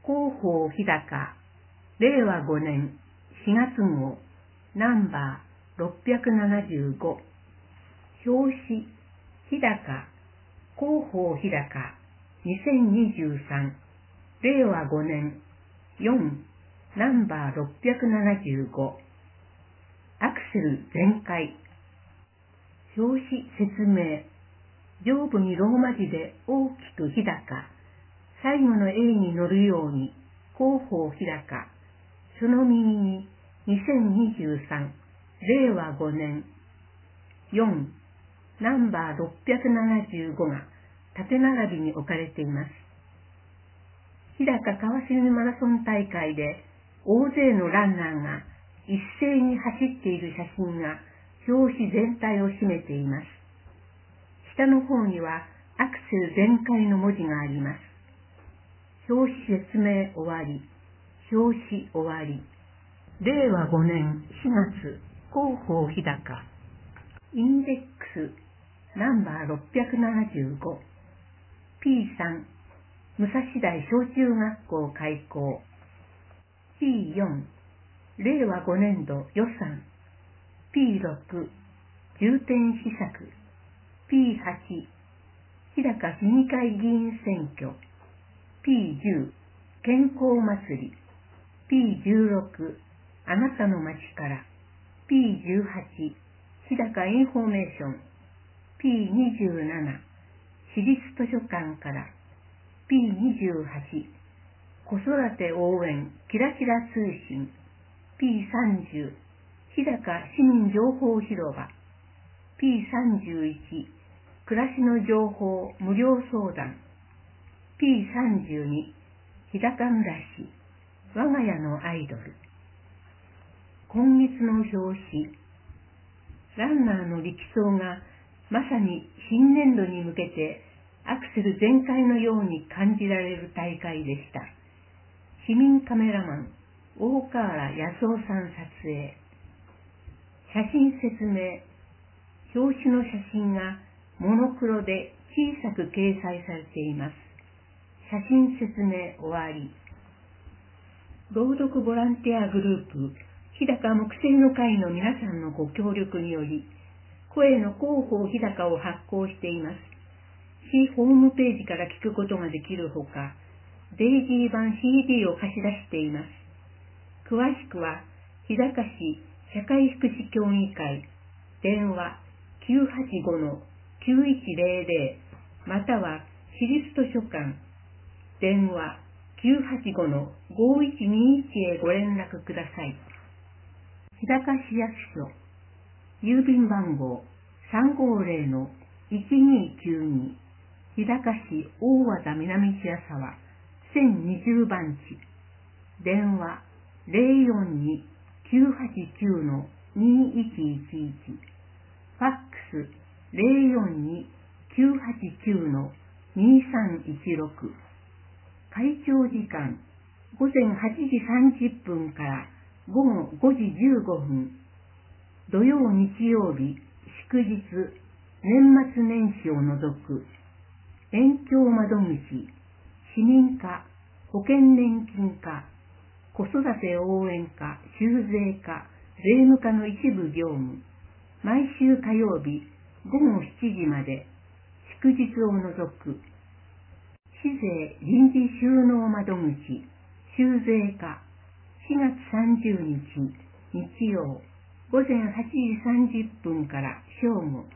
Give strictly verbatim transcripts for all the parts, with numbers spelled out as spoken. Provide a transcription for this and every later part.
広報日高、れいわごねんしがつ号、ナンバーろっぴゃくななじゅうご。表紙、日高、広報日高、にせんにじゅうさん、れいわごねんよん、ナンバーろっぴゃくななじゅうご。アクセル全開。表紙説明。上部にローマ字で大きく日高。最後の A に乗るように、広報日高。その右ににせんにじゅうさん、れいわごねんよん、ナンバーろっぴゃくななじゅうごが縦並びに置かれています。日高川蝉マラソン大会で大勢のランナーが一斉に走っている写真が表紙全体を占めています。下の方にはアクセル全開の文字があります。表紙説明終わり。表紙終わり。れいわごねんしがつ、広報日高。インデックス、ナンバーろっぴゃくななじゅうご。ピーさん、武蔵台小中学校開校。ピーよん、れいわごねんど予算。ピーろく、重点施策。ピーはち、日高市議会議員選挙。ピーじゅう、健康祭り。ピーじゅうろく、あなたの街から。ピーじゅうはち、日高インフォメーション。ピーにじゅうなな、市立図書館から。ピーにじゅうはち、子育て応援キラキラ通信。ピーさんじゅう、日高市民情報広場。ピーさんじゅういち、暮らしの情報無料相談。ピーさんじゅうに、日高村市、我が家のアイドル。今月の表紙。ランナーの力走がまさに新年度に向けてアクセル全開のように感じられる大会でした。市民カメラマン、大河原康夫さん撮影。写真説明。表紙の写真がモノクロで小さく掲載されています。写真説明終わり。朗読ボランティアグループ、日高木星の会の皆さんのご協力により、声の広報日高を発行しています。市ホームページから聞くことができるほか、デイジー版 シーディー を貸し出しています。詳しくは、日高市社会福祉協議会、電話 きゅうはちごのきゅういちぜろぜろ または市立図書館、電話きゅうはちごのごいちにいちへご連絡ください。日高市役所、郵便番号 さんごぜろのいちにきゅうに、日高市大和田南千屋沢せんにじゅうばんち、電話ぜろよんに きゅうはちきゅうのにいちいちいち、ファックスぜろよんに きゅうはちきゅうのにさんいちろく。会長時間、午前はちじさんじゅっぷんから午後ごじじゅうごふん。土曜日曜日、祝日、年末年始を除く。勉強窓口、市民課、保険年金課、子育て応援課、修税課、税務課の一部業務。毎週火曜日、午後しちじまで。祝日を除く。市税臨時収納窓口、修税課、しがつさんじゅうにち、日曜、午前はちじさんじゅっぷんから正午。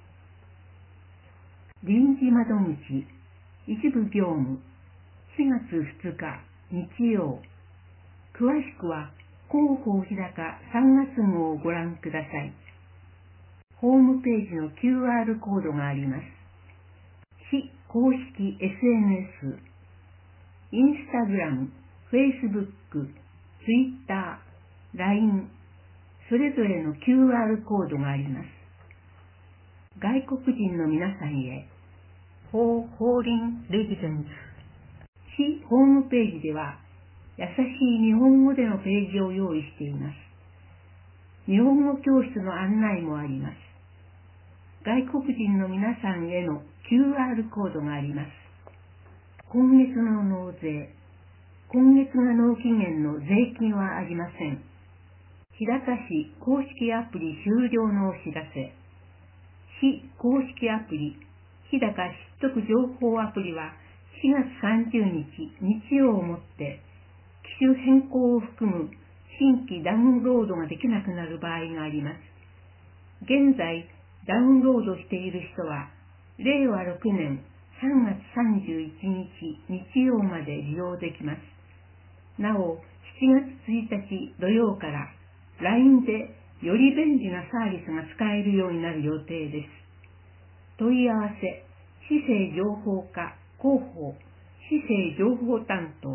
臨時窓口、一部業務、しがつふつか、日曜。詳しくは、広報日高さんがつ号をご覧ください。ホームページの キューアール コードがあります。市公式 エスエヌエス、インスタグラム、フェイスブック、ツイッター、ライン、それぞれの キューアール コードがあります。外国人の皆さんへ、For Foreign Residents。市ホームページでは、優しい日本語でのページを用意しています。日本語教室の案内もあります。外国人の皆さんへの キューアール コードがあります。今月の納税、 今月が納期限の税金はありません。日高市公式アプリ終了のお知らせ。市公式アプリ、日高知得情報アプリはしがつさんじゅうにち日曜をもって機種変更を含む新規ダウンロードができなくなる場合があります。現在ダウンロードしている人はれいわろくねんさんがつさんじゅういちにち日曜まで利用できます。なお、しちがつついたち土曜から ライン でより便利なサービスが使えるようになる予定です。問い合わせ、市政情報課広報、市政情報担当。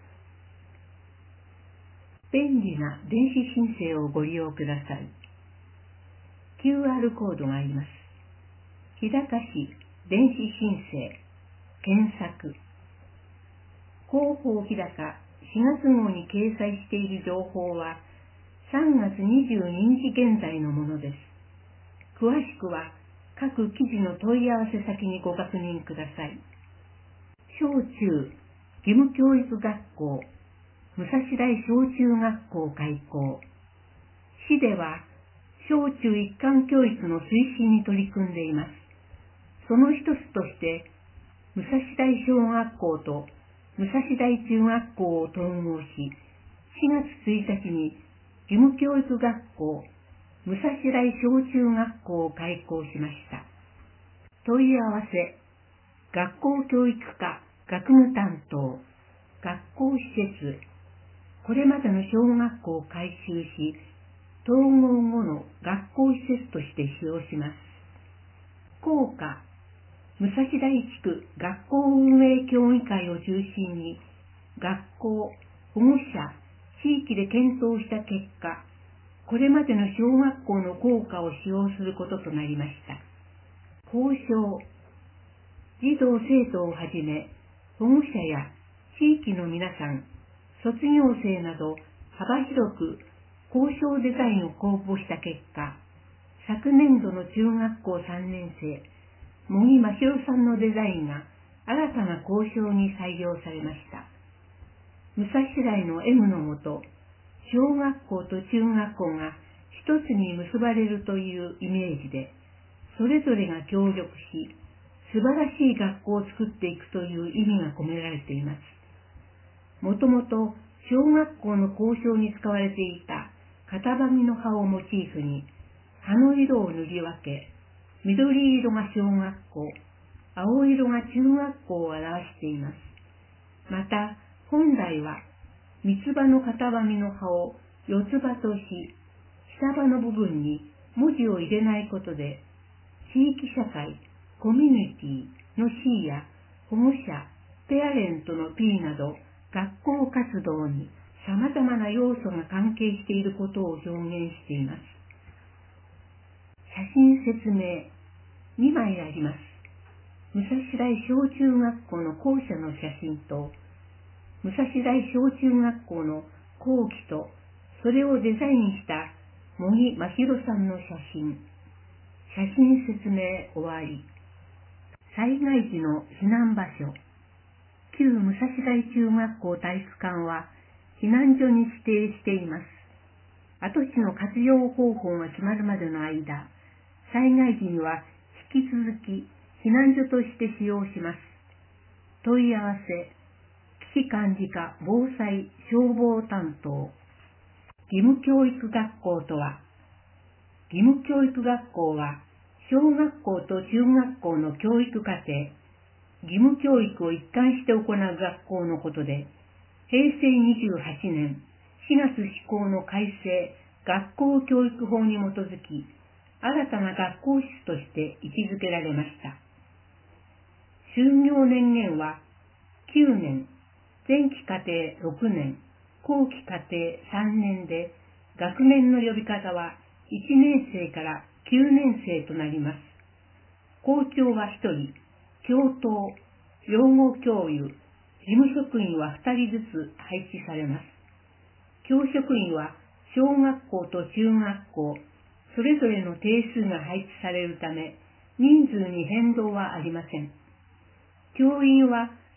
便利な電子申請をご利用ください。キューアール コードがあります。日高市電子申請、検索。広報日高しがつ号に掲載している情報はさんがつにじゅうににち現在のものです。詳しくは各記事の問い合わせ先にご確認ください。小中義務教育学校、武蔵大小中学校開校。市では小中一貫教育の推進に取り組んでいます。その一つとして、武蔵大小学校と武蔵大中学校を統合し、しがつついたちに義務教育学校、武蔵大小中学校を開校しました。問い合わせ、学校教育課学務担当、学校施設、これまでの小学校を改修し、統合後の学校施設として使用します。校歌、武蔵大地区学校運営協議会を中心に、学校、保護者、地域で検討した結果、これまでの小学校の校歌を使用することとなりました。校章、児童生徒をはじめ、保護者や地域の皆さん、卒業生など幅広く校章デザインを公募した結果、昨年度の中学校さんねん生、茂木真弘さんのデザインが新たな校章に採用されました。武蔵大の エム のもと、小学校と中学校が一つに結ばれるというイメージで、それぞれが協力し、素晴らしい学校を作っていくという意味が込められています。もともと小学校の校章に使われていた型紙の葉をモチーフに、葉の色を塗り分け、緑色が小学校、青色が中学校を表しています。また、本来は三つ葉の型紙の葉を四つ葉とし、下葉の部分に文字を入れないことで、地域社会、コミュニティの C や保護者、ペアレントの P など、学校活動に様々な要素が関係していることを表現しています。写真説明、にまいあります。武蔵大小中学校の校舎の写真と、武蔵大小中学校の校旗と、それをデザインした茂木真弘さんの写真。写真説明終わり。災害時の避難場所。旧武蔵大中学校体育館は避難所に指定しています。跡地の活用方法が決まるまでの間、災害時には引き続き避難所として使用します。問い合わせ、危機管理課防災消防担当。義務教育学校とは、義務教育学校は小学校と中学校の教育課程、義務教育を一貫して行う学校のことで、へいせいにじゅうはちねんしがつ施行の改正学校教育法に基づき、新たな学校室として位置づけられました。就業年限はきゅうねん、前期課程ろくねん、後期課程さんねんで、学年の呼び方はいちねん生からきゅうねん生となります。校長はひとり、教頭、養護教諭、事務職員はふたりずつ配置されます。教職員は小学校と中学校、それぞれの定数が配置されるため、人数に変動はありません。教員は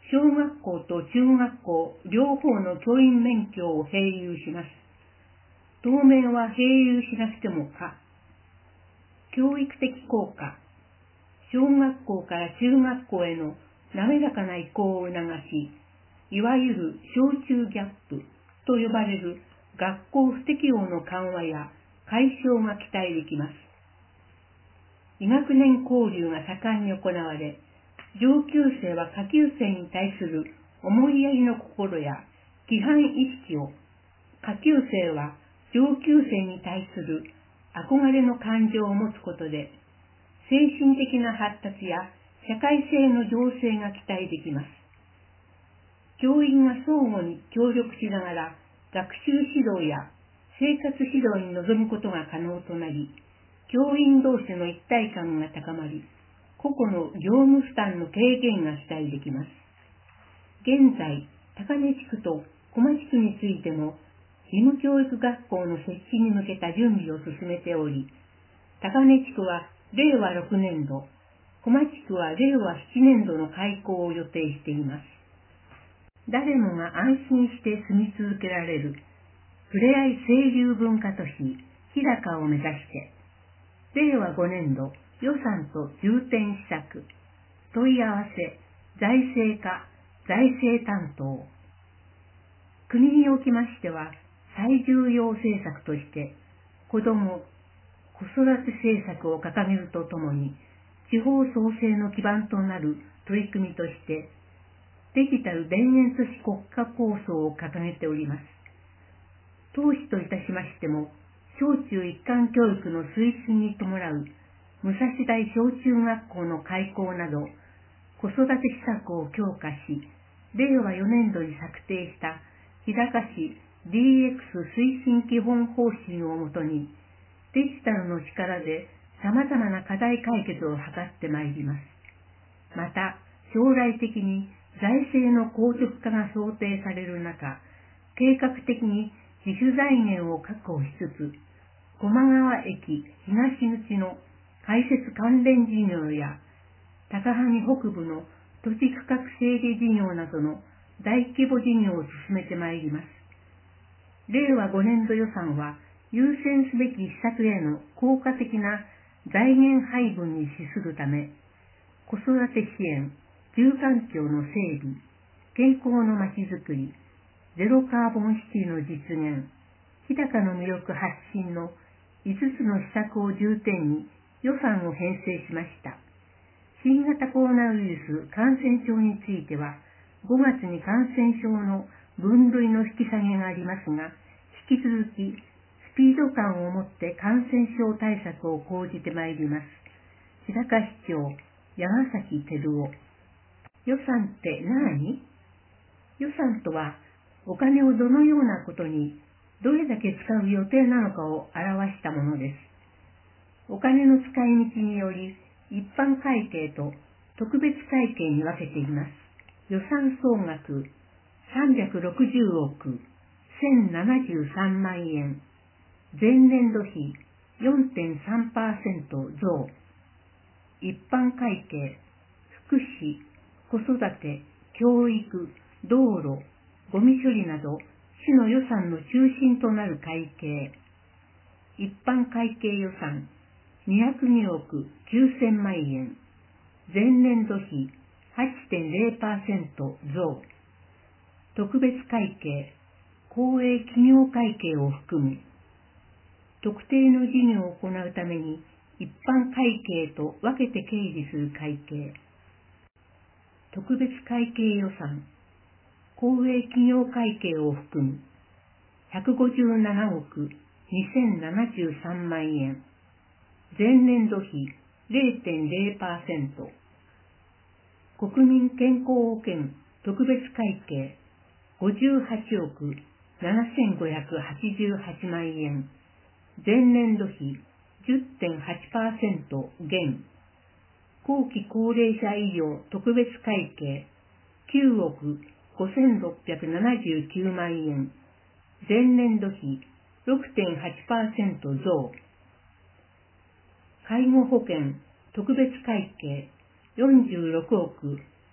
小学校と中学校両方の教員免許を併有します。当面は併有しなくてもか。教育的効果。小学校から中学校への滑らかな移行を促し、いわゆる小中ギャップと呼ばれる学校不適応の緩和や解消が期待できます。医学年交流が盛んに行われ、上級生は下級生に対する思いやりの心や規範意識を、下級生は上級生に対する憧れの感情を持つことで、精神的な発達や社会性の醸成が期待できます。教員が相互に協力しながら学習指導や生活指導に臨むことが可能となり、教員同士の一体感が高まり、個々の業務負担の軽減が期待できます。現在、高根地区と小間地区についても、義務教育学校の設置に向けた準備を進めており、高根地区はれいわろくねんど、小間地区はれいわななねんどの開校を予定しています。誰もが安心して住み続けられる、ふれあい清流文化都市、日高を目指して、れいわごねんど予算と重点施策、問い合わせ、財政課、財政担当。国におきましては、最重要政策として、子ども、子育て政策を掲げるとともに、地方創生の基盤となる取り組みとして、デジタル田園都市国家構想を掲げております。当市といたしましても、小中一貫教育の推進に伴う武蔵大小中学校の開校など、子育て施策を強化し、れいわよねんどに策定した日高市 ディーエックス 推進基本方針をもとに、デジタルの力で様々な課題解決を図ってまいります。また、将来的に財政の硬直化が想定される中、計画的に自主財源を確保しつつ、高麗川駅東口の開設関連事業や、高萩北部の土地区画整理事業などの大規模事業を進めてまいります。れいわごねんど予算は、優先すべき施策への効果的な財源配分に資するため、子育て支援、住環境の整備、健康のまちづくり、ゼロカーボンシティの実現、日高の魅力発信のいつつの施策を重点に予算を編成しました。新型コロナウイルス感染症については、ごがつに感染症の分類の引き下げがありますが、引き続きスピード感を持って感染症対策を講じてまいります。日高市長、山崎照夫。予算って何？予算とは、お金をどのようなことに、どれだけ使う予定なのかを表したものです。お金の使い道により、一般会計と特別会計に分けています。予算総額さんびゃくろくじゅうおくせんななじゅうさんまんえん、前年度比 よんてんさんパーセント 増。一般会計、福祉、子育て、教育、道路、ゴミ処理など、市の予算の中心となる会計。一般会計予算にひゃくにおくきゅうせんまんえん、前年度比 はちてんれいパーセント 増。特別会計、公営企業会計を含む。特定の事業を行うために一般会計と分けて計示する会計。特別会計予算、公営企業会計を含むひゃくごじゅうななおくにせんななじゅうさんまんえん、前年度比 れいてんれいパーセント。国民健康保険特別会計ごじゅうはちおくななせんごひゃくはちじゅうはちまんえん、前年度比 じゅってんはちパーセント 減。後期高齢者医療特別会計きゅうおくごせんろっぴゃくななじゅうきゅうまんえん、前年度比 ろくてんはちパーセント 増。介護保険特別会計よんじゅうろくおく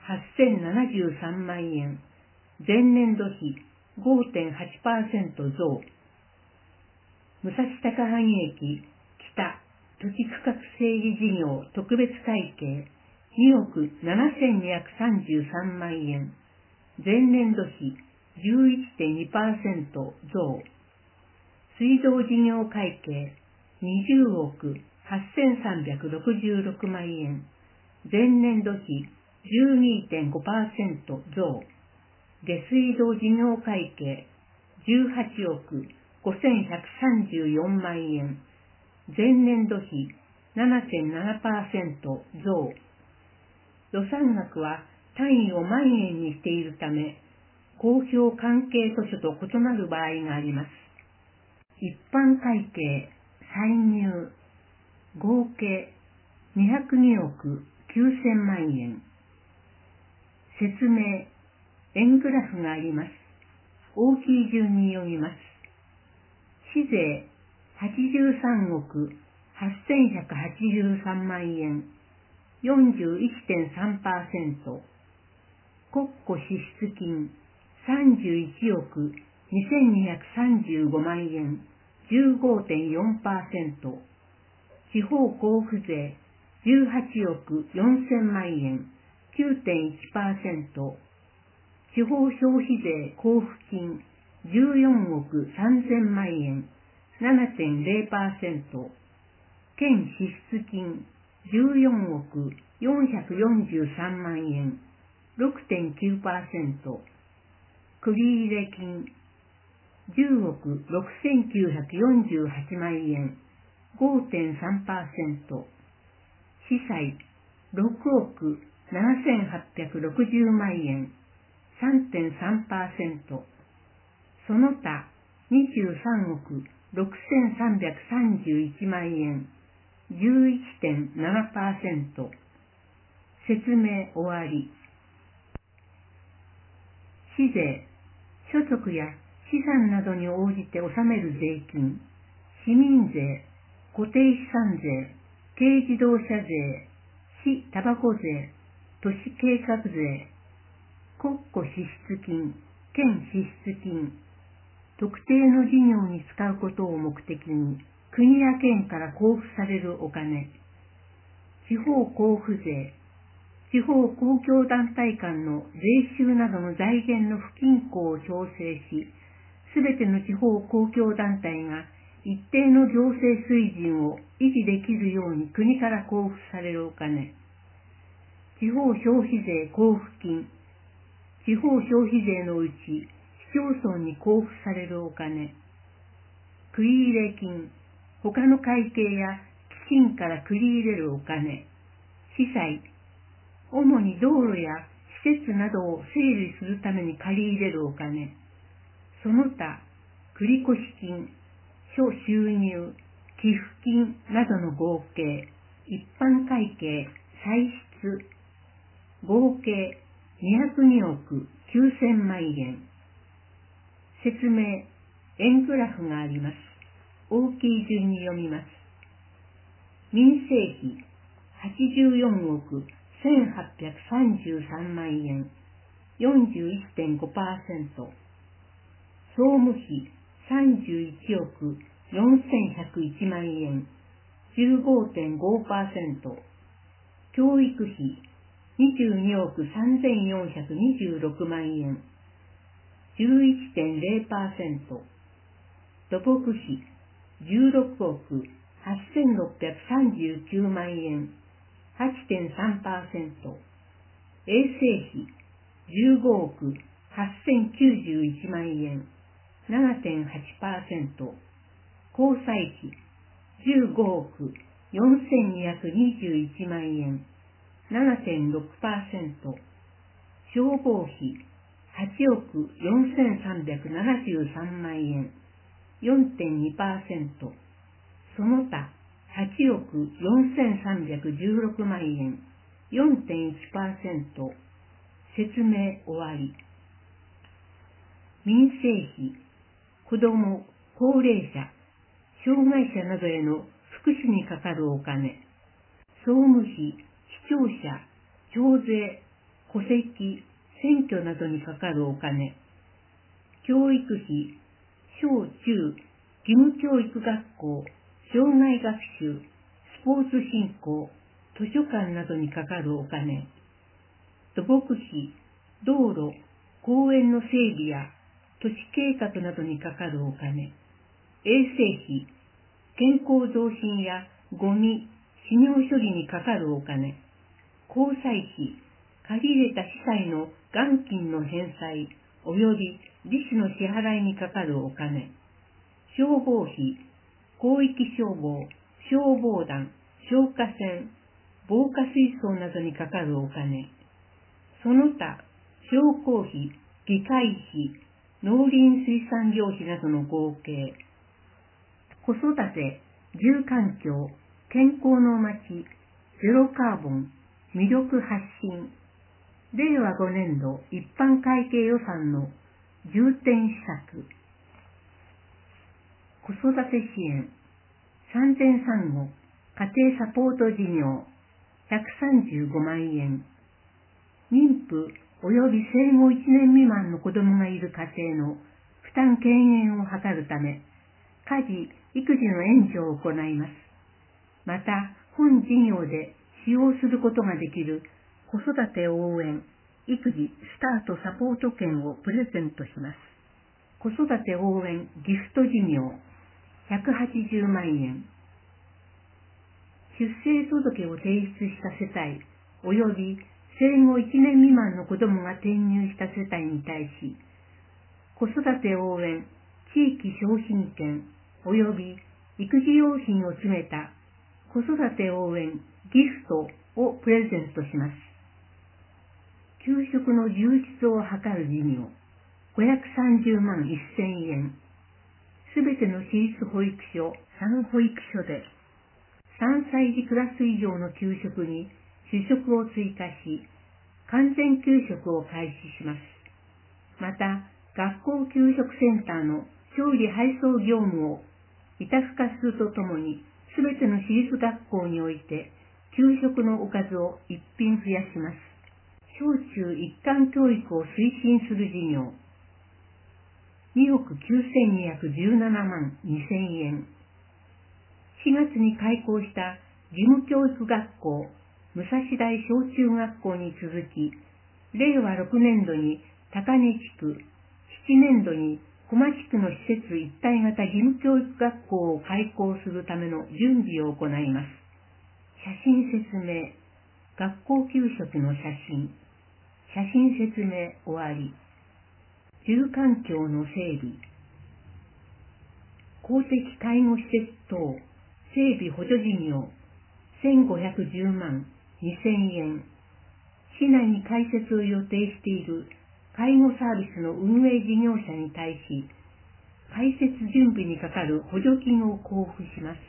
はっせんななじゅうさんまんえん、前年度比 ごてんはちパーセント 増。武蔵高萩駅北土地区画整理事業特別会計におくななせんにひゃくさんじゅうさんまんえん、前年度比 じゅういってんにパーセント 増。水道事業会計にじゅうおくはっせんさんびゃくろくじゅうろくまんえん、前年度比 じゅうにてんごパーセント 増。下水道事業会計じゅうはちおくごせんひゃくさんじゅうよんまんえん、前年度比 ななてんななパーセント 増。予算額は単位を万円にしているため、公表関係図書と異なる場合があります。一般会計歳入合計にひゃくにおくきゅうせんまんえん。説明円グラフがあります。大きい順に読みます。市税はちじゅうさんおくはっせんひゃくはちじゅうさんまんえん、よんじゅういってんさんパーセント。国庫支出金さんじゅういちおくにせんにひゃくさんじゅうごまんえん、じゅうごてんよんパーセント。地方交付税じゅうはちおくよんせんまんえん、きゅうてんいちパーセント。地方消費税交付金じゅうよんおくさんぜんまんえん、ななてんぜろパーセント。県支出金じゅうよんおくよんひゃくよんじゅうさんまんえん、ろくてんきゅうパーセント。繰入金じゅうおくろくせんきゅうひゃくよんじゅうはちまんえん、ごてんさんパーセント。司債ろくおくななせんはっぴゃくろくじゅうまんえん、さんてんさんパーセント。その他にじゅうさんおくろくせんさんびゃくさんじゅういちまんえん、じゅういちてんななパーセント。説明終わり。市税、所得や資産などに応じて納める税金、市民税、固定資産税、軽自動車税、市タバコ税、都市計画税、国庫支出金、県支出金、特定の事業に使うことを目的に国や県から交付されるお金、地方交付税、地方公共団体間の税収などの財源の不均衡を調整し、すべての地方公共団体が一定の行政水準を維持できるように国から交付されるお金、地方消費税交付金、地方消費税のうち市町村に交付されるお金、繰入金、他の会計や基金から繰り入れるお金、司債、主に道路や施設などを整備するために借り入れるお金、その他、繰越金、諸収入、寄付金などの合計、一般会計、歳出、合計にひゃくにおくきゅうせんまんえん。説明、円グラフがあります。大きい順に読みます。民生費はちじゅうよんおくせんはっぴゃくさんじゅうさんまんえん、よんじゅういってんごパーセント。総務費さんじゅういちおくよんせんひゃくいちまんえん、じゅうごてんごパーセント。教育費にじゅうにおくさんぜんよんひゃくにじゅうろくまんえん、じゅういってんぜろパーセント。土木費じゅうろくおくはっせんろっぴゃくさんじゅうきゅうまんえん、はちてんさんパーセント。衛生費じゅうごおくはっせんきゅうじゅういちまんえん、ななてんはちパーセント。交際費じゅうごおくよんせんにひゃくにじゅういちまんえん、ななてんろくパーセント。消防費はちおくよんせんさんびゃくななじゅうさんまんえん、よんてんにパーセント。その他はちおくよんせんさんびゃくじゅうろくまんえん、よんてんいちパーセント。説明終わり。民生費、子ども、高齢者、障害者などへの福祉にかかるお金、総務費、市庁舎、徴税、 戸籍、選挙などにかかるお金、教育費、小中、義務教育学校、障害学習、スポーツ振興、図書館などにかかるお金、土木費、道路、公園の整備や都市計画などにかかるお金、衛生費、健康増進やゴミ、死尿処理にかかるお金、交際費、借り入れた司祭の元金の返済及び利子の支払いにかかるお金、消防費、広域消防、消防団、消火栓、防火水槽などにかかるお金、その他、商工費、議会費、農林水産業費などの合計、子育て、住環境、健康の街、ゼロカーボン、魅力発信、れいわごねんど一般会計予算の重点施策、子育て支援、産前産後、家庭サポート事業、ひゃくさんじゅうごまんえん、妊婦及び生後いちねん未満の子供がいる家庭の負担軽減を図るため、家事・育児の援助を行います。また、本事業で使用することができる子育て応援、育児スタートサポート券をプレゼントします。子育て応援ギフト事業、ひゃくはちじゅうまんえん。出生届を提出した世帯及び生後いちねん未満の子供が転入した世帯に対し、子育て応援地域商品券及び育児用品を詰めた子育て応援ギフトをプレゼントします。給食の充実を図る事業、ごひゃくさんじゅうまんせんえん。すべての私立保育所、さん保育所で、さんさい児クラス以上の給食に主食を追加し、完全給食を開始します。また、学校給食センターの調理配送業務を委託化するとともに、すべての私立学校において、給食のおかずを一品増やします。小中一貫教育を推進する事業、におくきゅうせんにひゃくじゅうななまんにせんえん。しがつに開校した義務教育学校、武蔵大小中学校に続き、れいわろくねんどに高根地区、しちねんどに小間地区の施設一体型義務教育学校を開校するための準備を行います。写真説明、学校給食の写真、写真説明終わり。住環境の整備、公的介護施設等整備補助事業せんごひゃくじゅうまんにせんえん。市内に開設を予定している介護サービスの運営事業者に対し、開設準備にかかる補助金を交付します。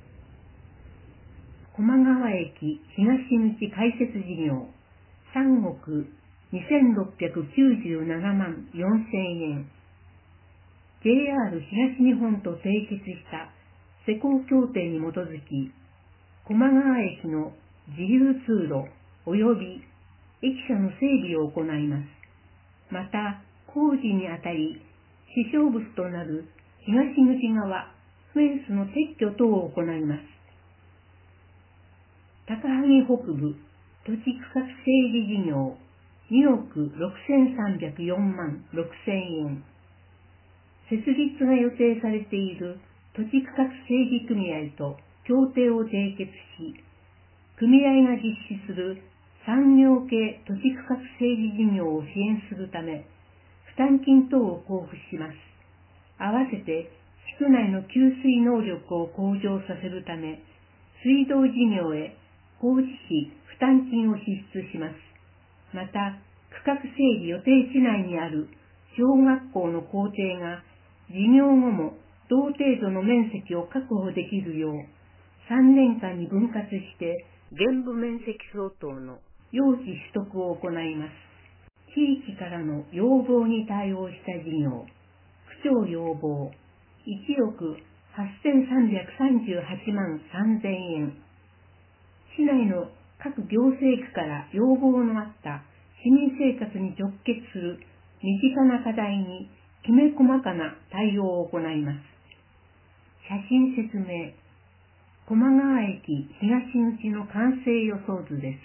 高麗川駅東口開設事業さんおくにせんろっぴゃくきゅうじゅうななまんよんせんえん。ジェイアール 東日本と締結した施工協定に基づき、高麗川駅の自由通路及び駅舎の整備を行います。また、工事にあたり、支障物となる東口側、フェンスの撤去等を行います。高萩北部土地区画整理事業におくろくせんさんびゃくよんまんろくせんえん。設立が予定されている土地区画整理組合と協定を締結し、組合が実施する産業系土地区画整理事業を支援するため、負担金等を交付します。合わせて地区内の給水能力を向上させるため、水道事業へ工事費負担金を支出します。また、区画整理予定地内にある小学校の校庭が事業後も同程度の面積を確保できるよう、さんねんかんに分割して現部面積相当の用地取得を行います。地域からの要望に対応した事業、区長要望いちおくはっせんさんびゃくさんじゅうはちまんさんぜんえん。市内の各行政区から要望のあった市民生活に直結する身近な課題にきめ細かな対応を行います。写真説明。駒川駅東口の完成予想図です。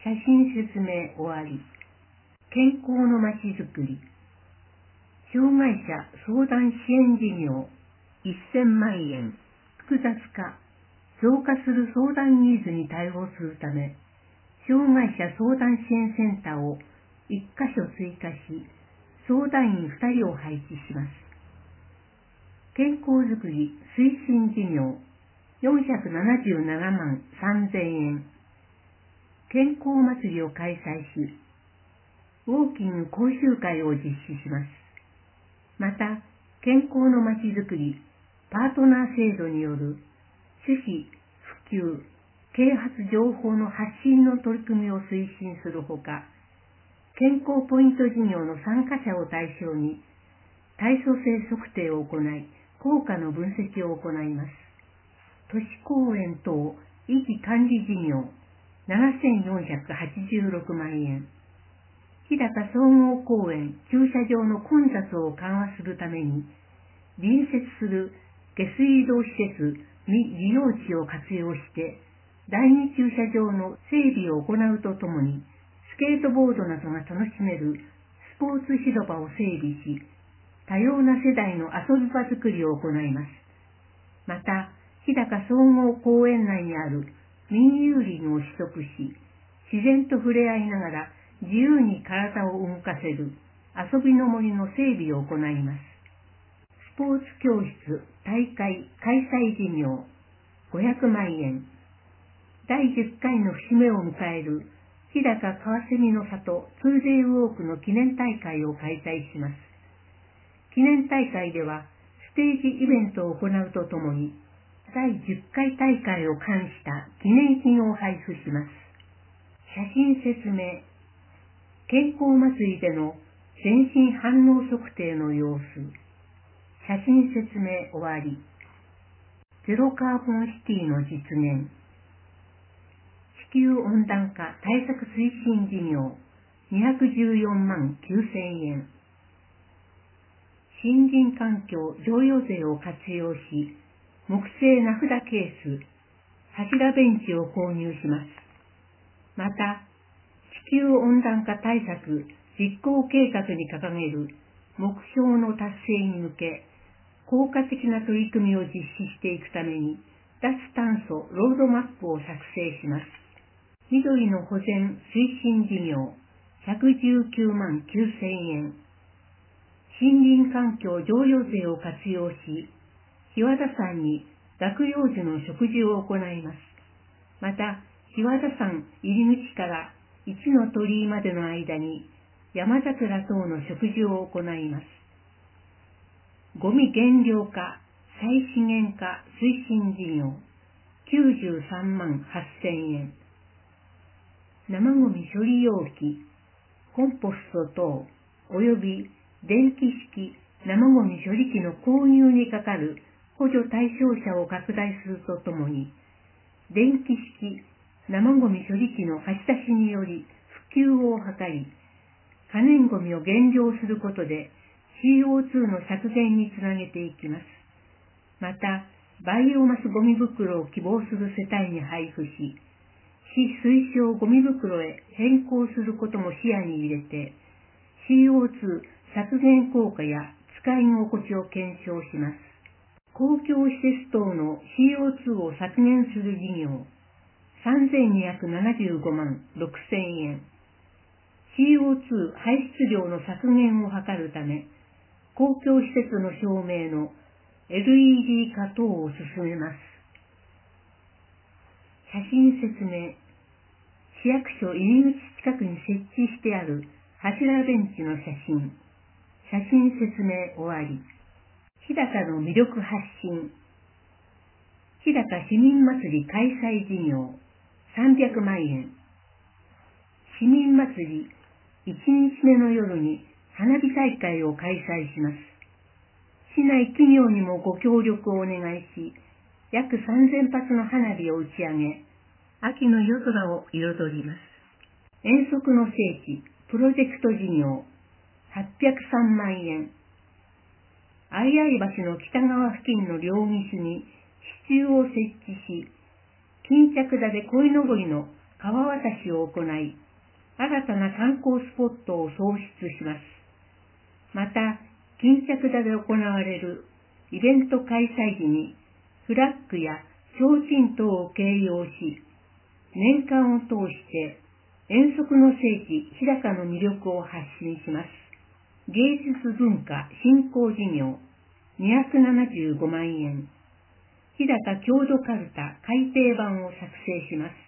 写真説明終わり。健康のまちづくり。障害者相談支援事業せんまんえん。複雑化。増加する相談ニーズに対応するため、障害者相談支援センターをいっかしょ追加し、相談員ふたりを配置します。健康づくり推進事業よんひゃくななじゅうななまんさんぜんえん。健康祭りを開催し、ウォーキング講習会を実施します。また、健康のまちづくりパートナー制度による種子、普及、啓発情報の発信の取り組みを推進するほか、健康ポイント事業の参加者を対象に体組成測定を行い、効果の分析を行います。都市公園等維持管理事業ななせんよんひゃくはちじゅうろくまんえん。日高総合公園駐車場の混雑を緩和するために、隣接する下水道施設未利用地を活用して、第二駐車場の整備を行うとともに、スケートボードなどが楽しめるスポーツ広場を整備し、多様な世代の遊び場づくりを行います。また、日高総合公園内にある民有林を取得し、自然と触れ合いながら自由に体を動かせる遊びの森の整備を行います。スポーツ教室大会開催事業ごひゃくまんえん。だいじゅっかいの節目を迎える日高川蝉の里 ツーデイ ウォークの記念大会を開催します。記念大会ではステージイベントを行うとともに、だいじゅっかい大会を冠した記念品を配布します。写真説明。健康祭りでの全身反応測定の様子。写真説明終わり。ゼロカーボンシティの実現。地球温暖化対策推進事業にひゃくじゅうよんまんきゅうせんえん。森林環境譲与税を活用し、木製名札ケース、柱ベンチを購入します。また、地球温暖化対策実行計画に掲げる目標の達成に向け、効果的な取り組みを実施していくために、脱炭素ロードマップを作成します。緑の保全推進事業ひゃくじゅうきゅうまんきゅうせんえん。森林環境譲与税を活用し、日和田山に落葉樹の植樹を行います。また、日和田山入り口から一の鳥居までの間に山桜等の植樹を行います。ゴミ減量化、再資源化推進事業きゅうじゅうさんまんはっせんえん。生ゴミ処理容器、コンポスト等及び電気式生ゴミ処理機の購入にかかる補助対象者を拡大するとともに、電気式生ゴミ処理機の貸し出しにより普及を図り、可燃ゴミを減量することで シーオーツー の削減につなげていきます。また、バイオマスゴミ袋を希望する世帯に配布し、市推奨ゴミ袋へ変更することも視野に入れて、シーオーツー 削減効果や使い心地を検証します。公共施設等の シーオーツー を削減する事業さんぜんにひゃくななじゅうごまんろくせんえん。シーオーツー 排出量の削減を図るため、公共施設の照明の エルイーディー 化等を進めます。写真説明。市役所入り口近くに設置してある柱ベンチの写真。写真説明終わり。日高の魅力発信。日高市民祭り開催事業さんびゃくまんえん。市民祭りいちにちめの夜に花火大会を開催します。市内企業にもご協力をお願いし、約さんぜんぱつの花火を打ち上げ、秋の夜空を彩ります。 遠足の聖地プロジェクト事業はっぴゃくさんまんえん。相合橋の北側付近の両岸に支柱を設置し、巾着田で鯉のぼりの川渡しを行い、新たな観光スポットを創出します。また、巾着田で行われるイベント開催時に、フラッグや提灯等を掲揚し、年間を通して遠足の聖地日高の魅力を発信します。芸術文化振興事業にひゃくななじゅうごまんえん。日高郷土かるた改訂版を作成します。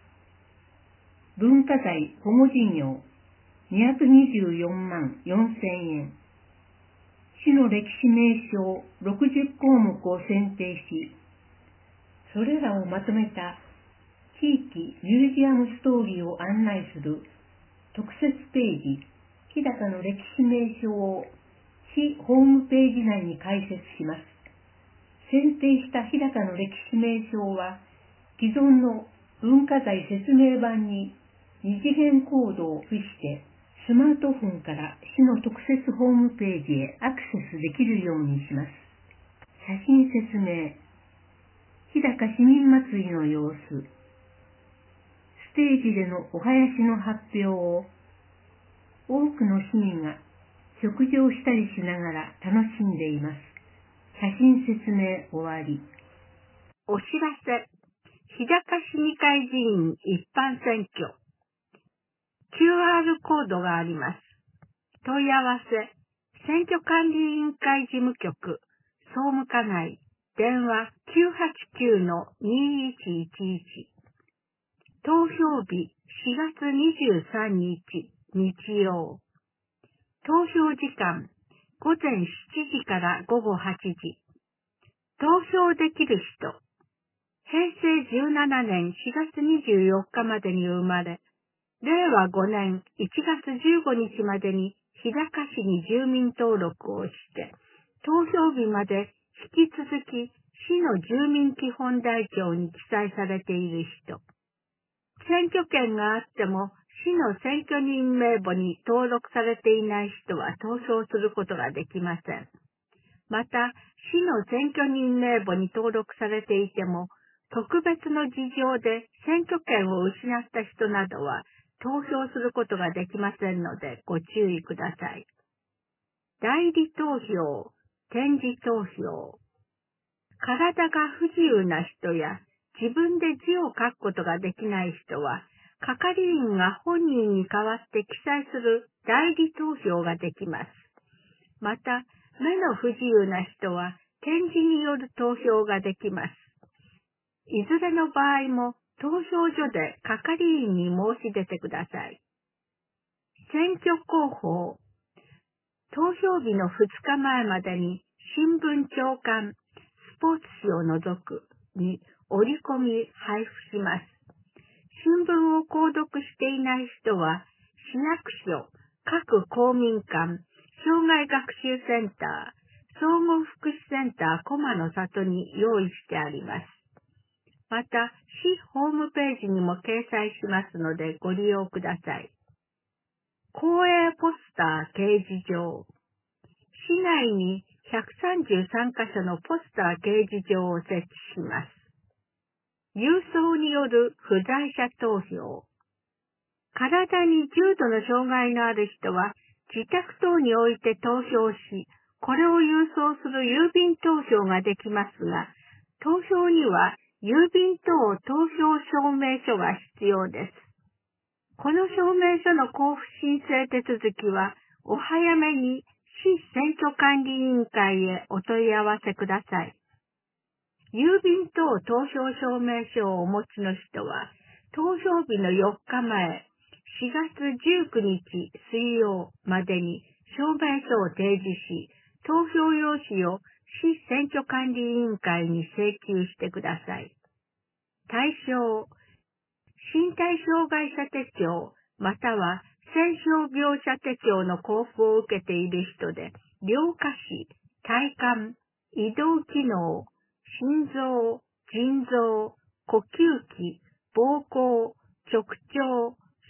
文化財保護事業にひゃくにじゅうよんまんよんせんえん。市の歴史名称ろくじゅっこうもくを選定し、それらをまとめた地域ミュージアムストーリーを案内する特設ページ、日高の歴史名称を市ホームページ内に開設します。選定した日高の歴史名称は、既存の文化財説明版に二次元コードを付してスマートフォンから市の特設ホームページへアクセスできるようにします。写真説明。日高市民祭りの様子。ステージでのお囃子の発表を多くの市民が食事をしたりしながら楽しんでいます。写真説明終わり。 お知らせ。日高市議会議員一般選挙。キューアール コードがあります。問い合わせ。選挙管理委員会事務局、総務課内、電話 きゅうはちきゅうのにいちいちいち。投票日しがつにじゅうさんにち日曜。投票時間ごぜんしちじからごごはちじ。投票できる人。へいせいじゅうななねんしがつにじゅうよっかまでに生まれ、れいわごねんいちがつじゅうごにちまでに日高市に住民登録をして、投票日まで引き続き市の住民基本台帳に記載されている人。選挙権があっても市の選挙人名簿に登録されていない人は投票することができません。また、市の選挙人名簿に登録されていても、特別の事情で選挙権を失った人などは投票することができませんのでご注意ください。代理投票、点字投票。体が不自由な人や自分で字を書くことができない人は、係員が本人に代わって記載する代理投票ができます。また、目の不自由な人は点字による投票ができます。いずれの場合も投票所で係員に申し出てください。選挙広報。投票日のふつかまえまでに新聞朝刊、スポーツ紙を除くに折り込み配布します。新聞を購読していない人は市役所、各公民館、障害学習センター、総合福祉センター駒の里に用意してあります。また、市ホームページにも掲載しますのでご利用ください。公営ポスター掲示場。市内にひゃくさんじゅうさんかしょのポスター掲示場を設置します。郵送による不在者投票。体に重度の障害のある人は自宅等において投票し、これを郵送する郵便投票ができますが、投票には郵便等投票証明書が必要です。この証明書の交付申請手続きは、お早めに市選挙管理委員会へお問い合わせください。郵便等投票証明書をお持ちの人は、投票日のよっかまえ、しがつじゅうくにち水曜までに証明書を提示し、投票用紙を市選挙管理委員会に請求してください。対象、身体障害者手帳または精傷病者手帳の交付を受けている人で、両下肢、体幹、移動機能、心臓、腎臓、呼吸器、膀胱、直腸、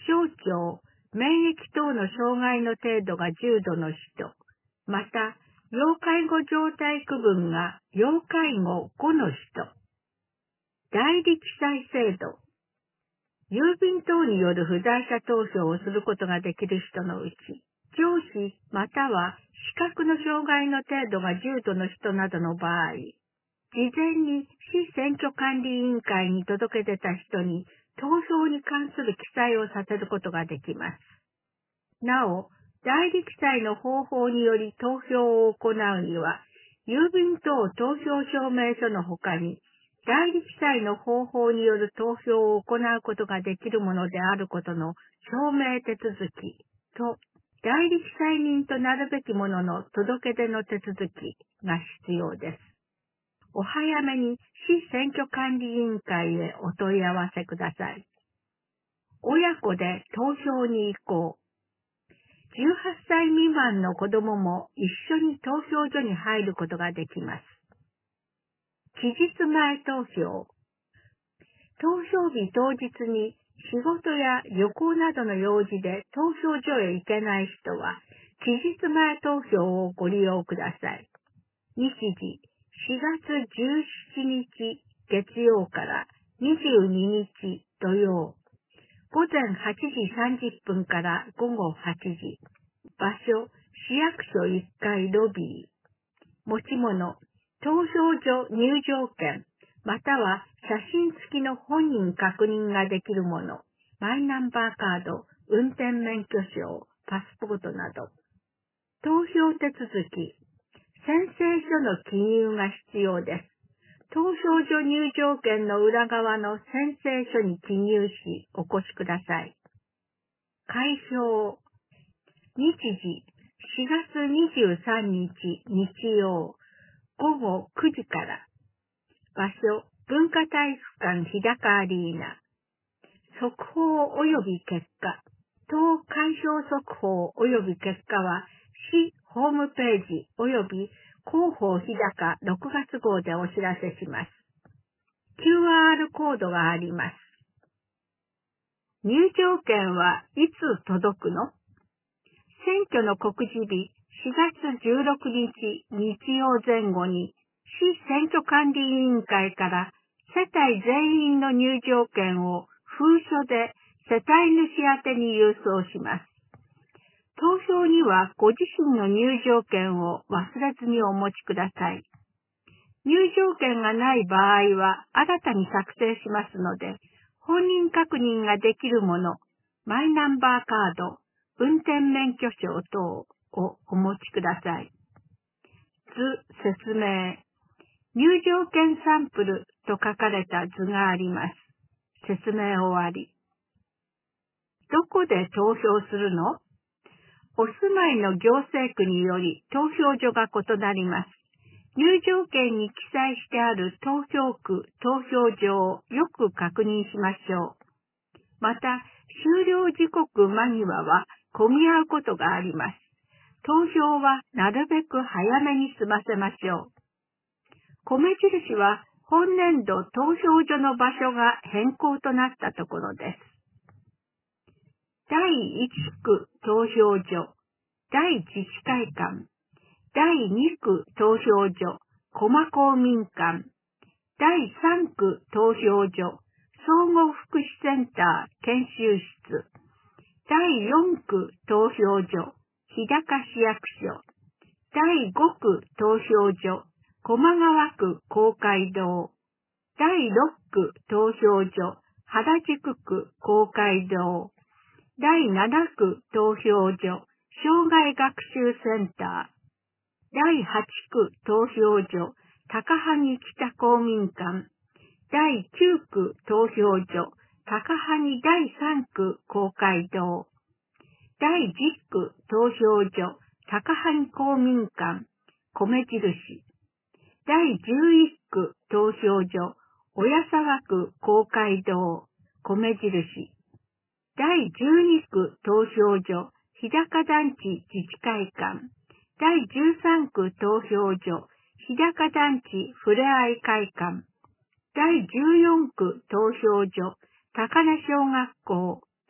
小腸、免疫等の障害の程度が重度の人、また、要介護状態区分が要介護ごの人、代理記載制度、郵便等による不在者投票をすることができる人のうち、上司または視覚の障害の程度が重度の人などの場合、事前に市選挙管理委員会に届け出た人に投票に関する記載をさせることができます。なお、代理記載の方法により投票を行うには、郵便等投票証明書の他に、代理記載の方法による投票を行うことができるものであることの証明手続きと、代理記載人となるべきものの届け出の手続きが必要です。お早めに市選挙管理委員会へお問い合わせください。親子で投票に行こう。じゅうはっさい未満の子供も一緒に投票所に入ることができます。期日前投票。投票日当日に仕事や旅行などの用事で投票所へ行けない人は、期日前投票をご利用ください。日時、しがつじゅうしちにち月曜からにじゅうににち土曜。ごぜんはちじさんじゅっぷんからごごはちじ。場所、市役所いっかいロビー。持ち物、投票所入場券、または写真付きの本人確認ができるもの、マイナンバーカード、運転免許証、パスポートなど。投票手続き、宣誓書の記入が必要です。投票所入場券の裏側の宣誓書に記入し、お越しください。開票。日時、しがつにじゅうさんにち日曜、ごごくじから。場所、文化体育館日高アリーナ。速報及び結果。当開票速報及び結果は、市ホームページ及び広報日高ろくがつ号でお知らせします。キューアール コードがあります。入場券はいつ届くの？選挙の告示日しがつじゅうろくにち日曜前後に市選挙管理委員会から世帯全員の入場券を封書で世帯主宛てに郵送します。投票にはご自身の入場券を忘れずにお持ちください。入場券がない場合は新たに作成しますので、本人確認ができるもの、マイナンバーカード、運転免許証等をお持ちください。図説明。入場券サンプルと書かれた図があります。説明終わり。どこで投票するの？お住まいの行政区により投票所が異なります。入場券に記載してある投票区、投票所をよく確認しましょう。また、終了時刻間際は混み合うことがあります。投票はなるべく早めに済ませましょう。米印は本年度投票所の場所が変更となったところです。だいいち区投票所、第自治会館、だいに区投票所、駒公民館、だいさん区投票所、総合福祉センター研修室、だいよん区投票所、日高市役所、だいご区投票所、駒川区公会堂、だいろっ区投票所、原宿区公会堂、だいなな区投票所、障害学習センター、だいはち区投票所、高萩北公民館、だいきゅう区投票所、高萩だいさん区公会堂、だいじゅっ区投票所、高萩公民館、米印、だいじゅういっ区投票所、親沢区公会堂、米印、だいじゅうに区投票所、日高団地自治会館、だいじゅうさん区投票所、日高団地ふれあい会館、だいじゅうよん区投票所、高根小学校、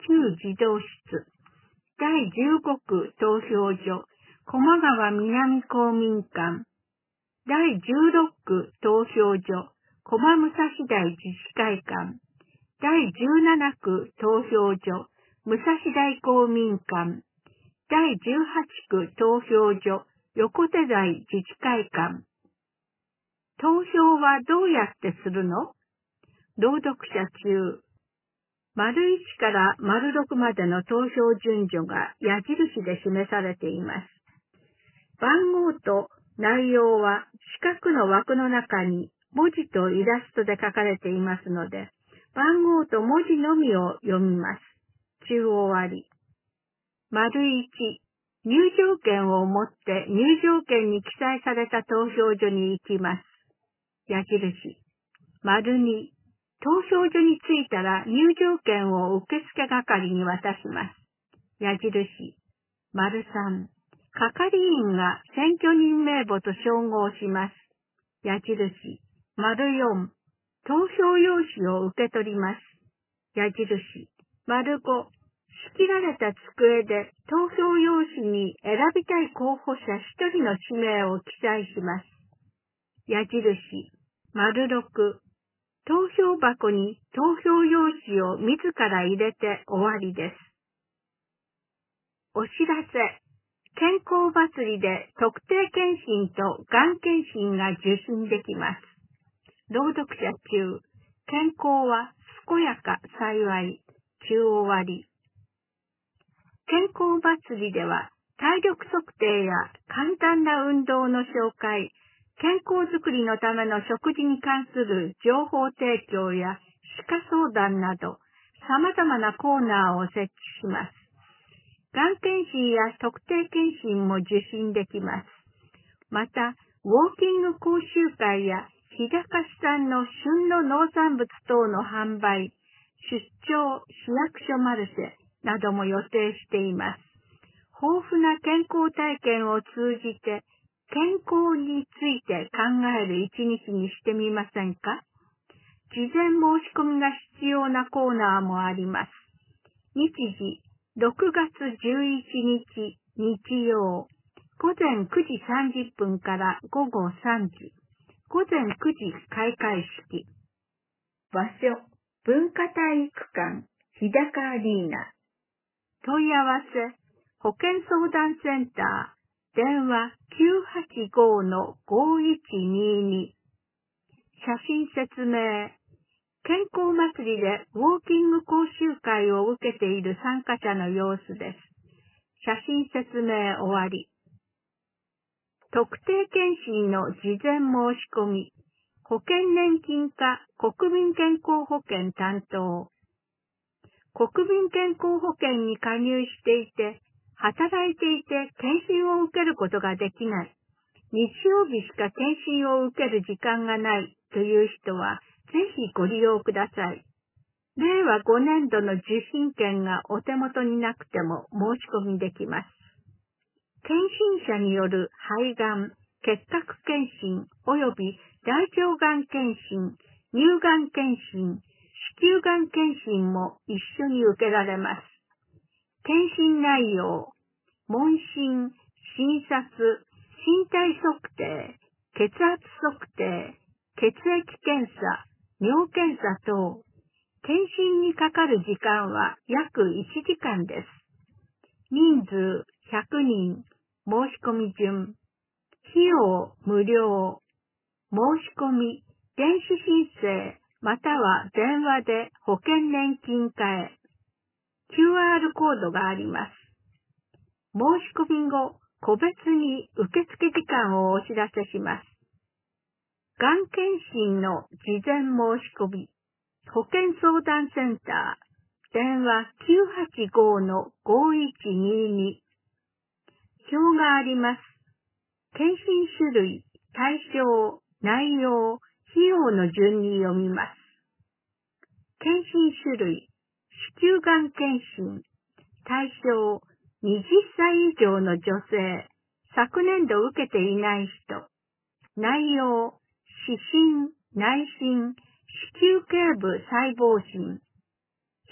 旧児童室、だいじゅうごく投票所、駒川南公民館、だいじゅうろっく投票所、駒武蔵台自治会館、だいじゅうななく投票所、武蔵台公民館、だいじゅうはちく投票所、横手台自治会館。投票はどうやってするの？朗読者中。丸いちから丸ろくまでの投票順序が矢印で示されています。番号と内容は四角の枠の中に文字とイラストで書かれていますので、番号と文字のみを読みます。中央割り。丸いち、入場券を持って入場券に記載された投票所に行きます。矢印。丸に、投票所に着いたら入場券を受付係に渡します。矢印。丸さん、係員が選挙人名簿と照合します。矢印。丸よん、投票用紙を受け取ります。矢印。丸ご、仕切られた机で投票用紙に選びたい候補者一人の氏名を記載します。矢印。丸ろく、投票箱に投票用紙を自ら入れて終わりです。お知らせ。健康祭りで特定健診とがん検診が受診できます。朗読者中。健康は健やか幸い。中央割り。健康祭りでは体力測定や簡単な運動の紹介、健康づくりのための食事に関する情報提供や歯科相談など様々なコーナーを設置します。がん検診や特定健診も受診できます。また、ウォーキング講習会や日高市産の旬の農産物等の販売、出張市役所マルシェなども予定しています。豊富な健康体験を通じて健康について考える一日にしてみませんか？事前申し込みが必要なコーナーもあります。日時、ろくがつじゅういちにち日曜、午前くじさんじゅっぷんから午後さんじ、午前くじ開会式。場所、文化体育館、日高アリーナ。問い合わせ、保健相談センター、電話 きゅうはちご のごいちにに。写真説明。健康祭りでウォーキング講習会を受けている参加者の様子です。写真説明終わり。特定健診の事前申し込み。保険年金課国民健康保険担当。国民健康保険に加入していて、働いていて検診を受けることができない。日曜日しか検診を受ける時間がないという人は、ぜひご利用ください。れいわごねんどの受診券がお手元になくても申し込みできます。検診者による肺がん、結核検診及び大腸がん検診、乳がん検診、子宮がん検診も一緒に受けられます。検診内容、問診、診察、身体測定、血圧測定、血液検査、尿検査等、検診にかかる時間は約いちじかんです。人数ひゃくにん、申し込み順、費用無料、申し込み、電子申請、または電話で保険年金課へ。キューアール コードがあります。申し込み後、個別に受付時間をお知らせします。がん検診の事前申し込み、保健相談センター、電話 きゅうはちご のごいちにに。表があります。検診種類、対象、内容、費用の順に読みます。検診種類、子宮がん検診、対象、はたち以上の女性、昨年度受けていない人、内容、視診、内診、子宮頸部細胞診、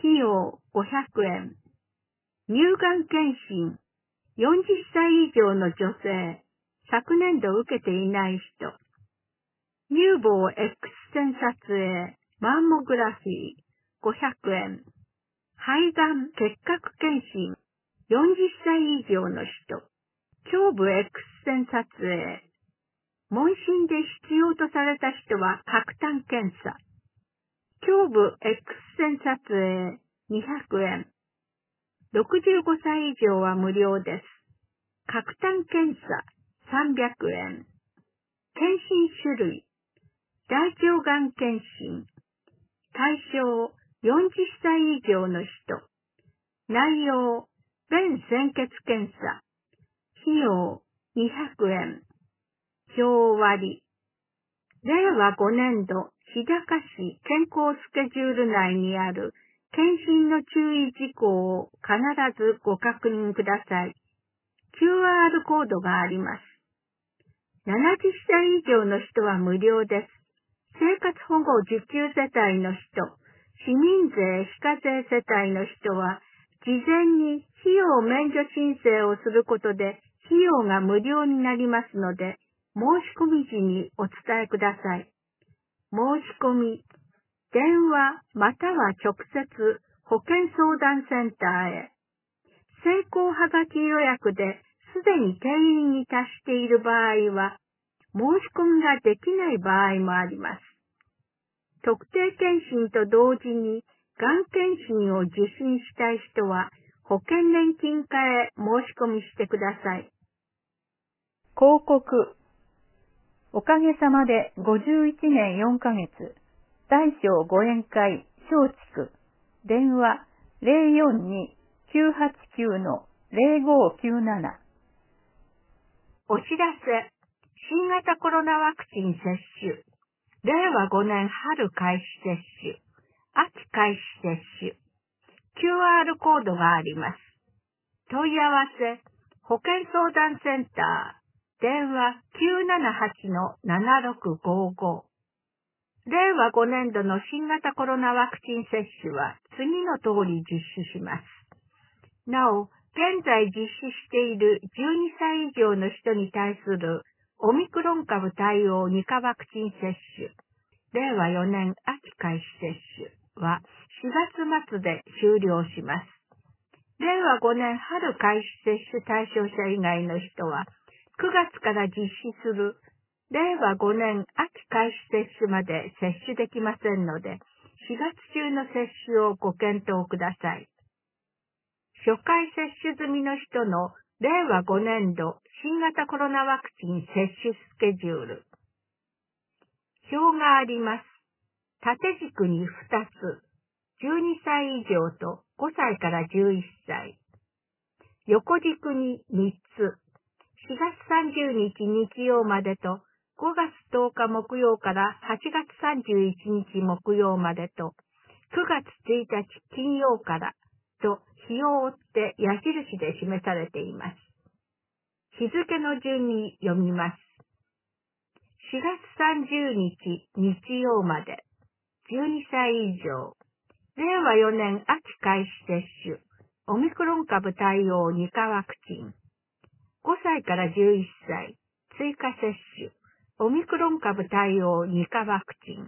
費用ごひゃくえん。乳がん検診、よんじゅっさい以上の女性、昨年度受けていない人。乳房 X 線撮影、マンモグラフィー、ごひゃくえん。肺がん結核検診、よんじゅっさい以上の人。胸部 X 線撮影。問診で必要とされた人は核炭検査。胸部 X 線撮影にひゃくえん。ろくじゅうごさい以上は無料です。核炭検査さんびゃくえん。検診種類。大腸がん検診。対象よんじゅっさい以上の人。内容、便潜血検査。費用にひゃくえん。表割。れいわごねんど、日高市健康スケジュール内にある検診の注意事項を必ずご確認ください。キューアール コードがあります。ななじゅっさい以上の人は無料です。生活保護受給世帯の人、市民税非課税世帯の人は、事前に費用免除申請をすることで費用が無料になりますので、申し込み時にお伝えください。申し込み、電話または直接保健相談センターへ。先行はがき予約ですでに定員に達している場合は、申し込みができない場合もあります。特定健診と同時に、がん検診を受診したい人は、保険年金課へ申し込みしてください。 広告。おかげさまでごじゅういちねんよんかげつ、大小ご宴会松竹、電話 ゼロよんに きゅうはちきゅう の ゼロごきゅうなな。 お知らせ、新型コロナワクチン接種、れいわごねん春開始接種、秋開始接種、キューアール コードがあります。問い合わせ、保健相談センター、電話 きゅうななはちのななろくごご。れいわごねんどの新型コロナワクチン接種は次の通り実施します。なお、現在実施しているじゅうにさい以上の人に対するオミクロン株対応にかワクチン接種、れいわよねん秋開始接種はしがつ末で終了します。れいわごねん春開始接種対象者以外の人はくがつから実施するれいわごねん秋開始接種まで接種できませんので、しがつ中の接種をご検討ください。初回接種済みの人のれいわごねんど新型コロナワクチン接種スケジュール。表があります。縦軸にふたつ、じゅうにさい以上とごさいからじゅういっさい。横軸にみっつ、しがつさんじゅうにち日曜までとごがつとおか木曜からはちがつさんじゅういちにち木曜までとくがつついたち金曜からと日を追って矢印で示されています。日付の順に読みます。しがつさんじゅうにち日曜までじゅうにさい以上、れいわよねん秋開始接種、オミクロン株対応にかワクチン、ごさいからじゅういっさい、追加接種、オミクロン株対応にかワクチン。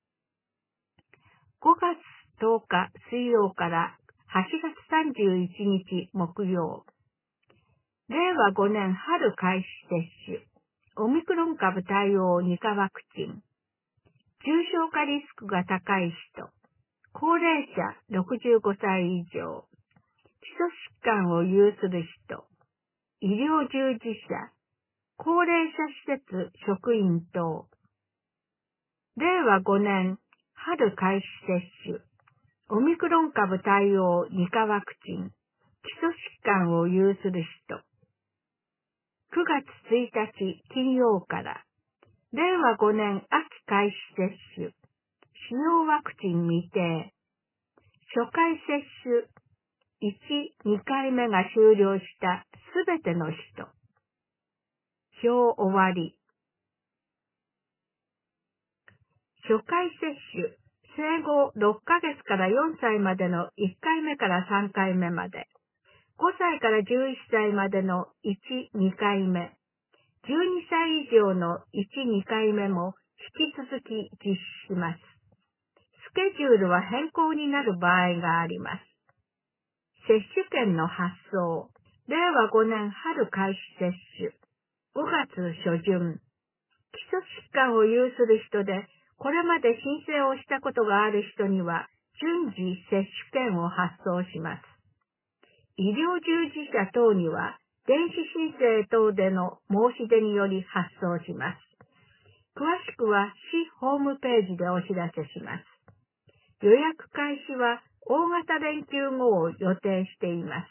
ごがつとおか水曜からはちがつさんじゅういちにち木曜。れいわごねん春開始接種、オミクロン株対応にかワクチン。重症化リスクが高い人、高齢者ろくじゅうごさい以上、基礎疾患を有する人、医療従事者、高齢者施設職員等。れいわごねん春開始接種、オミクロン株対応にかワクチン、基礎疾患を有する人。くがつついたち金曜から、れいわごねん秋開始接種、使用ワクチン未定。初回接種、いち、にかいめが終了したすべての人。表終わり。初回接種、 生後ろっかげつからよんさいまでのいっかいめからさんかいめまで、ごさいからじゅういっさいまでのいち、にかいめ、じゅうにさい以上のいち、にかいめも引き続き実施します。スケジュールは変更になる場合があります。接種券の発送、れいわごねん春開始接種、ごがつ初旬、基礎疾患を有する人で、これまで申請をしたことがある人には、順次接種券を発送します。医療従事者等には、電子申請等での申し出により発送します。詳しくは市ホームページでお知らせします。予約開始は大型連休後を予定しています。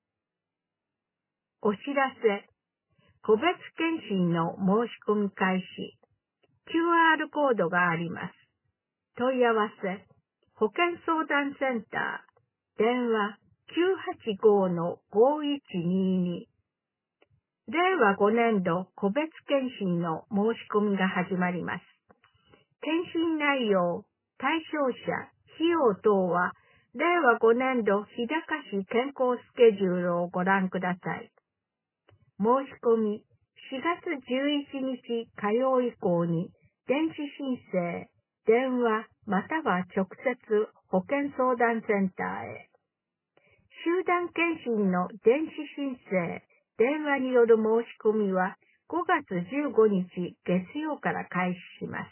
お知らせ、個別検診の申し込み開始、キューアール コードがあります。問い合わせ、保健相談センター、電話 きゅうはちご のごいちにに。れいわごねん度個別検診の申し込みが始まります。検診内容、対象者、費用等は、れいわごねん度日高市健康スケジュールをご覧ください。申し込み、しがつじゅういちにち火曜以降に、電子申請、電話または直接保健相談センターへ。集団検診の電子申請、電話による申し込みはごがつじゅうごにち月曜から開始します。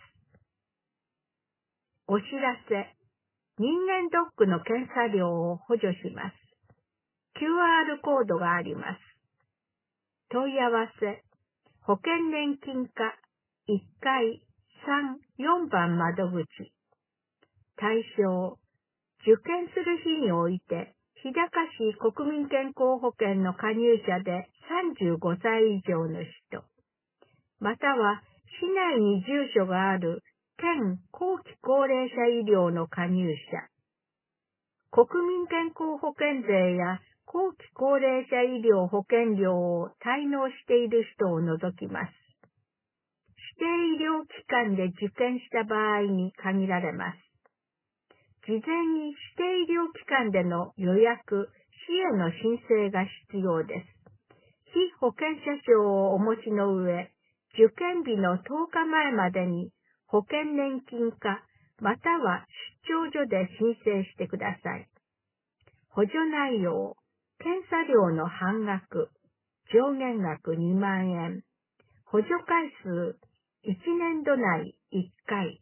お知らせ、人間ドックの検査料を補助します。キューアール コードがあります。問い合わせ、保険年金課いっかいさん、よんばん窓口。対象、受験する日において、日高市国民健康保険の加入者でさんじゅうごさい以上の人、または市内に住所がある県後期高齢者医療の加入者、国民健康保険税や後期高齢者医療保険料を滞納している人を除きます。指定医療機関で受験した場合に限られます。事前に指定医療機関での予約、市への申請が必要です。被保険者証をお持ちの上、受験日のとおかまえまでに保険年金課または出張所で申請してください。補助内容、検査料の半額、上限額にまんえん、補助回数いちねんど内いっかい。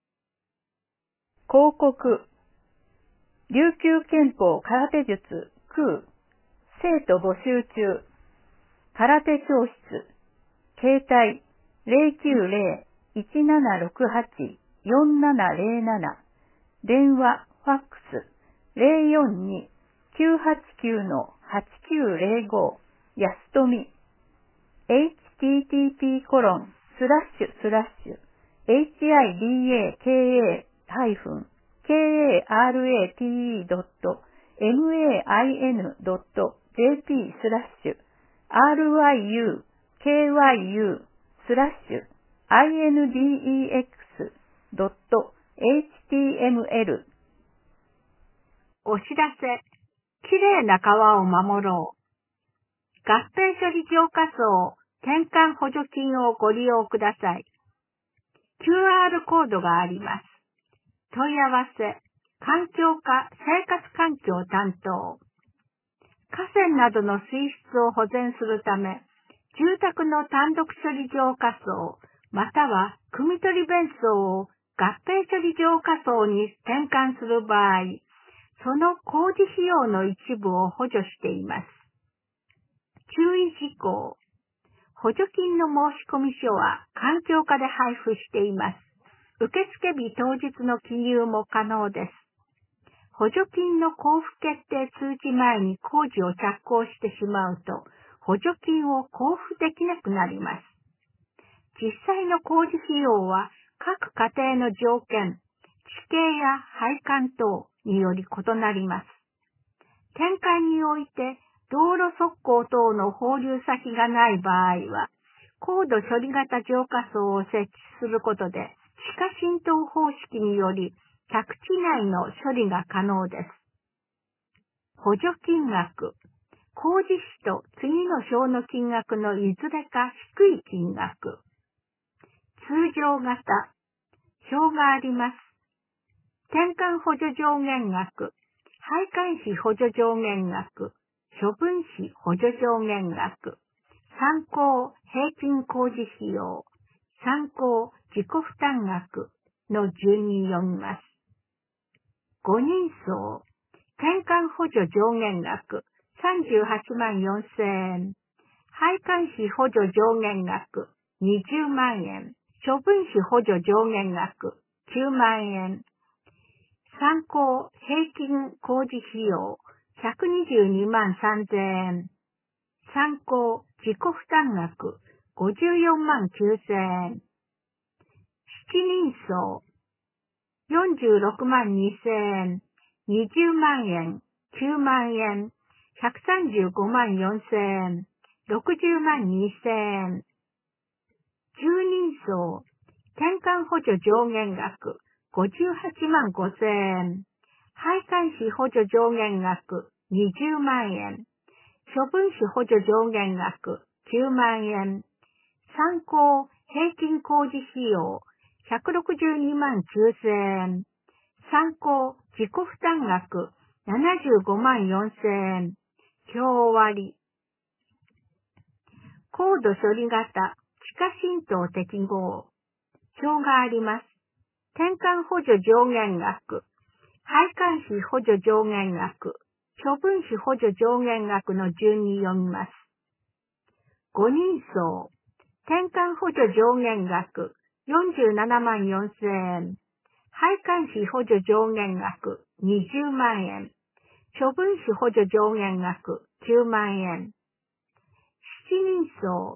広告、琉球憲法空手術空、生徒募集中、空手教室、携帯 ゼロきゅうゼロ いちななろくはち よんななゼロなな、電話、ファックス ゼロよんに きゅうはちきゅう はちきゅうゼロご、安富、エイチティーティーピーコロンスラッシュスラッシュ エイチアイディーエーケーエー ハイフン ケーエーアールエーティーイー ドット エムエーアイエヌ ドット ジェーピー スラッシュ アールワイユーケーワイユー スラッシュ アイエヌディーイーエックス ドット エイチティーエムエル。 お知らせ、きれいな川を守ろう。合併処理浄化槽転換補助金をご利用ください。キューアール コードがあります。問い合わせ、環境課生活環境担当。河川などの水質を保全するため、住宅の単独処理浄化槽、または汲み取り弁槽を合併処理浄化槽に転換する場合、その工事費用の一部を補助しています。注意事項。補助金の申込書は環境課で配布しています。受付日当日の記入も可能です。補助金の交付決定通知前に工事を着工してしまうと、補助金を交付できなくなります。実際の工事費用は各家庭の条件、地形や配管等により異なります。転換において道路側溝等の放流先がない場合は、高度処理型浄化槽を設置することで、地下浸透方式により宅地内の処理が可能です。補助金額。工事費と次の表の金額のいずれか低い金額。通常型。表があります。転換補助上限額。配管費補助上限額。処分費補助上限額。参考平均工事費用。参考自己負担額の順に読みます。ごにんそう。転換補助上限額さんじゅうはちまんよんせんえん。配管費補助上限額にじゅうまんえん。処分費補助上限額きゅうまんえん。参考平均工事費用ひゃくにじゅうにまんさんぜんえん。参考自己負担額ごじゅうよんまんきゅうせんえん。しちにんそう。よんじゅうろくまんにせんえん。にじゅうまんえん。きゅうまんえん。ひゃくさんじゅうごまんよんせんえん。ろくじゅうまんにせんえん。じゅうにんそう。転換補助上限額ごじゅうはちまんごせんえん。配管費補助上限額にじゅうまんえん。処分費補助上限額きゅうまんえん。参考平均工事費用ひゃくろくじゅうにまんきゅうせんえん。参考自己負担額ななじゅうごまんよんせんえん。表終わり。高度処理型地下浸透適合。表があります。転換補助上限額。配管費補助上限額。処分費補助上限額の順に読みます。ごにんそう。転換補助上限額よんじゅうななまんよんせんえん。配管費補助上限額にじゅうまんえん。処分費補助上限額きゅうまんえん。しちにんそう。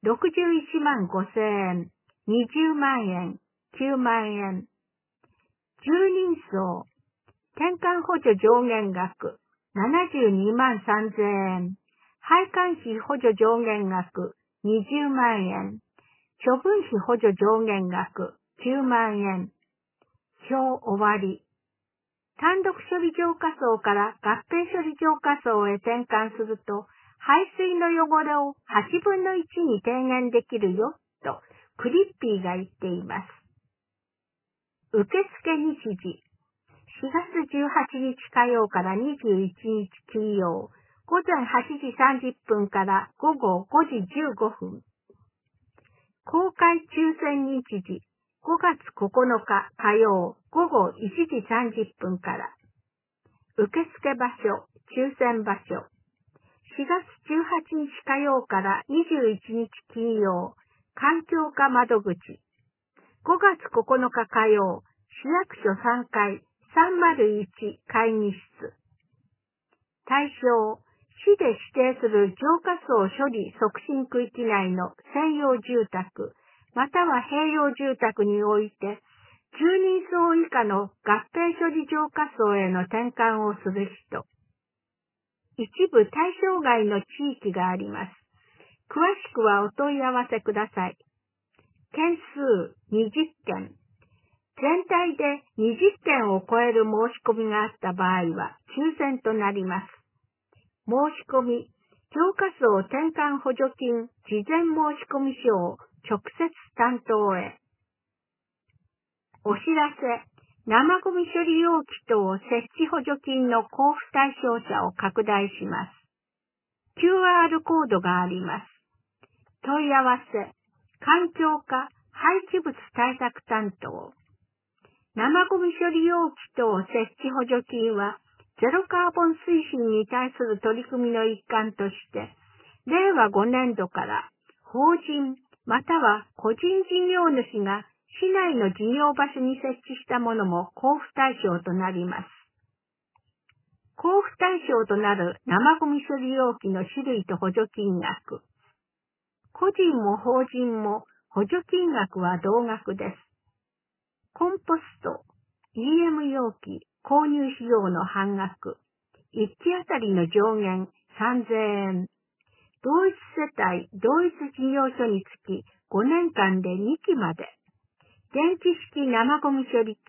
ろくじゅういちまんごせんえん。にじゅうまんえん。きゅうまんえん。じゅうにんそう。転換補助上限額ななじゅうにまんさんぜんえん。配管費補助上限額にじゅうまんえん。処分費補助上限額きゅうまんえん。表終わり。単独処理浄化槽から合併処理浄化槽へ転換すると、排水の汚れをはちぶんのいちに低減できるよ、とクリッピーが言っています。受付日時。しがつじゅうはちにち火曜からにじゅういちにち金曜、午前はちじさんじゅっぷんから午後ごじじゅうごふん。公開抽選日時。ごがつここのか火曜午後いちじさんじゅっぷんから。受付場所、抽選場所。しがつじゅうはちにち火曜からにじゅういちにち金曜、環境課窓口。ごがつここのか火曜、市役所さんがいさんまるいち会議室。対象、市で指定する浄化槽処理促進区域内の専用住宅、または併用住宅において、じゅうにんそう以下の合併処理浄化槽への転換をする人。一部対象外の地域があります。詳しくはお問い合わせください。件数にじゅっけん。全体でにじゅっけんを超える申し込みがあった場合は抽選となります。申し込み、浄化槽転換補助金事前申込書を直接担当へ。お知らせ、生ゴミ処理容器等設置補助金の交付対象者を拡大します。キューアール コードがあります。問い合わせ、環境課廃棄物対策担当。生ゴミ処理容器等設置補助金は、ゼロカーボン推進に対する取り組みの一環として、れいわごねんどから法人または個人事業主が市内の事業場所に設置したものも交付対象となります。交付対象となる生ゴミ処理容器の種類と補助金額。個人も法人も補助金額は同額です。コンポスト、イーエム 容器購入費用の半額。いっきあたりの上限さんぜんえん。同一世帯、同一事業所につきごねんかんでにきまで。電気式生ゴミ処理機、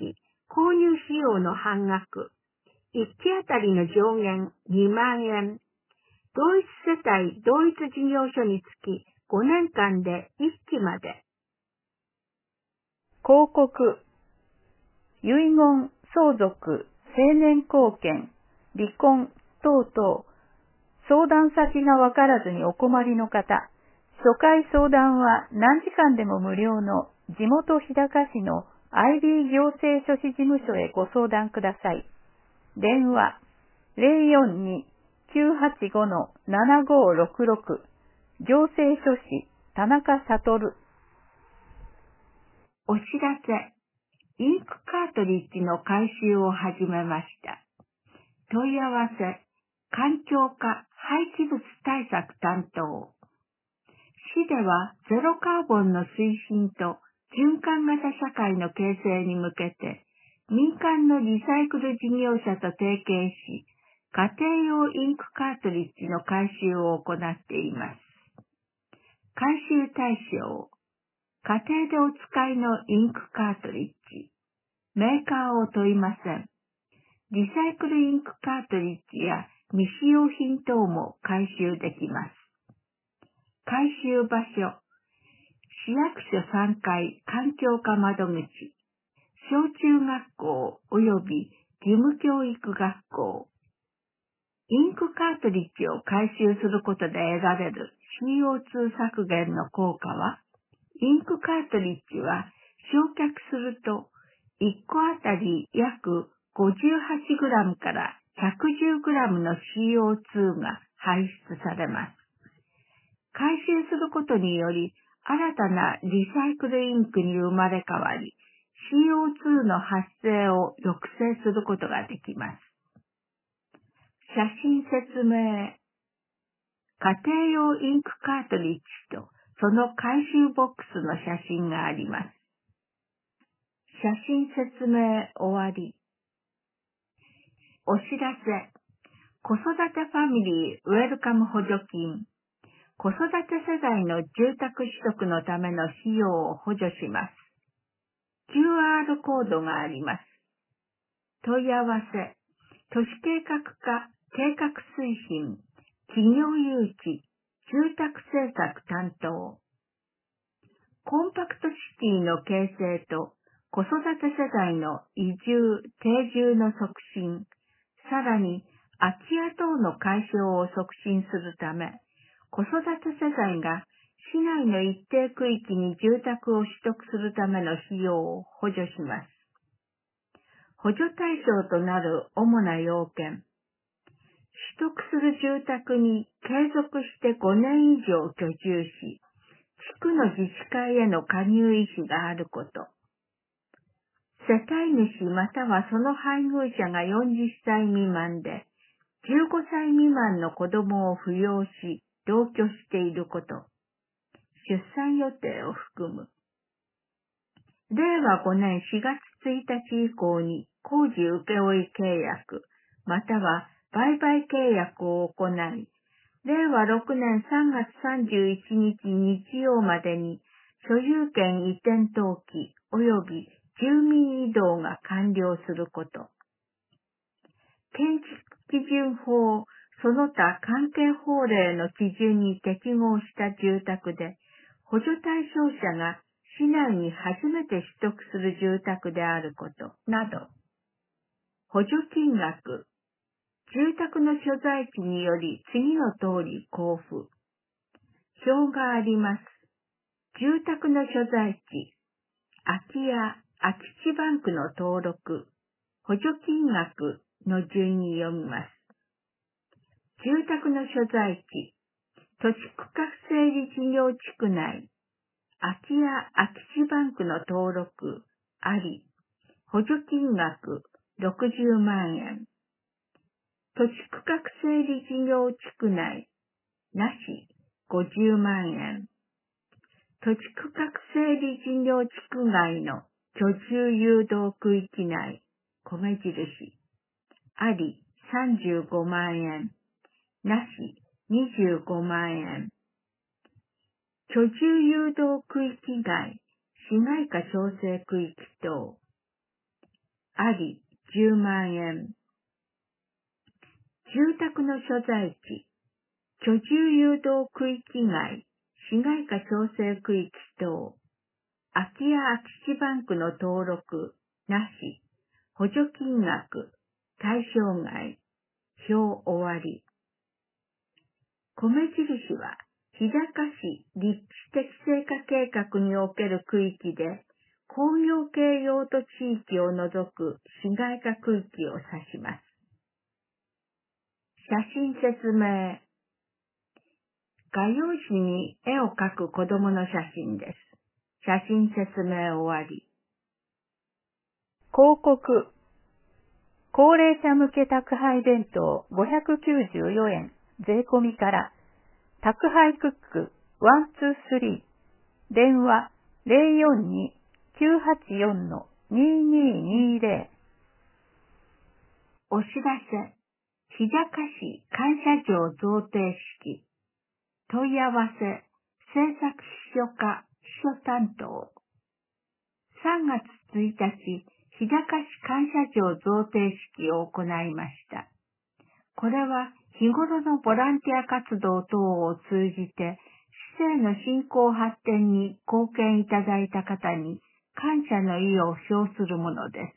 購入費用の半額、いっきあたりの上限にまんえん、同一世帯同一事業所につきごねんかんでいっきまで。 広告、遺言、相続、成年後見、離婚等々、相談先がわからずにお困りの方、初回相談は何時間でも無料の地元日高市の アイビー 行政書士事務所へご相談ください。電話 ゼロよんに きゅうはちご ななごろくろく 行政書士田中悟。 お知らせ。インクカートリッジの回収を始めました。問い合わせ、環境課廃棄物対策担当。市ではゼロカーボンの推進と循環型社会の形成に向けて、民間のリサイクル事業者と提携し、家庭用インクカートリッジの回収を行っています。回収対象、家庭でお使いのインクカートリッジ、メーカーを問いません。リサイクルインクカートリッジや未使用品等も回収できます。回収場所、市役所さんがい環境課窓口、小中学校及び義務教育学校。インクカートリッジを回収することで得られる シーオーツー 削減の効果は、インクカートリッジは焼却するといっこあたり約 ごじゅうはちグラム から ひゃくじゅうグラム の シーオーツー が排出されます。回収することにより新たなリサイクルインクに生まれ変わり、シーオーツー の発生を抑制することができます。写真説明。家庭用インクカートリッジとその回収ボックスの写真があります。写真説明終わり。お知らせ。子育てファミリーウェルカム補助金。子育て世代の住宅取得のための費用を補助します。キューアール コードがあります。問い合わせ。都市計画課計画推進、企業誘致、住宅政策担当。コンパクトシティの形成と子育て世代の移住、定住の促進、さらに空き家等の解消を促進するため、子育て世代が市内の一定区域に住宅を取得するための費用を補助します。補助対象となる主な要件。取得する住宅に継続してごねん以上居住し、地区の自治会への加入意思があること。世帯主またはその配偶者がよんじゅっさい未満で、じゅうごさい未満の子供を扶養し、同居していること。出産予定を含む。れいわごねんしがつついたち以降に工事請負契約、または売買契約を行い、れいわろくねんさんがつさんじゅういちにち日曜までに所有権移転登記及び住民移動が完了すること。建築基準法、その他関係法令の基準に適合した住宅で、補助対象者が市内に初めて取得する住宅であることなど。補助金額。住宅の所在地により次の通り交付。表があります。住宅の所在地。空き家、空き地バンクの登録。補助金額の順に読みます。住宅の所在地。土地区画整理事業地区内。空き家、空き地バンクの登録。あり。補助金額ろくじゅうまんえん。土地区画整理事業地区内、なし、ごじゅうまんえん。土地区画整理事業地区外の居住誘導区域内、米印、あり、さんじゅうごまんえん。なし、にじゅうごまんえん。居住誘導区域外、市街化調整区域等。 ありじゅうまんえん。住宅の所在地、居住誘導区域外、市街化調整区域等、空き家空き地バンクの登録、なし、補助金額、対象外、表終わり。米印は、日高市立地適正化計画における区域で、工業系用途地域を除く市街化区域を指します。写真説明。画用紙に絵を描く子供の写真です。写真説明終わり。 広告。高齢者向け宅配弁当ごひゃくきゅうじゅうよえん税込みから、宅配クックワンツースリー、電話 ゼロよんに きゅうはちよん にーにーにーぜろ。 お知らせ。日高市感謝状贈呈式。問い合わせ。制作秘書課秘書担当。さんがつついたち、日高市感謝状贈呈式を行いました。これは日頃のボランティア活動等を通じて、市政の振興発展に貢献いただいた方に感謝の意を表するものです。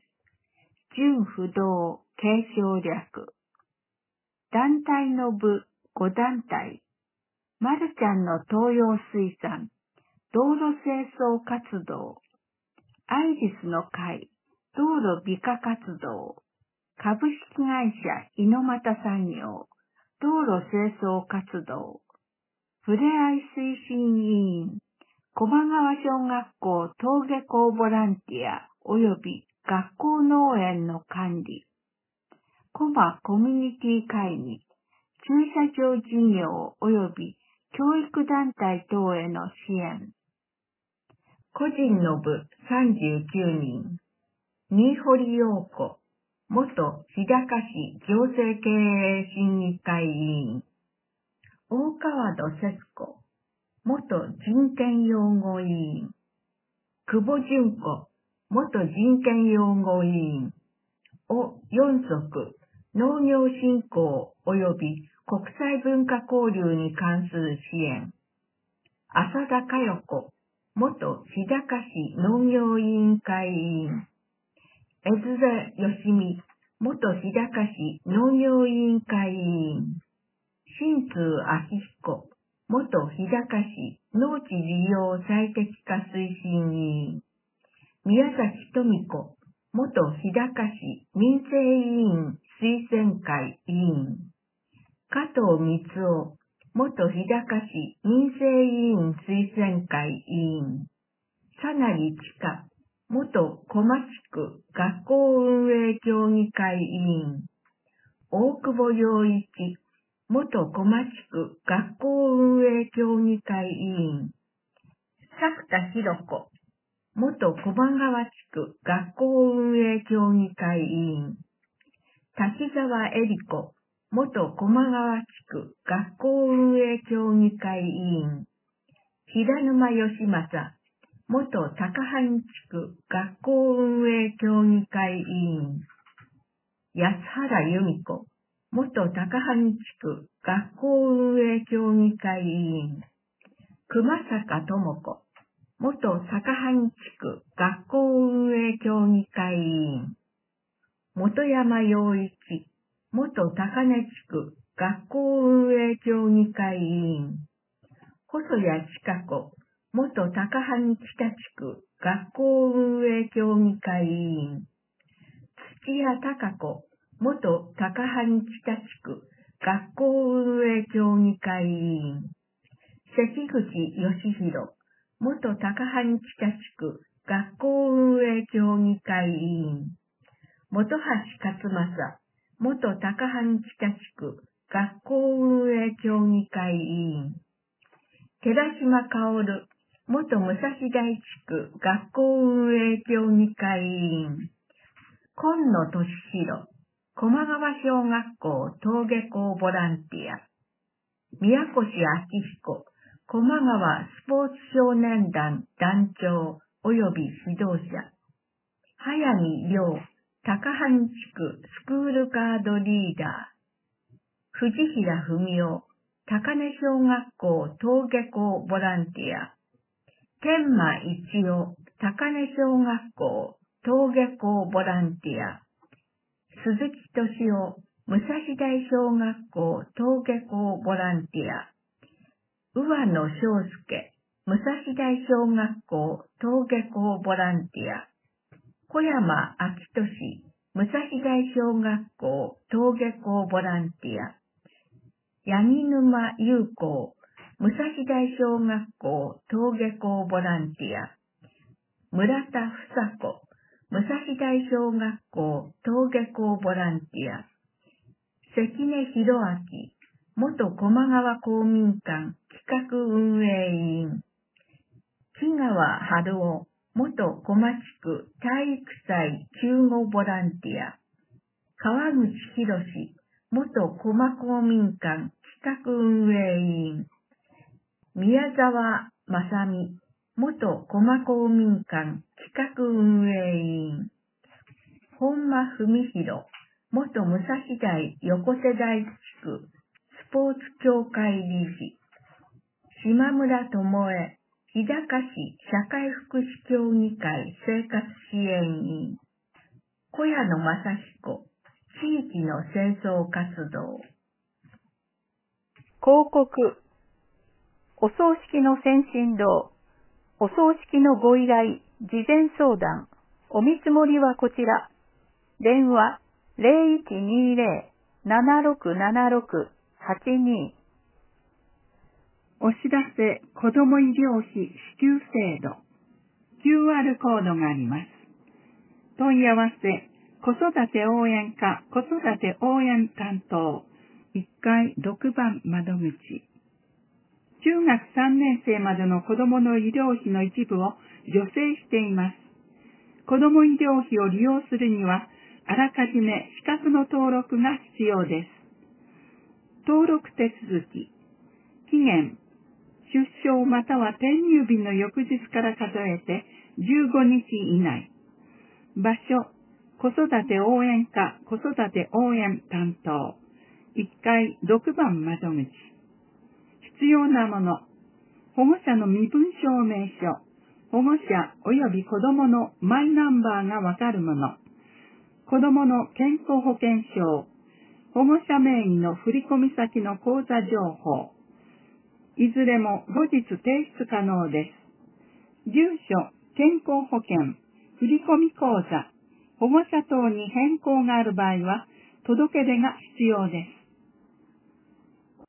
純不動継承略。団体の部ご団体。まるちゃんの東洋水産。道路清掃活動。アイリスの会。道路美化活動。株式会社猪俣産業。道路清掃活動。ふれあい推進委員。駒川小学校登下校ボランティア及び学校農園の管理。駒コミュニティ会議。駐車場事業及び教育団体等への支援。個人の部さんじゅうきゅうにん。新堀陽子。元日高市行政経営審議会委員。大川戸節子。元人権擁護委員。久保純子。元人権擁護委員。お四足。農業振興及び国際文化交流に関する支援。浅田佳代子。元日高市農業委員会委員。江連義美。元日高市農業委員会委員。新通明彦。元日高市農地利用最適化推進委員。宮崎富子。元日高市民生委員推薦会委員。加藤光夫。元日高市民生委員推薦会委員。佐成千佳。元小町区学校運営協議会委員。大久保洋一。元小町区学校運営協議会委員。作田博子。元小間川地区学校運営協議会委員。滝沢恵里子。元小間川地区学校運営協議会委員。平沼義正。元高萩地区学校運営協議会委員。安原由美子。元高萩地区学校運営協議会委員。熊坂智子。元高萩地区学校運営協議会委員。本山洋一。元高根地区学校運営協議会委員。細谷千佳子。元高萩北地区学校運営協議会委員。土屋貴子。元高萩北地区学校運営協議会委員。関口義弘。元高萩北地区学校運営協議会委員。本橋勝正。元高萩北地区学校運営協議会委員。寺島薫。元武蔵台地区学校運営協議会委員。今野俊弘。駒川小学校登下校ボランティア。宮越明彦。駒川スポーツ少年団団長及び指導者。早見亮。 高萩地区スクールカードリーダー、藤平文夫、高根小学校登下校ボランティア、天満一夫、高根小学校登下校ボランティア、鈴木敏夫、武蔵大小学校登下校ボランティア、上野翔介、武蔵大小学校登下校ボランティア、小山明俊、武蔵大小学校登下校ボランティア、八木沼優子、武蔵大小学校登下校ボランティア、村田房子、武蔵大小学校登下校ボランティア、関根博明、元駒川公民館企画運営委員、木川春夫、元小町区体育祭救護ボランティア、川口博士、元駒公民館企画運営委員、宮沢正美、元駒公民館企画運営委員、本間文弘、元武蔵大横瀬台地区スポーツ協会理事、島村智恵、日高市社会福祉協議会生活支援員、小谷野正彦、地域の清掃活動。 広告。お葬式の先進堂。お葬式のご依頼、事前相談。お見積もりはこちら。電話ゼロいちにゼロ ななろくななろく はちに。 お知らせ、子ども医療費支給制度。キューアール コードがあります。問い合わせ、子育て応援課子育て応援担当、いっかいろくばん窓口。中学さんねん生までの子どもの医療費の一部を助成しています。子ども医療費を利用するには、あらかじめ資格の登録が必要です。登録手続き。期限。出生または転入日の翌日から数えてじゅうごにち以内。場所。子育て応援課子育て応援担当。いっかいろくばん窓口。必要なもの。保護者の身分証明書。保護者及び子供のマイナンバーがわかるもの。子供の健康保険証。保護者名義の振込先の口座情報。いずれも後日提出可能です。住所、健康保険、振込口座、保護者等に変更がある場合は、届け出が必要です。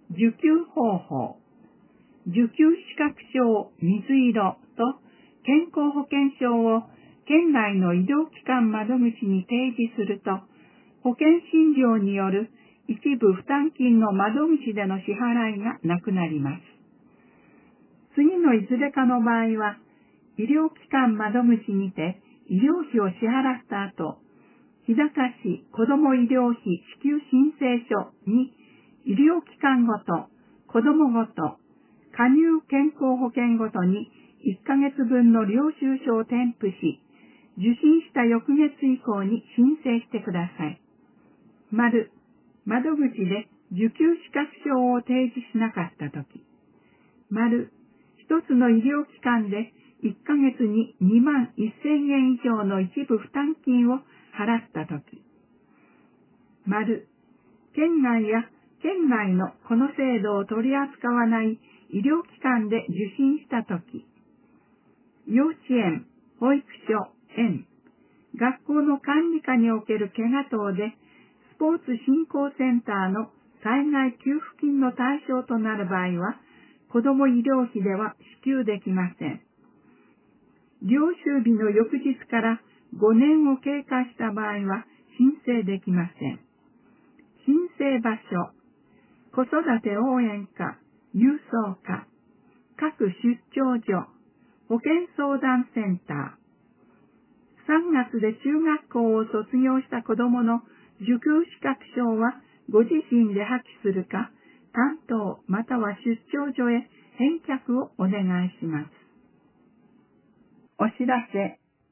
受給方法。受給資格証水色と健康保険証を県内の医療機関窓口に提示すると、保険診療による一部負担金の窓口での支払いがなくなります。次のいずれかの場合は、医療機関窓口にて医療費を支払った後、日高市子ども医療費支給申請書に医療機関ごと、子どもごと、加入健康保険ごとにいっかげつぶんの領収書を添付し、受診した翌月以降に申請してください。丸、窓口で受給資格証を提示しなかったとき。丸、一つの医療機関でいっかげつににまんせんえん以上の一部負担金を払ったとき。丸、県外や県内のこの制度を取り扱わない医療機関で受診したとき。幼稚園、保育所、園、学校の管理下における怪我等で、スポーツ振興センターの災害給付金の対象となる場合は、子ども医療費では支給できません。領収日の翌日からごねんを経過した場合は申請できません。申請場所、子育て応援課、郵送課、各出張所、保健相談センター。さんがつで中学校を卒業した子どもの受給資格証はご自身で破棄するか、担当または出張所へ返却をお願いします。お知らせ、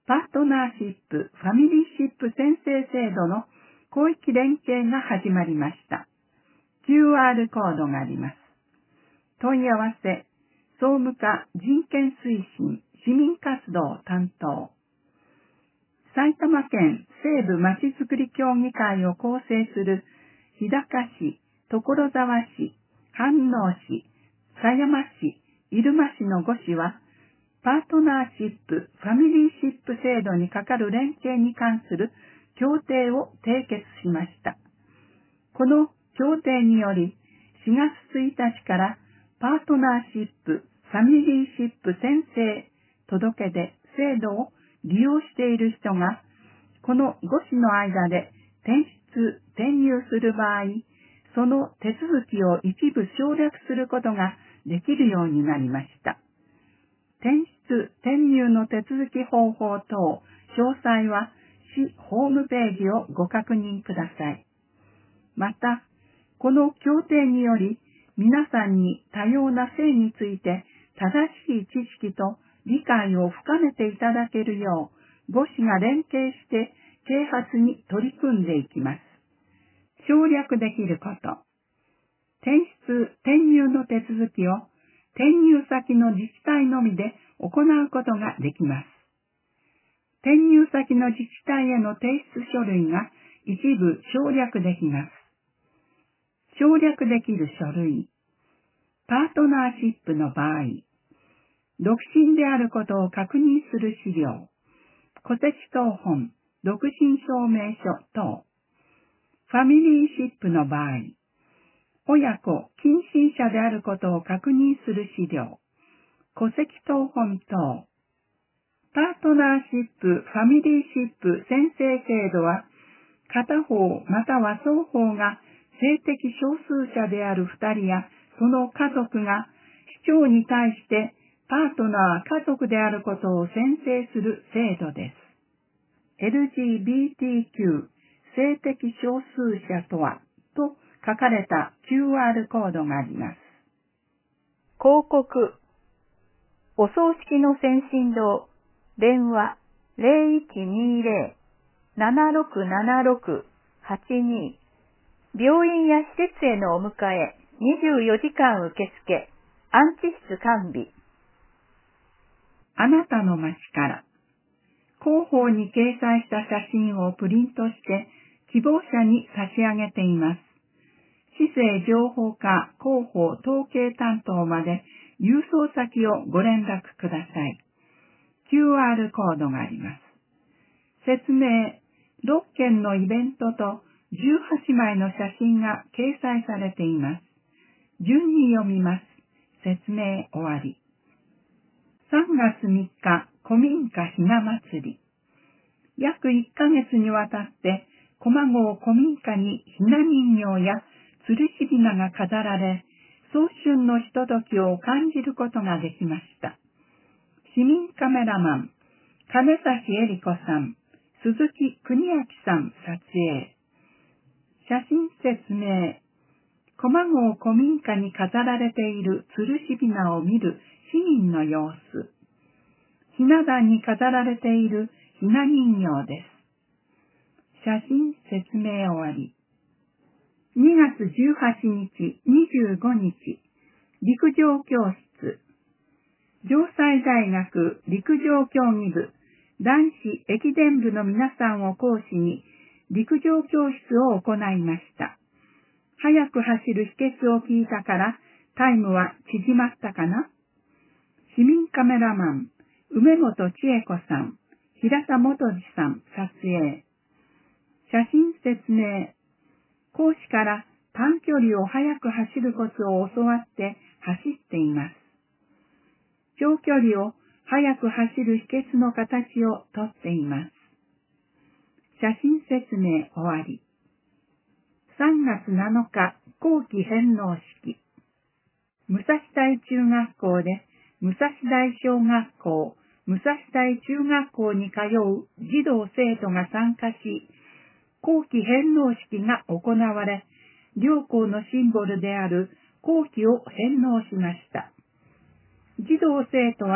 パートナーシップ、ファミリーシップ宣誓制度の広域連携が始まりました。キューアール コードがあります。問い合わせ、総務課人権推進、市民活動担当。埼玉県西部まちづくり協議会を構成する日高市、所沢市、飯能市、狭山市、入間市のご市は、パートナーシップ、ファミリーシップ制度にかかる連携に関する協定を締結しました。この協定により、しがつついたちからパートナーシップ、ファミリーシップ宣誓届出制度を利用している人が、このご市の間で転出、転入する場合、その手続きを一部省略することができるようになりました。転出、転入の手続き方法等、詳細は市ホームページをご確認ください。また、この協定により、皆さんに多様な性について正しい知識と理解を深めていただけるよう、ご市が連携して啓発に取り組んでいきます。省略できること。転出、転入の手続きを転入先の自治体のみで行うことができます。転入先の自治体への提出書類が一部省略できます。省略できる書類。パートナーシップの場合、独身であることを確認する資料、戸籍謄本、独身証明書等。ファミリーシップの場合、親子、近親者であることを確認する資料、戸籍謄本等。パートナーシップ、ファミリーシップ宣誓制度は、片方または双方が性的少数者である二人やその家族が市長に対してパートナー、家族であることを宣誓する制度です。エルジービーティーキュー 性的少数者とはと書かれた キューアール コードがあります。 広告。お葬式の先進堂、電話 ゼロいちにゼロ ななろくななろく はちに 病院や施設へのお迎えにじゅうよじかん受付、安置室完備。 あなたの町から。広報に掲載した写真をプリントして希望者に差し上げています。市政情報課広報統計担当まで郵送先をご連絡ください。キューアール コードがあります。説明、ろっけんのイベントとじゅうはちまいの写真が掲載されています。順に読みます。説明終わり。さんがつみっか、古民家ひな祭り。約いっかげつにわたって、駒郷古民家にひな人形や吊るしびなが飾られ、早春のひとときを感じることができました。市民カメラマン、金崎恵里子さん、鈴木邦明さん撮影。写真説明。駒郷古民家に飾られている吊るしびなを見る市民の様子。ひな壇に飾られているひな人形です。写真説明終わり。にがつじゅうはちにち、にじゅうごにち、陸上教室。城西大学陸上競技部男子駅伝部の皆さんを講師に陸上教室を行いました。速く走る秘訣を聞いたからタイムは縮まったかな？市民カメラマン、梅本千恵子さん、平田元次さん撮影。写真説明。講師から短距離を速く走るコツを教わって走っています。長距離を速く走る秘訣の形をとっています。写真説明終わり。さんがつなのか、後期返納式。武蔵大中学校で、武蔵大小学校、武蔵大中学校に通う児童生徒が参加し、後期返納式が行われ、両校のシンボルである後期を返納しました。児童生徒は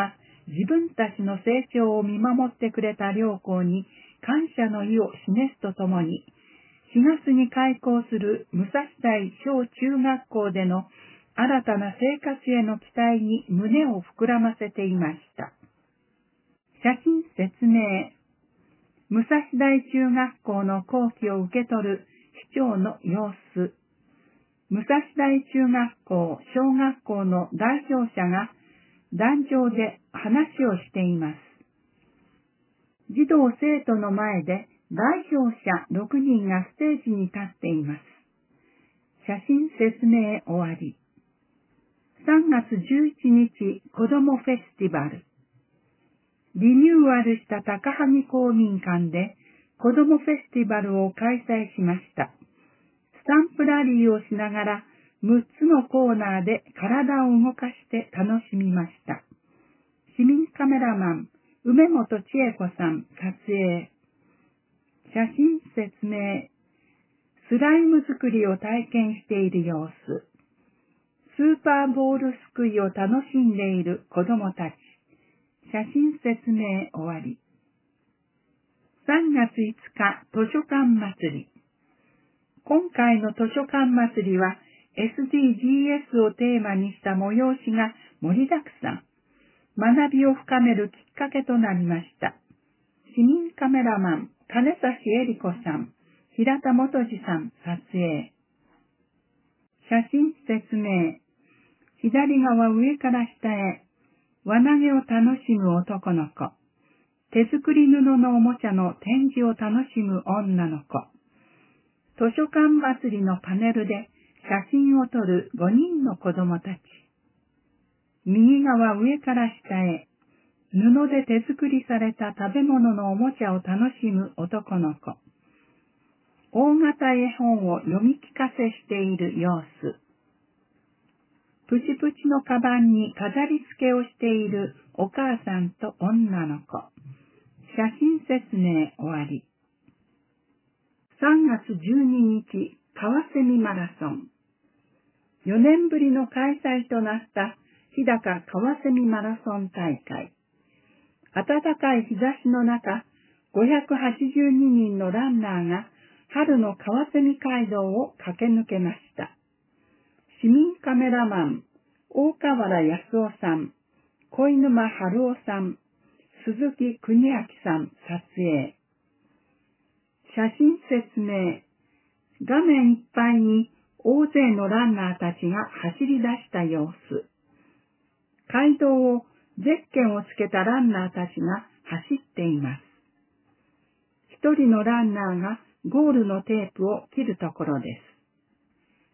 自分たちの成長を見守ってくれた両校に感謝の意を示すとともに、しがつに開校する武蔵台小中学校での新たな生活への期待に胸を膨らませていました。写真説明。武蔵台中学校の校旗を受け取る市長の様子。武蔵台中学校、小学校の代表者が壇上で話をしています。児童生徒の前で代表者ろくにんがステージに立っています。写真説明終わり。さんがつじゅういちにち子どもフェスティバル。リニューアルした高萩公民館で子どもフェスティバルを開催しました。スタンプラリーをしながらむっつのコーナーで体を動かして楽しみました。市民カメラマン、梅本千恵子さん撮影。写真説明。スライム作りを体験している様子。スーパーボールすくいを楽しんでいる子供たち。写真説明終わり。さんがついつか図書館祭り。今回の図書館祭りは エスディージーエス をテーマにした催しが盛りだくさん。学びを深めるきっかけとなりました。市民カメラマン、金指恵里子さん、平田元次さん撮影。写真説明。左側上から下へ、輪投げを楽しむ男の子。手作り布のおもちゃの展示を楽しむ女の子。図書館祭りのパネルで写真を撮るごにんの子供たち。右側上から下へ、布で手作りされた食べ物のおもちゃを楽しむ男の子。大型絵本を読み聞かせしている様子。プチプチのカバンに飾り付けをしているお母さんと女の子。写真説明終わり。さんがつじゅうににち、川蝉マラソン。よねんぶりの開催となった日高川蝉マラソン大会。暖かい日差しの中、ごひゃくはちじゅうににんのランナーが春の川蝉街道を駆け抜けました。市民カメラマン、大河原康夫さん、小沼春夫さん、鈴木邦明さん撮影。写真説明。画面いっぱいに大勢のランナーたちが走り出した様子。街道をゼッケンをつけたランナーたちが走っています。一人のランナーがゴールのテープを切るところです。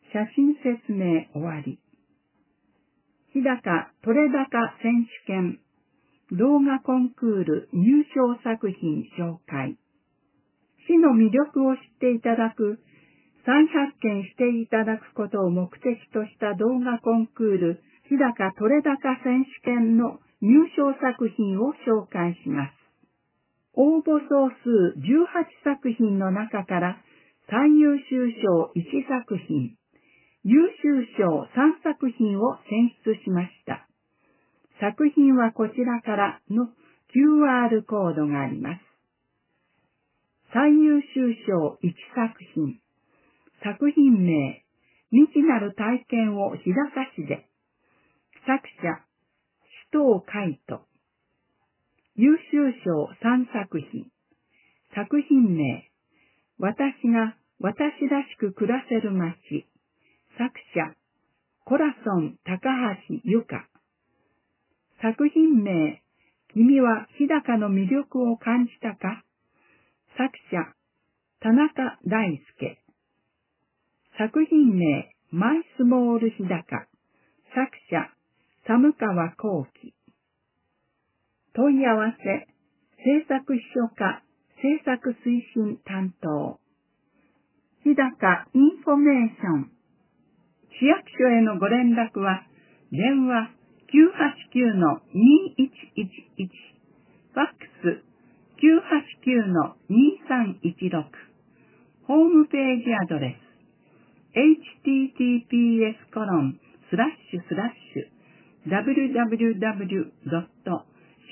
写真説明終わり。日高取れ高選手権動画コンクール入賞作品紹介。市の魅力を知っていただく、再発見していただくことを目的とした動画コンクール日高取れ高選手権の入賞作品を紹介します。応募総数じゅうはちさく品の中から最優秀賞いちさく品、優秀賞さんさく品を選出しました。作品はこちらからの キューアール コードがあります。最優秀賞いちさく品。作品名、未知なる体験を日高市で。作者、首藤海人。優秀賞さんさく品。作品名、私が私らしく暮らせる街。作者、コラソン高橋由香。作品名、君は日高の魅力を感じたか？作者、田中大輔。作品名、マイスモール日高。作者、寒川幸喜。問い合わせ、制作秘書課、制作推進担当。日高インフォメーション。市役所へのご連絡は、電話 きゅうはちきゅうのにいちいちいち、ファックス きゅうはちきゅうのにさんいちろく、ホームページアドレス、エイチティーティーピーエスコロンスラッシュスラッシュダブリュダブリュダブリュドット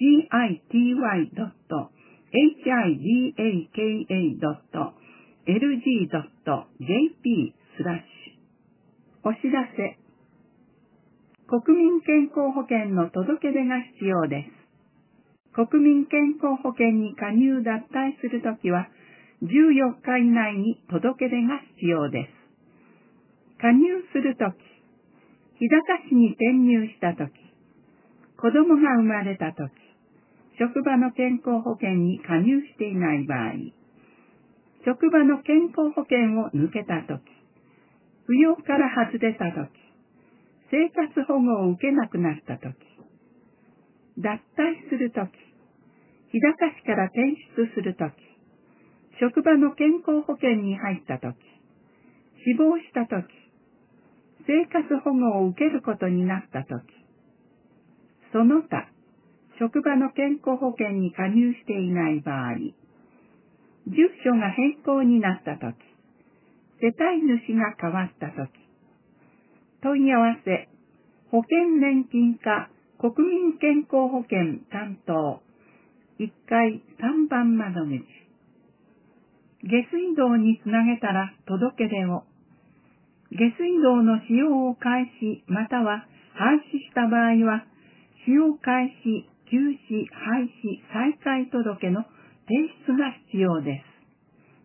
シーアイティーワイドットエイチアイジーエーケーエードットエルジードットジェーピー スラッシュ。お知らせ。国民健康保険の届け出が必要です。国民健康保険に加入脱退するときは、じゅうよっか以内に届け出が必要です。加入するとき、日高市に転入したとき、子供が生まれたとき、職場の健康保険に加入していない場合、職場の健康保険を抜けたとき、扶養から外れたとき、生活保護を受けなくなったとき、脱退するとき、日高市から転出するとき、職場の健康保険に入ったとき、死亡したとき、生活保護を受けることになったとき、その他、職場の健康保険に加入していない場合、住所が変更になったとき、世帯主が変わったとき、問い合わせ、保険年金課国民健康保険担当いっかいさんばん窓口。下水道につなげたら届け出を。下水道の使用を開始または廃止した場合は、使用開始、休止、廃止、再開届の提出が必要です。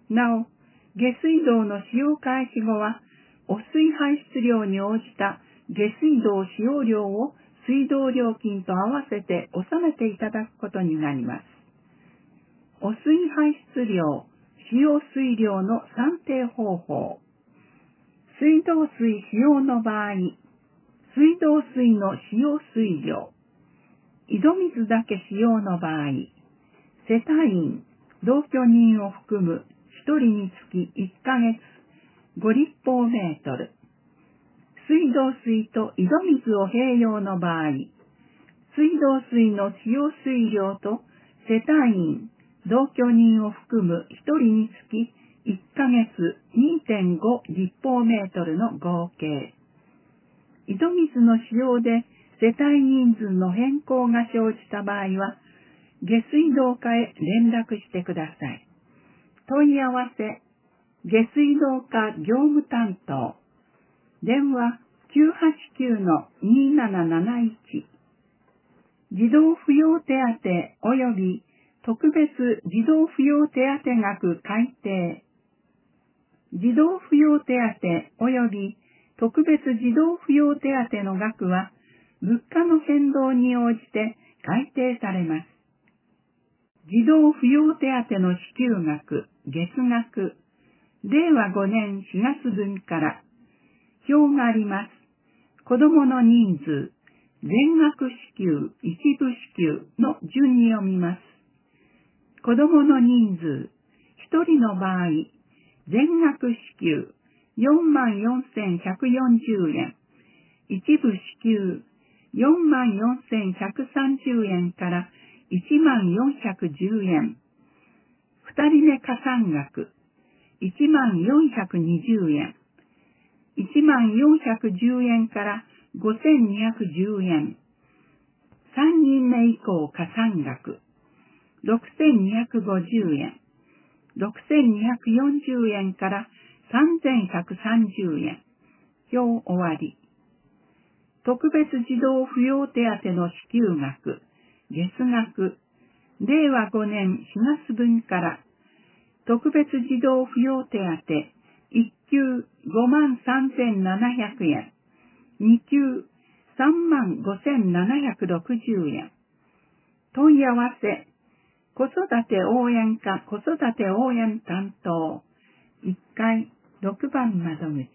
なお、下水道の使用開始後は、汚水排出量に応じた下水道使用量を水道料金と合わせて納めていただくことになります。汚水排出量、使用水量の算定方法。水道水使用の場合、水道水の使用水量、井戸水だけ使用の場合、世帯員、同居人を含むひとりにつきいっかげつご立方メートル。水道水と井戸水を併用の場合、水道水の使用水量と世帯員、同居人を含むひとりにつきいっかげつ にてんご 立方メートルの合計。井戸水の使用で世帯人数の変更が生じた場合は、下水道課へ連絡してください。問い合わせ、下水道課業務担当、電話 きゅうはちきゅうのにーなななないち、児童扶養手当及び特別児童扶養手当額改定、児童扶養手当及び特別児童扶養手当の額は物価の変動に応じて改定されます。児童扶養手当の支給額、月額、れいわごねんしがつ分から表があります。子どもの人数、全額支給、一部支給の順に読みます。子どもの人数、ひとりの場合、全額支給よんまんよんせんひゃくよんじゅうえん、一部支給よんまんよんせんひゃくさんじゅうえんからいちまんよんひゃくじゅうえん、二人目加算額いちまんよんひゃくにじゅうえん、いちまんよんひゃくじゅうえんからごせんにひゃくじゅうえん、三人目以降加算額ろくせんにひゃくごじゅうえん、ろくせんにひゃくよんじゅうえんからさんぜんひゃくさんじゅうえん、表終わり。特別児童扶養手当の支給額、月額、れいわごねんしがつ分から、特別児童扶養手当いっきゅうごまんさんぜんななひゃくえん、にきゅうさんまんごせんななひゃくろくじゅうえん。問い合わせ、子育て応援課子育て応援担当いっかいろくばん窓口。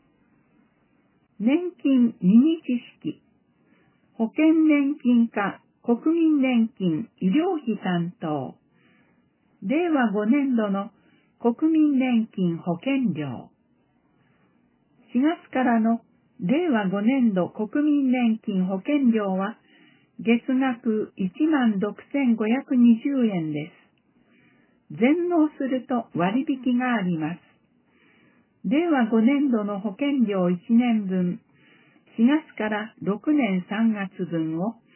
年金ミニ知識、保険年金課国民年金医療費担当、れいわごねんどの国民年金保険料。しがつからのれいわごねんど国民年金保険料は月額いちまんろくせんごひゃくにじゅうえんです。全納すると割引があります。れいわごねんどの保険料いちねんぶん、しがつからろくねんさんがつぶんを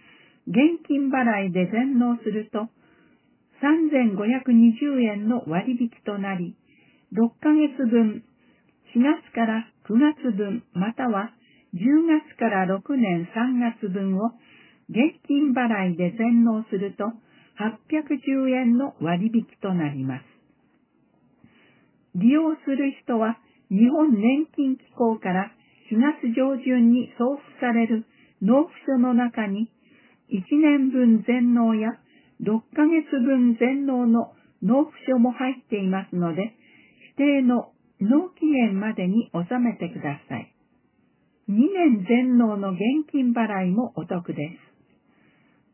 現金払いで全納すると、さんぜんごひゃくにじゅうえんの割引となり、ろっかげつぶん、しがつからくがつぶん、またはじゅうがつからろくねんさんがつぶんを現金払いで全納すると、はっぴゃくじゅうえんの割引となります。利用する人は、日本年金機構からしがつ上旬に送付される納付書の中に、いちねんぶん全納やろっかげつぶん全納の納付書も入っていますので、指定の納期限までに納めてください。にねん全納の現金払いもお得です。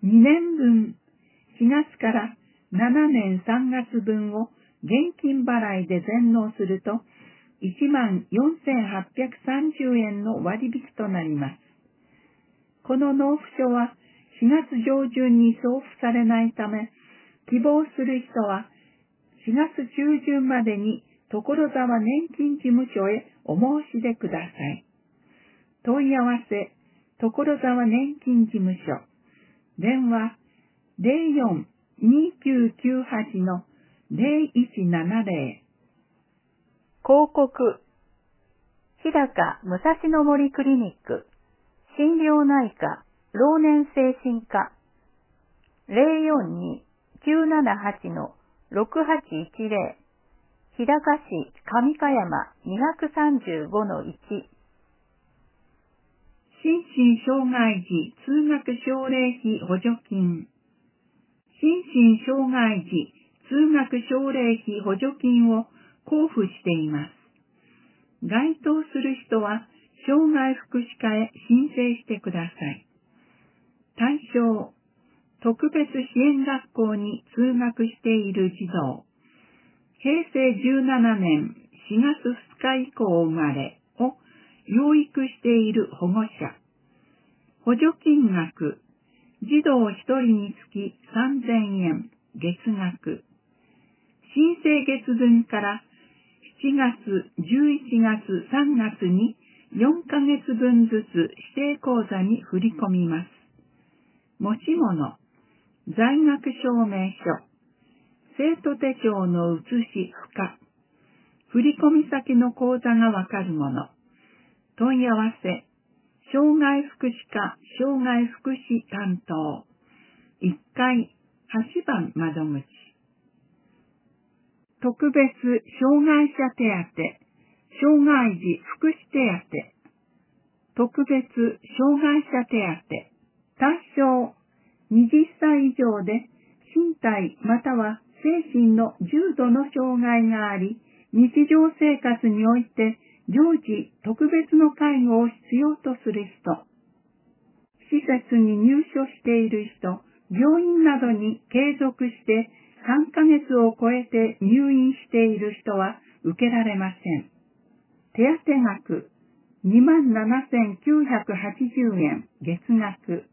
にねんぶん、しがつからななねんさんがつぶんを現金払いで全納すると、いちまんよんせんはっぴゃくさんじゅうえんの割引となります。この納付書はしがつ上旬に送付されないため、希望する人はしがつ中旬までに所沢年金事務所へお申し出ください。問い合わせ、所沢年金事務所。電話、ゼロよん にきゅうきゅうはち のゼロいちななゼロ。広告。日高武蔵野森クリニック。心療内科、老年精神科。ゼロよんに きゅうななはち のろくはちいちゼロ。日高市上香山 にひゃくさんじゅうごのいち。 心身障害児通学奨励費補助金。心身障害児通学奨励費補助金を交付しています。該当する人は障害福祉課へ申請してください。対象、特別支援学校に通学している児童、へいせいじゅうななねんしがつふつか以降生まれを養育している保護者。補助金額、児童ひとりにつきさんぜんえん、月額。申請月分からしちがつ、じゅういちがつ、さんがつによんかげつぶんずつ指定口座に振り込みます。持ち物、在学証明書、生徒手帳の写し付加、振込先の口座がわかるもの、問い合わせ、障害福祉課障害福祉担当、いっかいはちばん窓口。特別障害者手当、障害児福祉手当、特別障害者手当、対象、はたち以上で身体または精神の重度の障害があり、日常生活において常時特別の介護を必要とする人、施設に入所している人、病院などに継続してさんかげつを超えて入院している人は受けられません。手当額にまんななせんきゅうひゃくはちじゅうえん月額。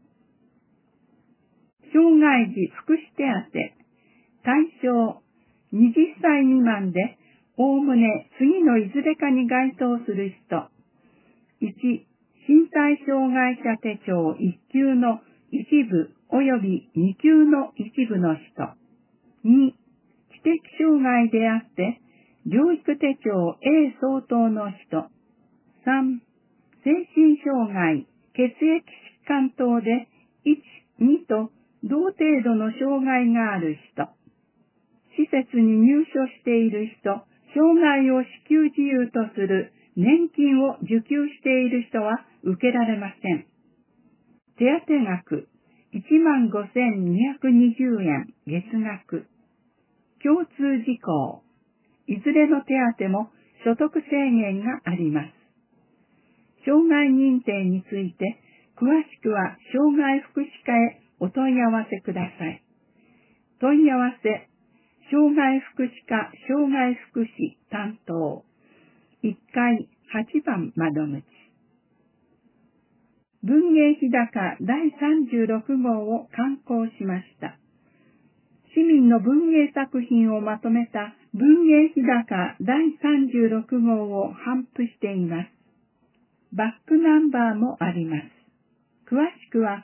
障害児福祉手当、対象はたち未満でおおむね次のいずれかに該当する人。いち、身体障害者手帳いっきゅうの一部及びにきゅうの一部の人。に、知的障害であって療育手帳 A 相当の人。さん、精神障害、血液疾患等でいち、にと同程度の障害がある人。施設に入所している人、障害を支給自由とする年金を受給している人は受けられません。手当額いちまんごせんにひゃくにじゅうえん月額。共通事項。いずれの手当も所得制限があります。障害認定について詳しくは障害福祉課へお問い合わせください。問い合わせ、障害福祉課障害福祉担当、いっかいはちばん窓口。文芸日高だいさんじゅうろくごうを刊行しました。市民の文芸作品をまとめた文芸日高だいさんじゅうろくごうを頒布しています。バックナンバーもあります。詳しくは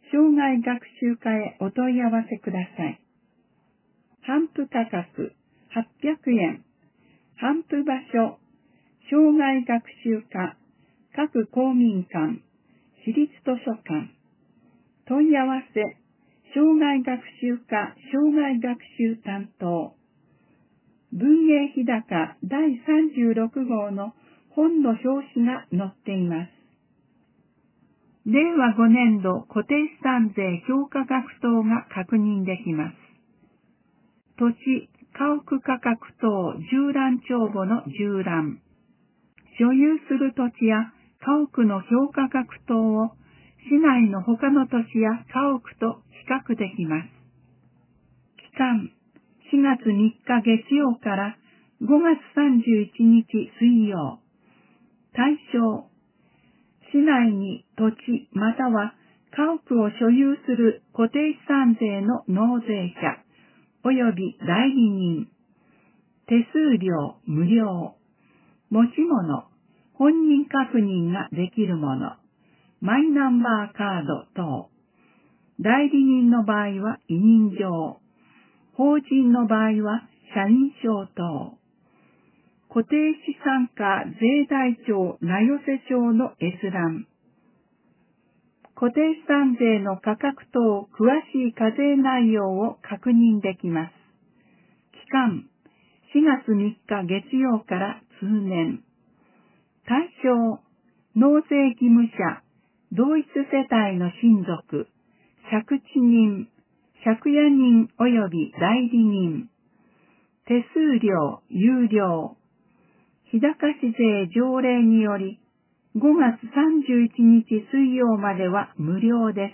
生涯学習課へお問い合わせください。頒布価格はっぴゃくえん。頒布場所、生涯学習課、各公民館、私立図書館。問い合わせ、生涯学習課生涯学習担当。文芸日高だいさんじゅうろくごうの本の表紙が載っています。れいわごねんど固定資産税評価額等が確認できます。土地、家屋価格等縦覧帳簿の縦覧。所有する土地や家屋の評価額等を市内の他の土地や家屋と比較できます。期間、しがつみっか月曜からごがつさんじゅういちにち水曜。対象、市内に土地または家屋を所有する固定資産税の納税者及び代理人。手数料無料。持ち物、本人確認ができるもの。マイナンバーカード等。代理人の場合は委任状。法人の場合は社員証等。固定資産課税台帳名寄帳の閲覧。固定資産税の価格等詳しい課税内容を確認できます。期間、しがつみっか月曜から通年。対象、納税義務者、同一世帯の親族、借地人、借家人及び代理人。手数料、有料。日高市税条例により、ごがつさんじゅういちにち水曜までは無料です。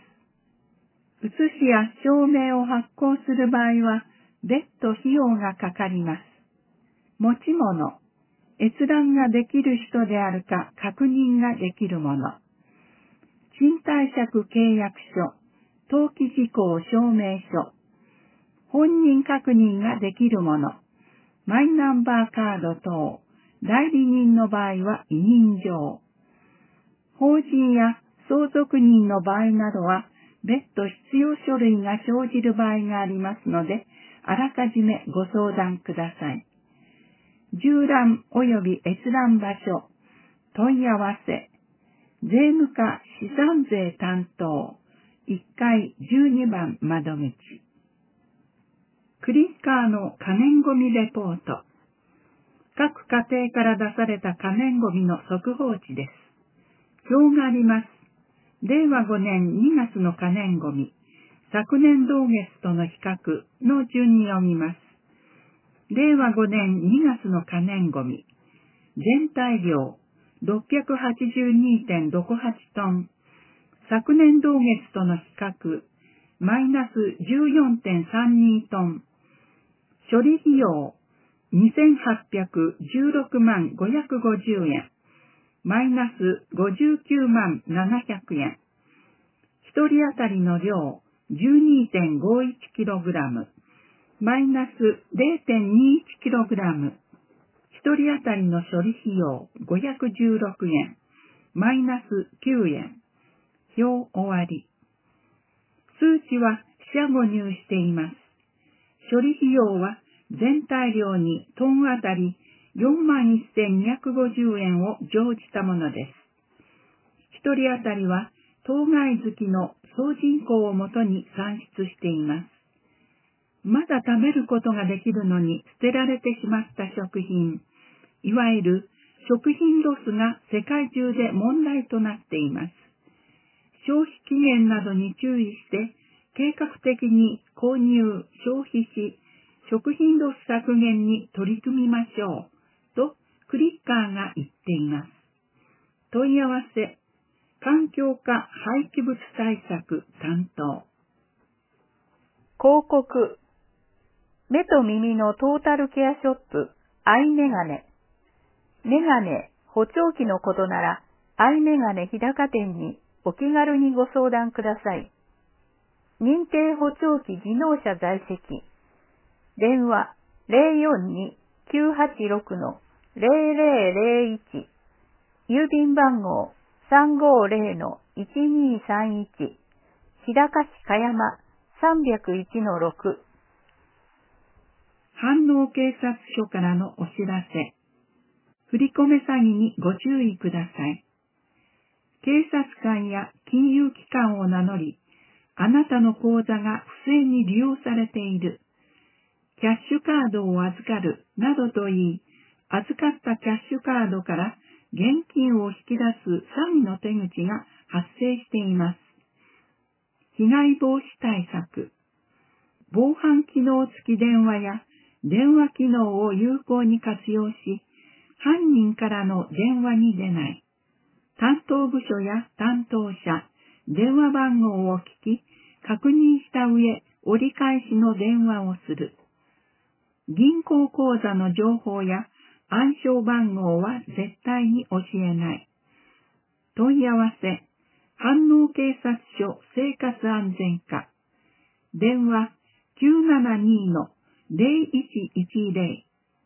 写しや証明を発行する場合は、別途費用がかかります。持ち物、閲覧ができる人であるか確認ができるもの。賃貸借契約書、登記事項証明書。本人確認ができるもの。マイナンバーカード等。代理人の場合は委任状。法人や相続人の場合などは別途必要書類が生じる場合がありますので、あらかじめご相談ください。縦覧及び閲覧場所、問い合わせ、税務課資産税担当、いっかいじゅうにばん窓口。クリッカーの可燃ごみレポート。各家庭から出された可燃ごみの速報値です。表があります。れいわごねんにがつの可燃ごみ、昨年同月との比較の順に読みます。れいわごねんにがつの可燃ごみ、全体量 ろっぴゃくはちじゅうにてんろくはち トン、昨年同月との比較、マイナス じゅうよんてんさんに トン、処理費用にせんはっぴゃくじゅうろくまんごひゃくごじゅうえん、マイナスごじゅうきゅうまんななひゃくえん。一人当たりの量 じゅうにてんごいちキログラム、マイナス れいてんにいちキログラム。一人当たりの処理費用ごひゃくじゅうろくえん、マイナスきゅうえん。表終わり。数値は四捨五入しています。処理費用は全体量にトンあたりよんまんせんにひゃくごじゅうえんを乗じたものです。一人当たりは当該月の総人口をもとに算出しています。まだ食べることができるのに捨てられてしまった食品、いわゆる食品ロスが世界中で問題となっています。消費期限などに注意して計画的に購入、消費し、食品ロス削減に取り組みましょうとクリッカーが言っています。問い合わせ、環境課廃棄物対策担当。 広告。目と耳のトータルケアショップ、アイメガネ。メガネ、補聴器のことなら、アイメガネ日高店にお気軽にご相談ください。認定補聴器技能者在籍。電話 ゼロよんに きゅうはちろく ゼロゼロゼロいち。郵便番号 さんごゼロ いちにさんいち。 日高市香山さんびゃくいちのろく。 飯能警察署からのお知らせ。振り込め詐欺にご注意ください。警察官や金融機関を名乗り、あなたの口座が不正に利用されている。キャッシュカードを預かるなどと言い、預かったキャッシュカードから現金を引き出す詐欺の手口が発生しています。被害防止対策。防犯機能付き電話や電話機能を有効に活用し、犯人からの電話に出ない。担当部署や担当者、電話番号を聞き、確認した上、折り返しの電話をする。銀行口座の情報や暗証番号は絶対に教えない。問い合わせ、飯能警察署生活安全課。電話 きゅうななに の ゼロいちいちゼロ。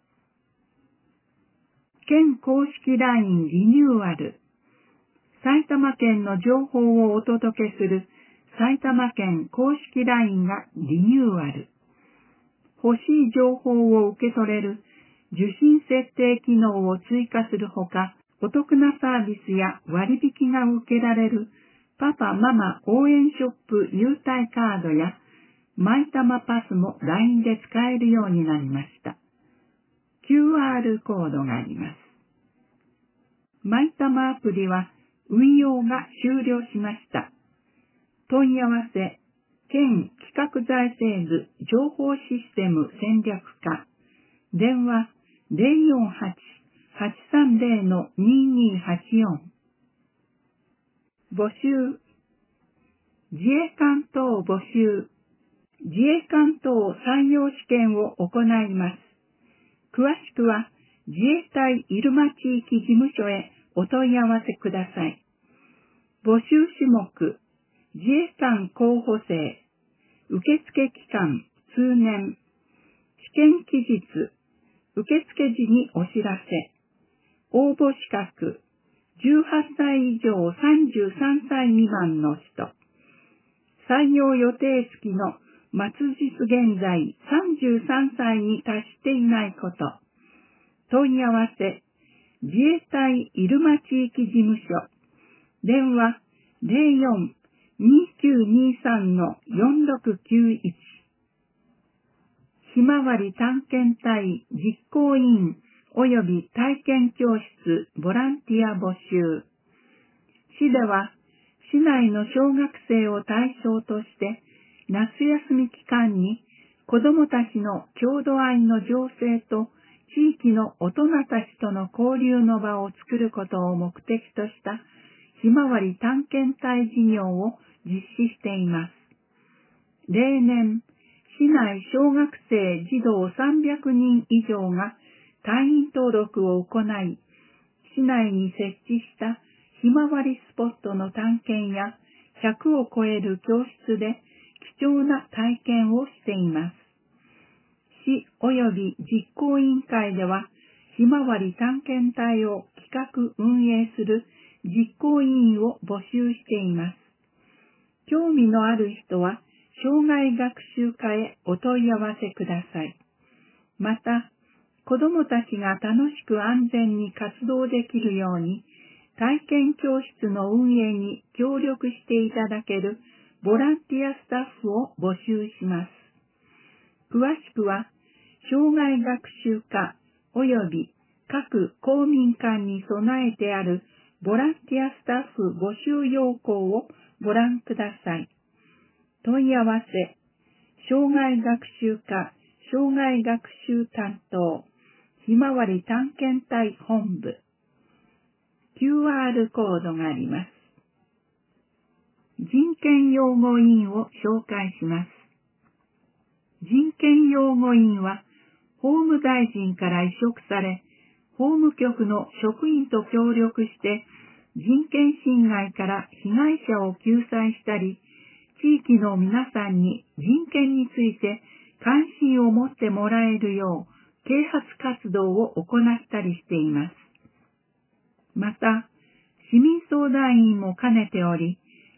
県公式 ライン リニューアル。埼玉県の情報をお届けする埼玉県公式 ライン がリニューアル。欲しい情報を受け取れる受信設定機能を追加するほか、お得なサービスや割引が受けられるパパママ応援ショップ優待カードやマイタマパスも ライン で使えるようになりました。キューアール コードがあります。マイタマアプリは運用が終了しました。問い合わせ、県企画財政部情報システム戦略課、電話 ゼロよんはち はちさんゼロ のににはちよん。募集、自衛官等募集、自衛官等採用試験を行います。詳しくは自衛隊入間地域事務所へお問い合わせください。募集種目、自衛官候補生、受付期間、通年、試験期日、受付時にお知らせ、応募資格、じゅうはっさい以上さんじゅうさんさい未満の人、採用予定月の末日現在さんじゅうさんさいに達していないこと、問い合わせ、自衛隊入間地域事務所、電話 ゼロよん にきゅうにさん のよんろくきゅういち。ひまわり探検隊実行委員及び体験教室ボランティア募集。市では、市内の小学生を対象として、夏休み期間に子どもたちの郷土愛の醸成と地域の大人たちとの交流の場を作ることを目的としたひまわり探検隊事業を実施しています。例年、市内小学生児童さんびゃくにん以上が隊員登録を行い、市内に設置したひまわりスポットの探検やひゃくを超える教室で貴重な体験をしています。市及び実行委員会では、ひまわり探検隊を企画運営する実行委員を募集しています。興味のある人は、障害学習課へお問い合わせください。また、子どもたちが楽しく安全に活動できるように、体験教室の運営に協力していただけるボランティアスタッフを募集します。詳しくは、障害学習課及び各公民館に備えてあるボランティアスタッフ募集要項をご覧ください。問い合わせ、障害学習課障害学習担当、ひまわり探検隊本部。キューアール コードがあります。人権擁護委員を紹介します。人権擁護委員は、法務大臣から委嘱され、法務局の職員と協力して、人権侵害から被害者を救済したり、地域の皆さんに人権について関心を持ってもらえるよう、啓発活動を行ったりしています。また、市民相談員も兼ねており、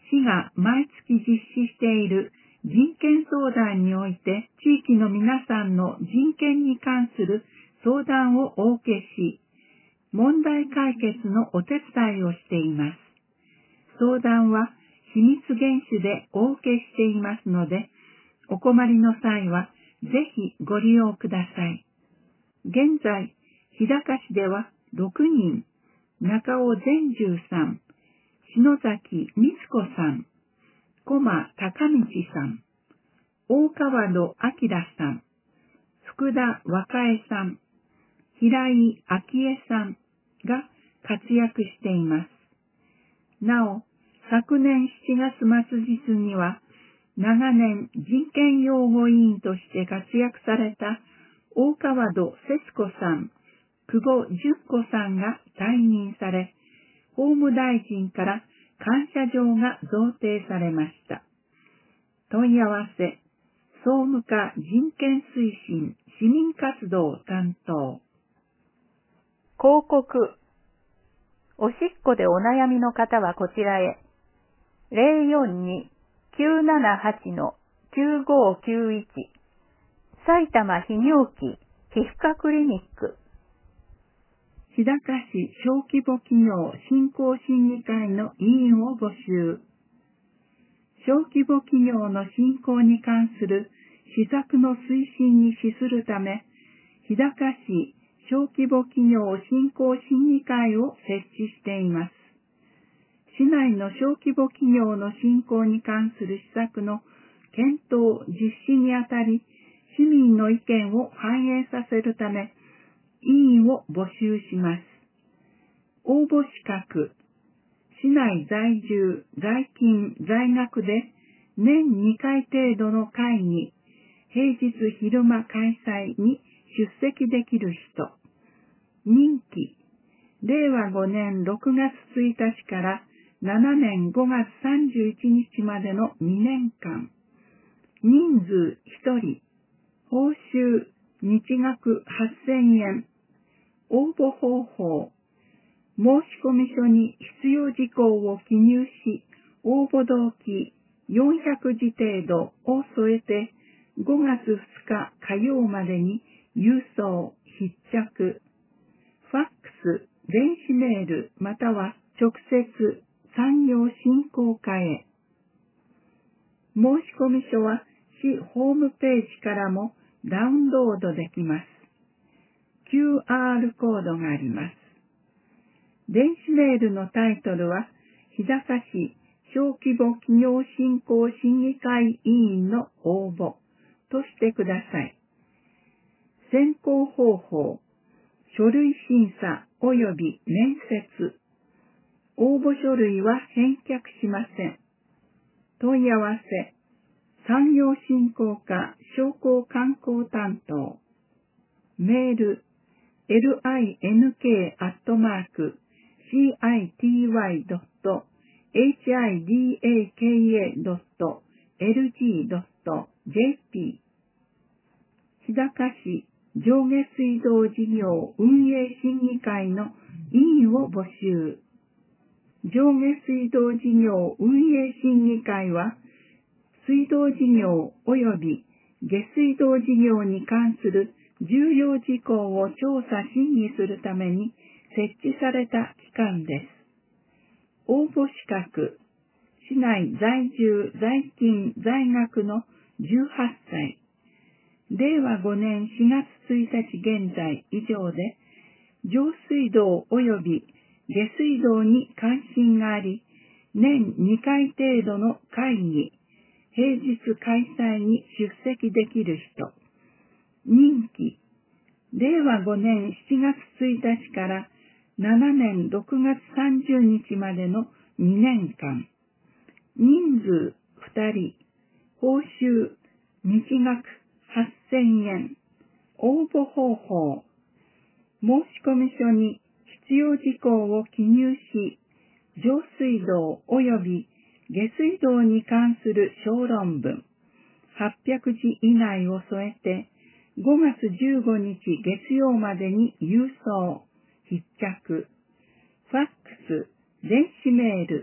市が毎月実施している人権相談において、地域の皆さんの人権に関する相談をお受けし、問題解決のお手伝いをしています。相談は秘密厳守でお受けしていますので、お困りの際はぜひご利用ください。現在、日高市ではろくにん、中尾善重さん、篠崎光子さん、駒高道さん、大川戸明さん、福田若江さん、平井昭恵さんが活躍しています。なお、昨年しちがつ末日には、長年人権擁護委員として活躍された大川戸節子さん、久保純子さんが退任され、法務大臣から感謝状が贈呈されました。問い合わせ、総務課人権推進市民活動担当。 広告。おしっこでお悩みの方はこちらへ。ゼロよんに きゅうななはち きゅうごきゅういち 埼玉泌尿器皮膚科クリニック。 日高市小規模企業振興審議会の委員を募集。小規模企業の振興に関する施策の推進に資するため、日高市小規模企業振興審議会を設置しています。市内の小規模企業の振興に関する施策の検討・実施にあたり、市民の意見を反映させるため、委員を募集します。応募資格、市内在住、在勤、在学で年にかい程度の会議、平日昼間開催に出席できる人。任期、れいわごねんろくがつついたちからしちねんごがつさんじゅういちにちまでのにねんかん。人数ひとり。報酬、日額はっせんえん。応募方法。申込書に必要事項を記入し、応募動機よんひゃくじ程度を添えて、ごがつふつか火曜までに郵送、必着。ファックス、電子メール、または直接産業振興課へ。申込書は市ホームページからもダウンロードできます。キューアール コードがあります。電子メールのタイトルは、日高市小規模企業振興審議会委員の応募としてください。選考方法、書類審査及び面接。応募書類は返却しません。問い合わせ、産業振興課商工観光担当。メール、エルアイエヌケー アットマーク、シーアイティーワイ ドット、エイチアイディーエーケーエー ドット、エルジー ドット、ジェーピー。日高市上下水道事業運営審議会の委員を募集。上下水道事業運営審議会は、水道事業及び下水道事業に関する重要事項を調査審議するために設置された機関です。応募資格、市内在住、在勤、在学のじゅうはっさい。れいわごねんしがつついたち現在以上で、上水道及び下水道に関心があり、年にかい程度の会議、平日開催に出席できる人。任期、れいわごねんしちがつついたちからしちねんろくがつさんじゅうにちまでのにねんかん。人数ふたり。報酬、日額はっせんえん。応募方法。申込書に必要事項を記入し、上水道及び下水道に関する小論文、はっぴゃくじ以内を添えて、ごがつじゅうごにち月曜までに郵送、必着。ファックス、電子メール、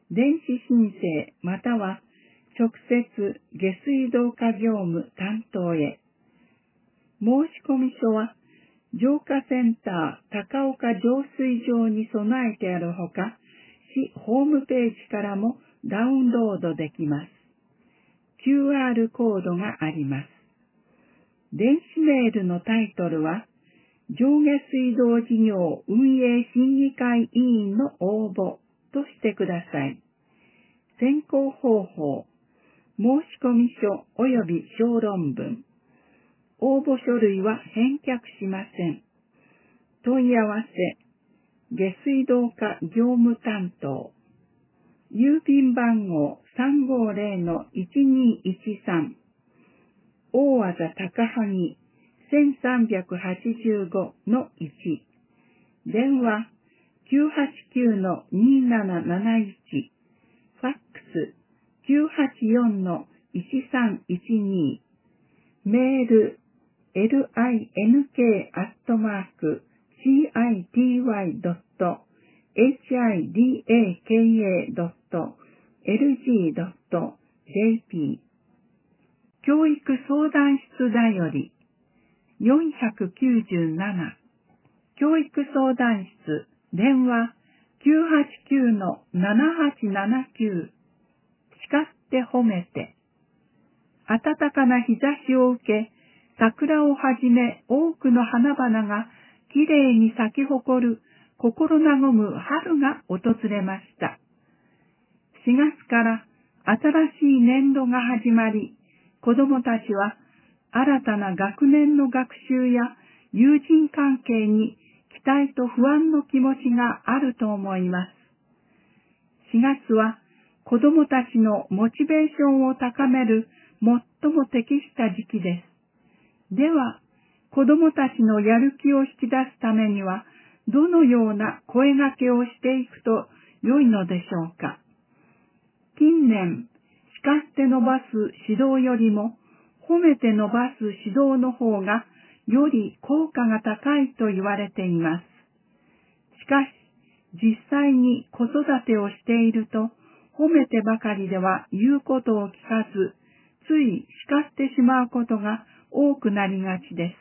電子申請または直接下水道課業務担当へ。申込書は浄化センター高岡浄水場に備えてあるほか、市ホームページからもダウンロードできます。キューアール コードがあります。電子メールのタイトルは、上下水道事業運営審議会委員の応募としてください。選考方法、申込書及び小論文。応募書類は返却しません。問い合わせ、下水道課業務担当。郵便番号 さんごーぜろのいちにいちさん。大和田高萩 せんさんびゃくはちじゅうごのいち。電話 きゅうはちきゅうのにーなななないち。ファックス きゅうはちよんのいちさんいちに。メール エルアイエヌケー アットマーク シーアイティーワイ ドット エイチアイディーエーケーエー ドット エルジー ドット ジェーピー。教育相談室だよりよんひゃくきゅうじゅうなな。教育相談室電話 きゅうはちきゅうのななはちななきゅう。叱って褒めて。暖かな日差しを受け、桜をはじめ多くの花々がきれいに咲き誇る心和む春が訪れました。しがつから新しい年度が始まり、子どもたちは新たな学年の学習や友人関係に期待と不安の気持ちがあると思います。しがつは子どもたちのモチベーションを高める最も適した時期です。では、子どもたちのやる気を引き出すためには、どのような声掛けをしていくと良いのでしょうか。近年、叱って伸ばす指導よりも、褒めて伸ばす指導の方がより効果が高いと言われています。しかし、実際に子育てをしていると、褒めてばかりでは言うことを聞かず、つい叱ってしまうことが多くなりがちです。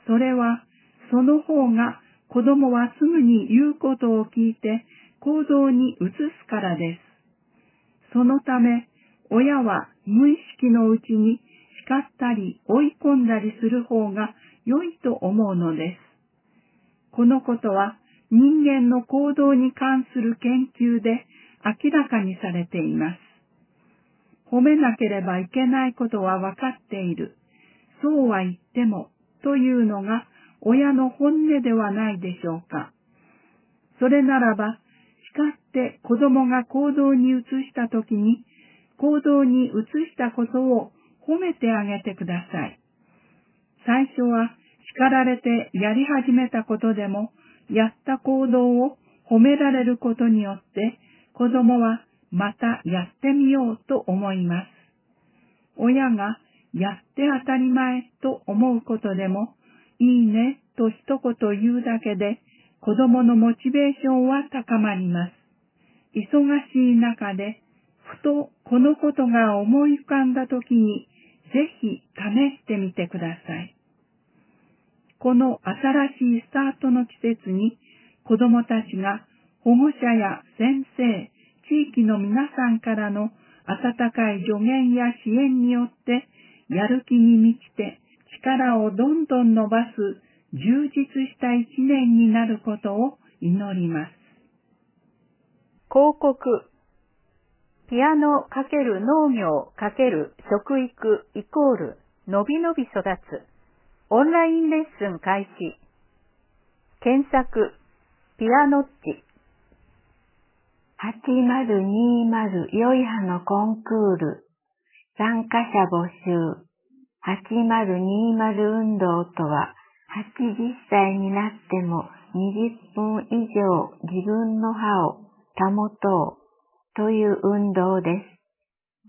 それは、その方が子供はすぐに言うことを聞いて行動に移すからです。そのため、親は無意識のうちに叱ったり追い込んだりする方が良いと思うのです。このことは人間の行動に関する研究で明らかにされています。褒めなければいけないことは分かっている。そうは言ってもというのが親の本音ではないでしょうか。それならば、叱って子供が行動に移したときに、行動に移したことを褒めてあげてください。最初は叱られてやり始めたことでも、やった行動を褒められることによって、子供はまたやってみようと思います。親がやって当たり前と思うことでも、いいねと一言言うだけで、子供のモチベーションは高まります。忙しい中で、ふとこのことが思い浮かんだときに、ぜひ試してみてください。この新しいスタートの季節に、子供たちが保護者や先生、地域の皆さんからの温かい助言や支援によって、やる気に満ちて力をどんどん伸ばす充実した一年になることを祈ります。 広告。ピアノ×農業×食育イコールのびのび育つ。オンラインレッスン開始。検索、ピアノッチ。 はちまるにまるよいはのコンクール。参加者募集。はちまるにまる運動とは、はちじゅっさいになってもにじゅっぷん以上自分の歯を保とうという運動です。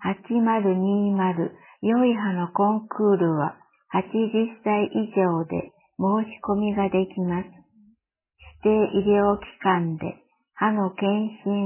はちまるにまるよい歯のコンクールははちじゅっさい以上で申し込みができます。指定医療機関で歯の検診を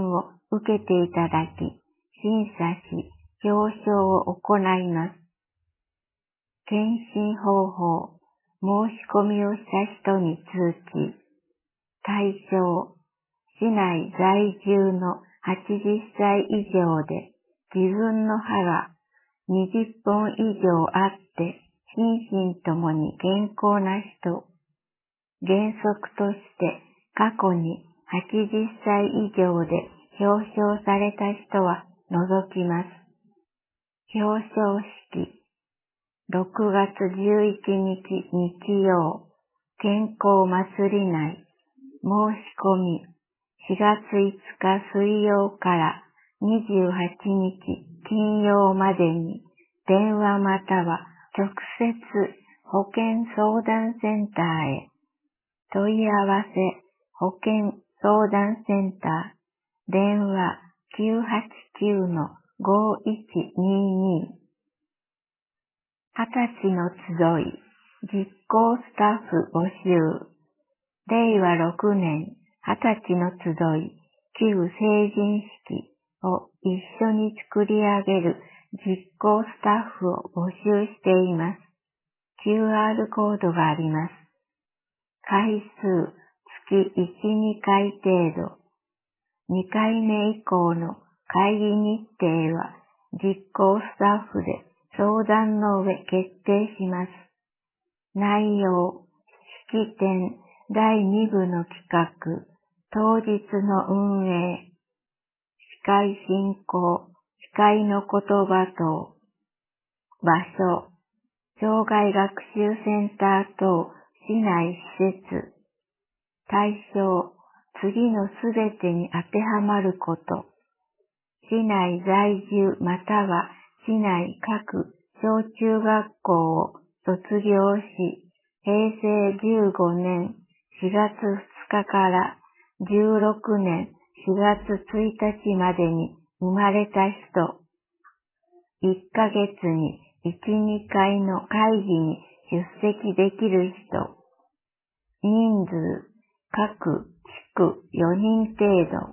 受けていただき、審査し、表彰を行います。検診方法、申し込みをした人に通知。対象、市内在住のはちじゅっさい以上で、自分の歯がにじゅっぽん以上あって、心身ともに健康な人。原則として、過去にはちじゅっさい以上で表彰された人は除きます。表彰式、ろくがつじゅういちにち日曜、健康祭り内、申し込み、しがついつか水曜からにじゅうはちにち金曜までに、電話または直接保健相談センターへ。問い合わせ、保健相談センター、電話 きゅうはちきゅうのごいちにに。はたちの集い、実行スタッフ募集。れいわろくねん、はたちの集い、旧成人式を一緒に作り上げる実行スタッフを募集しています。キューアール コードがあります。回数、月いち、にかい程度。にかいめ以降の会議日程は実行スタッフで相談の上決定します。内容、式典、だいにぶの企画、当日の運営、司会進行、司会の言葉等、場所、障害学習センター等市内施設、対象、次のすべてに当てはまること、市内在住または市内各小中学校を卒業し、へいせいじゅうごねんしがつふつかからじゅうろくねんしがつついたちまでに生まれた人、いっかげつにいち、にかいの会議に出席できる人、人数、各地区よにん程度。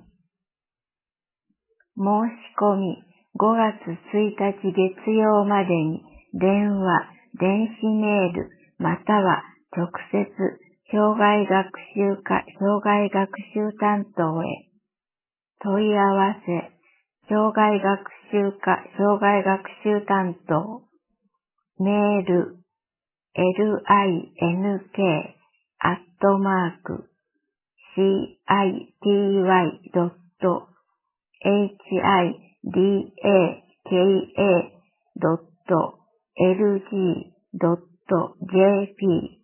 申し込みごがつついたち月曜までに電話、電子メール、または直接障害学習課障害学習担当へ。問い合わせ、障害学習課障害学習担当。メール、エルアイエヌケー アットマーク、シーアイティーワイ ドット、エイチアイディーエーケーエー ドット、エルジー ドット、ジェーピ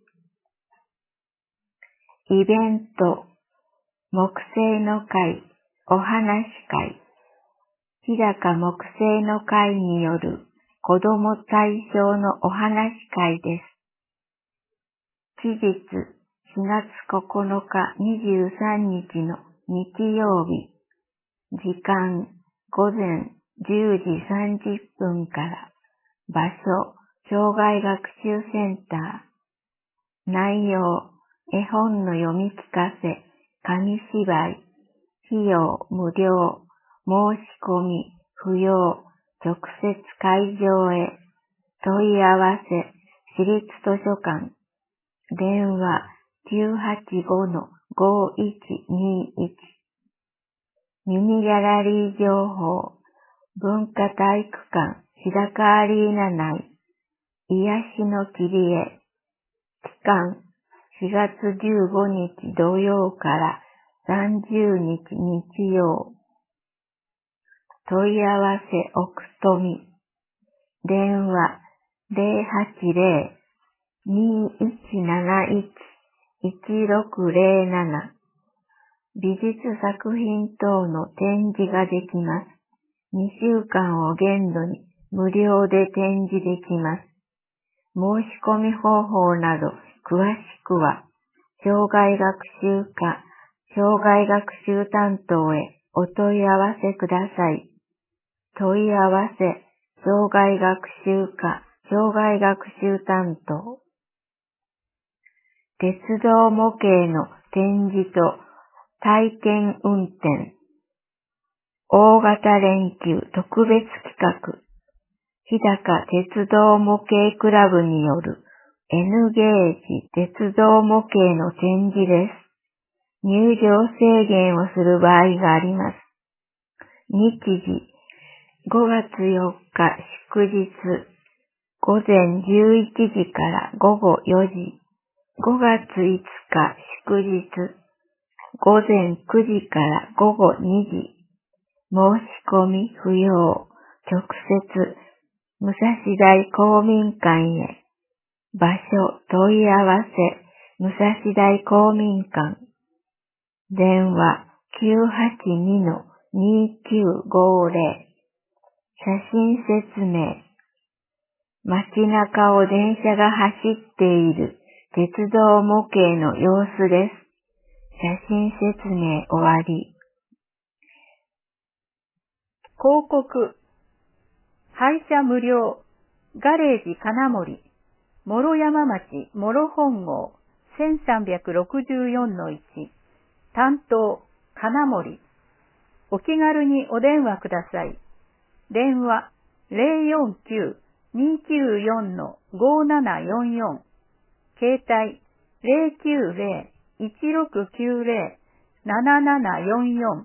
ー。イベント、木星の会、お話会。日高木星の会による子ども対象のお話会です。期日、しがつここのかにじゅうさんにちの日曜日。時間、ごぜんじゅうじさんじゅっぷんから。場所、障害学習センター。内容、絵本の読み聞かせ、紙芝居。費用無料、申し込み不要、直接会場へ。問い合わせ、市立図書館。電話きゅうはちごのごいちにいち。ミニギャラリー情報、文化体育館日高アリーナ内、癒しの切り絵。期間、しがつじゅうごにち土曜からさんじゅうにち日曜。問い合わせ奥富。電話ゼロはちゼロ にいちなないち いちろくゼロなな。美術作品等の展示ができます。にしゅうかんを限度に無料で展示できます。申し込み方法など詳しくは、障害学習課、障害学習担当へお問い合わせください。問い合わせ、障害学習課、障害学習担当。鉄道模型の展示と体験運転。 大型連休特別企画、日高鉄道模型クラブによる N ゲージ鉄道模型の展示です。入場制限をする場合があります。日時、ごがつよっか祝日、ごぜんじゅういちじからごごよじ、ごがついつか祝日、ごぜんくじからごごにじ、申し込み不要、直接、武蔵大公民館へ、場所問い合わせ、武蔵大公民館、電話 きゅうはちにのにきゅうごぜろ、写真説明、街中を電車が走っている鉄道模型の様子です。写真説明終わり。 広告。配車無料。ガレージ金森。諸山町諸本郷 せんさんびゃくろくじゅうよんのいち。担当、金森。お気軽にお電話ください。電話 ゼロよんきゅう にきゅうよん ごななよんよん。携帯 ゼロきゅうゼロ いちろくきゅうゼロ ななななよんよん。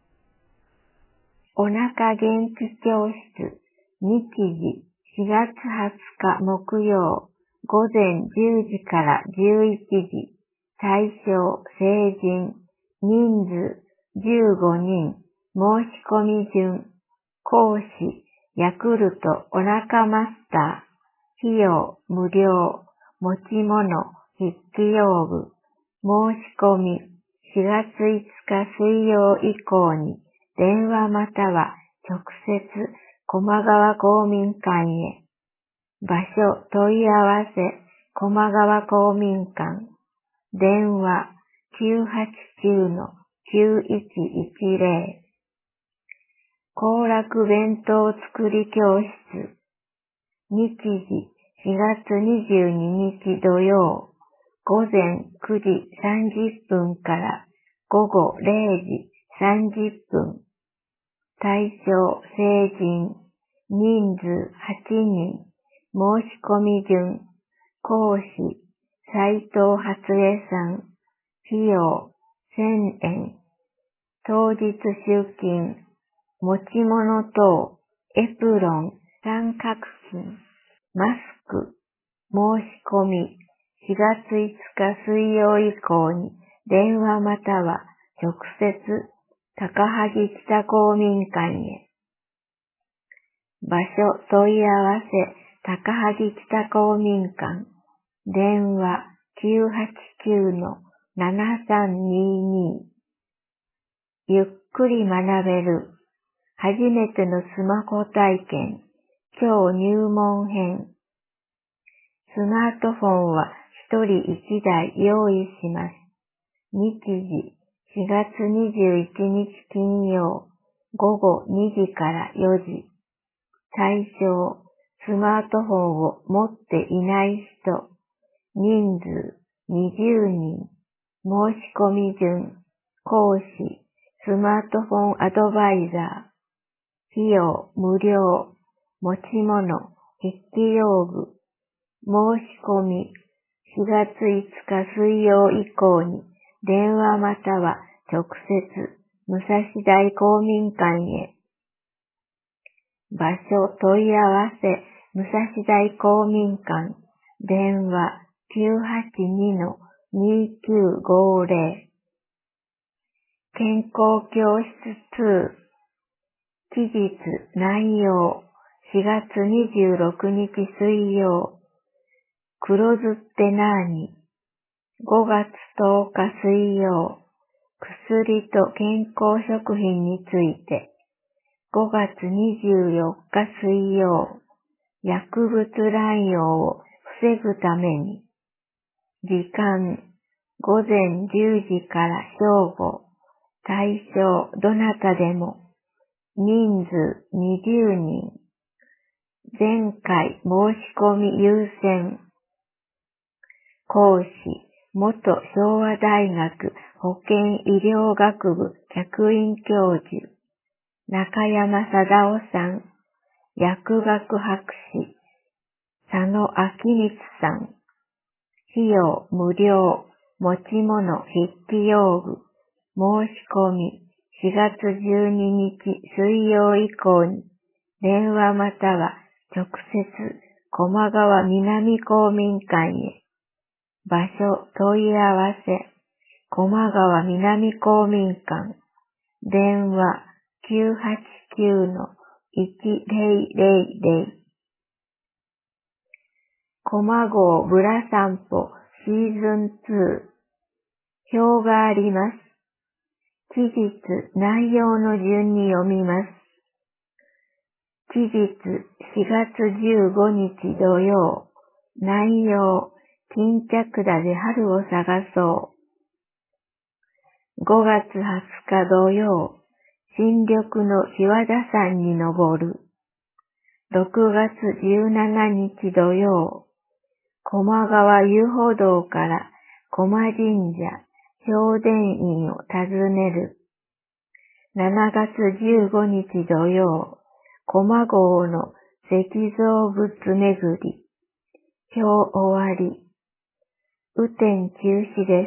おなか元気教室、日時しがつはつか木曜、ごぜんじゅうじからじゅういちじ、対象成人、人数じゅうごにん、申し込み順、講師、ヤクルトおなかマスター、費用無料、持ち物、筆記用具、申し込みしがついつか水曜以降に電話または直接駒川公民館へ。場所問い合わせ駒川公民館。電話 きゅうはちきゅうのきゅういちいちゼロ。行楽弁当作り教室。日時しがつにじゅうににち土曜、ごぜんくじさんじゅっぷんからごごれいじさんじゅっぷん。対象成人、人数はちにん、申し込み順、講師、斉藤初江さん、費用せんえん、当日出勤、持ち物等、エプロン、三角巾、マスク、申し込み、しがついつか水曜以降に電話または直接高萩北公民館へ。場所問い合わせ高萩北公民館。電話 きゅうはちきゅうのななさんにーにー。ゆっくり学べる。初めてのスマホ体験。今日入門編。スマートフォンは一人一台用意します。日時しがつにじゅういちにち金曜、ごごにじからよじ。対象、スマートフォンを持っていない人。人数にじゅうにん。申し込み順。講師、スマートフォンアドバイザー。費用無料。持ち物、筆記用具。申し込み、しがついつか水曜以降に電話または直接武蔵大公民館へ。場所問い合わせ武蔵大公民館。電話 きゅうはちにのにきゅうごゼロ。健康教室に。期日内容しがつにじゅうろくにち水曜。黒酢ってなーに？ごがつとおか水曜。薬と健康食品について。ごがつにじゅうよっか水曜。薬物乱用を防ぐために。時間ごぜんじゅうじから正午。対象どなたでも。人数にじゅうにん。前回申し込み優先。講師、元昭和大学保健医療学部客員教授。 中山貞夫さん、薬学博士、佐野明光さん、費用無料、持ち物筆記用具、申し込み、しがつじゅうににち水曜以降に、電話または直接、駒川南公民館へ。場所問い合わせ、駒川南公民館、電話 きゅうはちきゅうのいちぜろぜろぜろ。駒郷ぶら散歩シーズンツー。表があります。期日、内容の順に読みます。期日、しがつじゅうごにち土曜。内容、巾着田で春を探そう。ごがつはつか土曜。新緑の日和田山に登る。ろくがつじゅうしちにち土曜。駒川遊歩道から駒神社、正殿院を訪ねる。しちがつじゅうごにち土曜。駒郷の石造物巡り。表終わり。雨天中止です。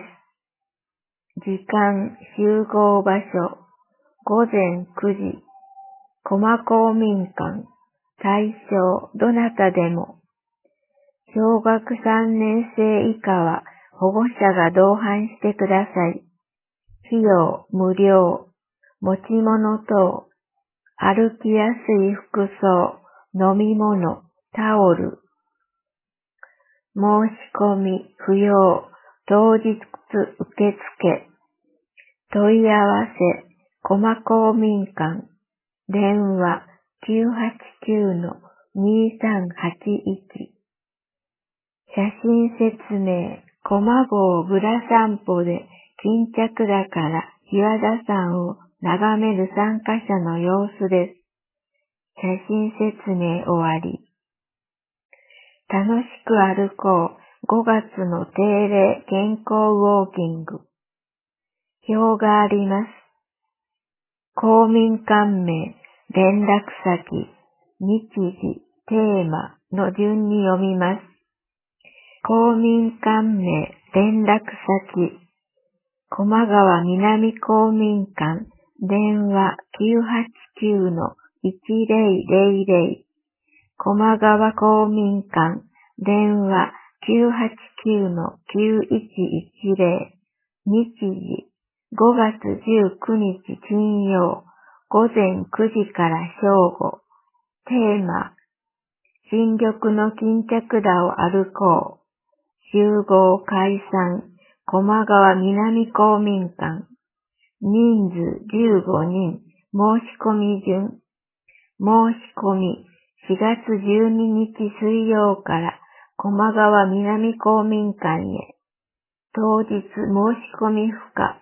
時間、集合場所。ごぜんくじ。駒公民館。対象、どなたでも。小学さんねん生以下は保護者が同伴してください。費用、無料。持ち物等。歩きやすい服装、飲み物、タオル。申し込み、不要。当日受付。問い合わせ、駒公民館。電話 きゅうはちきゅうのにさんはちいち。写真説明、駒郷ぶら散歩で巾着田から日和田山を眺める参加者の様子です。写真説明終わり。楽しく歩こう。ごがつの定例健康ウォーキング。表があります。公民館名、連絡先、日時、テーマの順に読みます。公民館名、連絡先、駒川南公民館、電話 きゅうはちきゅうのいちぜろぜろぜろ。駒川公民館、電話 きゅうはちきゅうのきゅういちいちぜろ。日時、ごがつじゅうくにち金曜、ごぜんくじから正午。テーマ、新緑の巾着田を歩こう。集合解散、駒川南公民館。人数じゅうごにん、申し込み順。申し込み、しがつじゅうににち水曜から駒川南公民館へ。当日申し込み不可。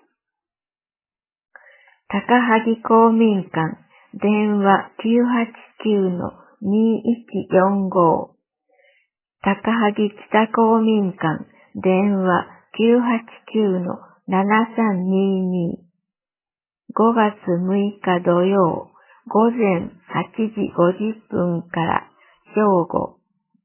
高萩公民館、電話 きゅうはちきゅうのにいちよんご。高萩北公民館、電話 きゅうはちきゅうのななさんにに。ごがつむいか土曜、ごぜんはちじごじゅっぷんから正午。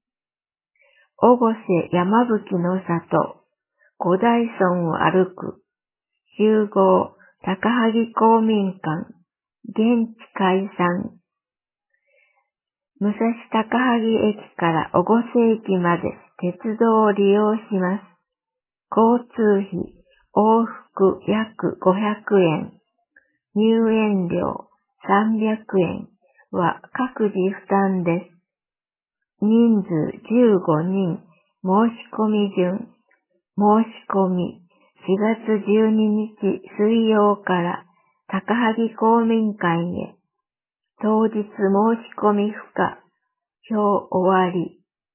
越生山吹の里、五大村を歩く。集合、高萩公民館、現地解散。武蔵高萩駅から越生駅まで鉄道を利用します。交通費、往復約ごひゃくえん。入園料さんびゃくえんは各自負担です。人数じゅうごにん、申し込み順。申し込み、しがつじゅうににち水曜から高萩公民館へ。当日申し込み不可。表終わり。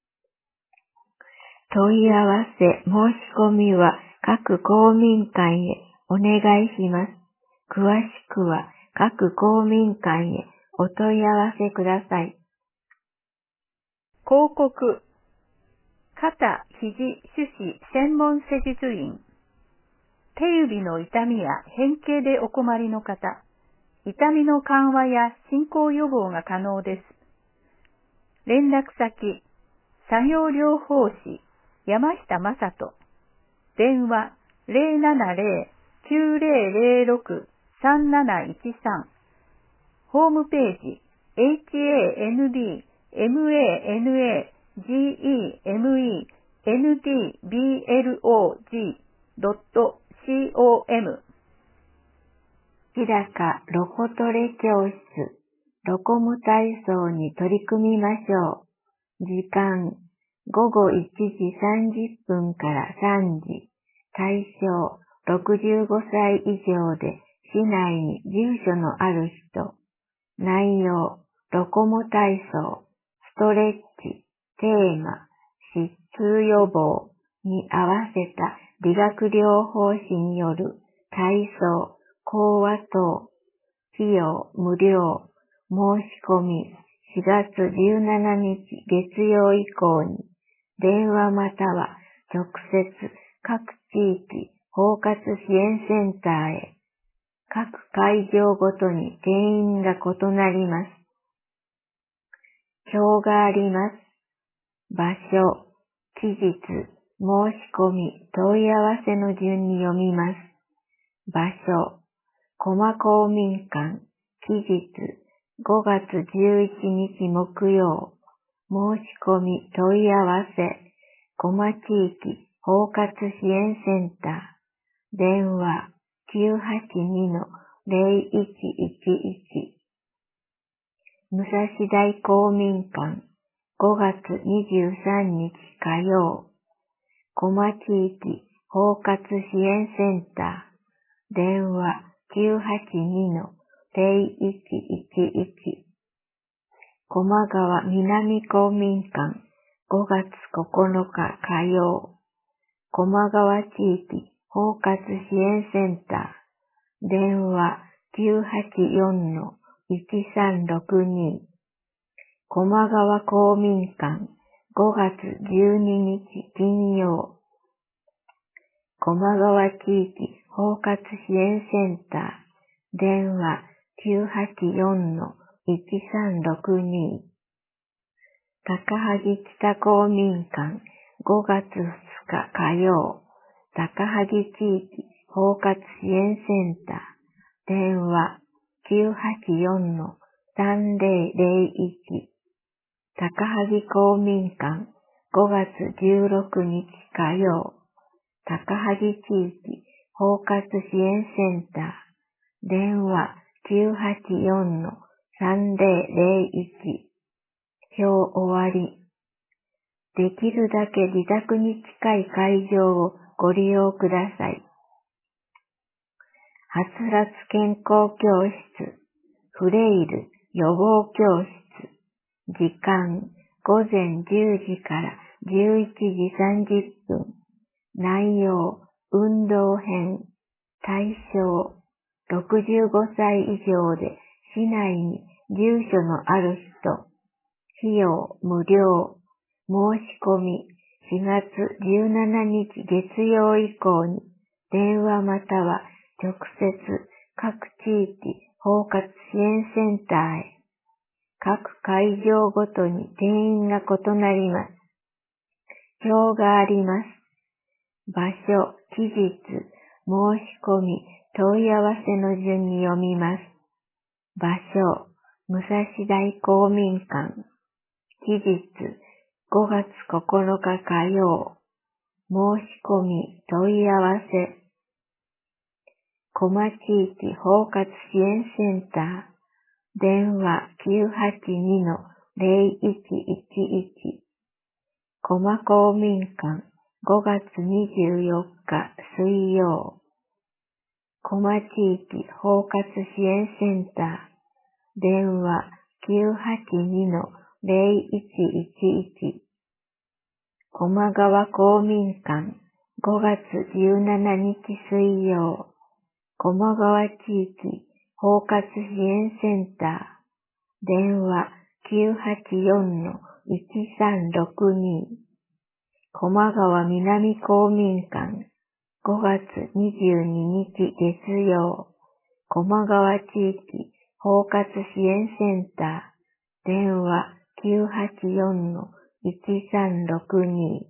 問い合わせ、申し込みは各公民館へお願いします。詳しくは各公民館へお問い合わせください。 広告。肩、肘、手指専門施術院。手指の痛みや変形でお困りの方、 痛みの緩和や進行予防が可能です。連絡先、作業療法士、山下正人。電話、ゼロななゼロ きゅうゼロゼロろく さんなないちさん。ホームページ、エイチエーエヌディーエムエーエヌエージーイーエムイーエヌディービーエルオージードットコム。 日高ロコトレ教室、ロコモ体操に取り組みましょう。時間、ごごいちじさんじゅっぷんからさんじ。対象、ろくじゅうごさい以上で市内に住所のある人。内容、ロコモ体操、ストレッチ、テーマ、疾痛予防に合わせた理学療法士による体操、講話等、費用無料、申し込みしがつじゅうしちにち月曜以降に、電話または直接各地域包括支援センターへ。各会場ごとに定員が異なります。表があります。場所、期日、申し込み、問い合わせの順に読みます。場所、駒公民館、期日、ごがつじゅういちにち木曜。申し込み、問い合わせ、駒地域包括支援センター。電話、きゅうはちにのゼロいちいちいち。武蔵大公民館、ごがつにじゅうさんにち火曜。駒地域包括支援センター。電話きゅうはちにのゼロいちいちいち。駒川南公民館、ごがつここのか火曜。駒川地域包括支援センター。電話きゅうはちよんのいちさんろくに。駒川公民館、ごがつじゅうににち金曜。駒川地域包括支援センター。電話きゅうはちよんのいちさんろくに。高萩北公民館、ごがつふつか火曜。高萩地域包括支援センター。電話きゅうはちよんのさんゼロゼロいち。高萩公民館、ごがつじゅうろくにち火曜。高萩地域包括支援センター。電話きゅうはちよんのさんゼロゼロいち。表終わり。できるだけ自宅に近い会場をご利用ください。はつらつ健康教室、フレイル予防教室。時間、ごぜんじゅうじからじゅういちじさんじゅっぷん。内容、運動編。対象、ろくじゅうごさい以上で市内に住所のある人。費用無料。申し込みしがつじゅうしちにち月曜以降に、電話または直接各地域包括支援センターへ。各会場ごとに定員が異なります。表があります。場所、期日、申し込み、問い合わせの順に読みます。場所、武蔵大公民館。期日、ごがつここのか火曜。申し込み、問い合わせ。駒地域包括支援センター。電話きゅうはちにのゼロいちいちいち。駒公民館、ごがつにじゅうよっか水曜。駒地域包括支援センター。電話きゅうはちにのゼロいちいちいち。駒川公民館、ごがつじゅうしちにち水曜。駒川地域包括支援センター。電話きゅうはちよんのいちさんろくに。駒川南公民館、ごがつにじゅうににち月曜。駒川地域包括支援センター、電話 きゅうはちよんのいちさんろくに。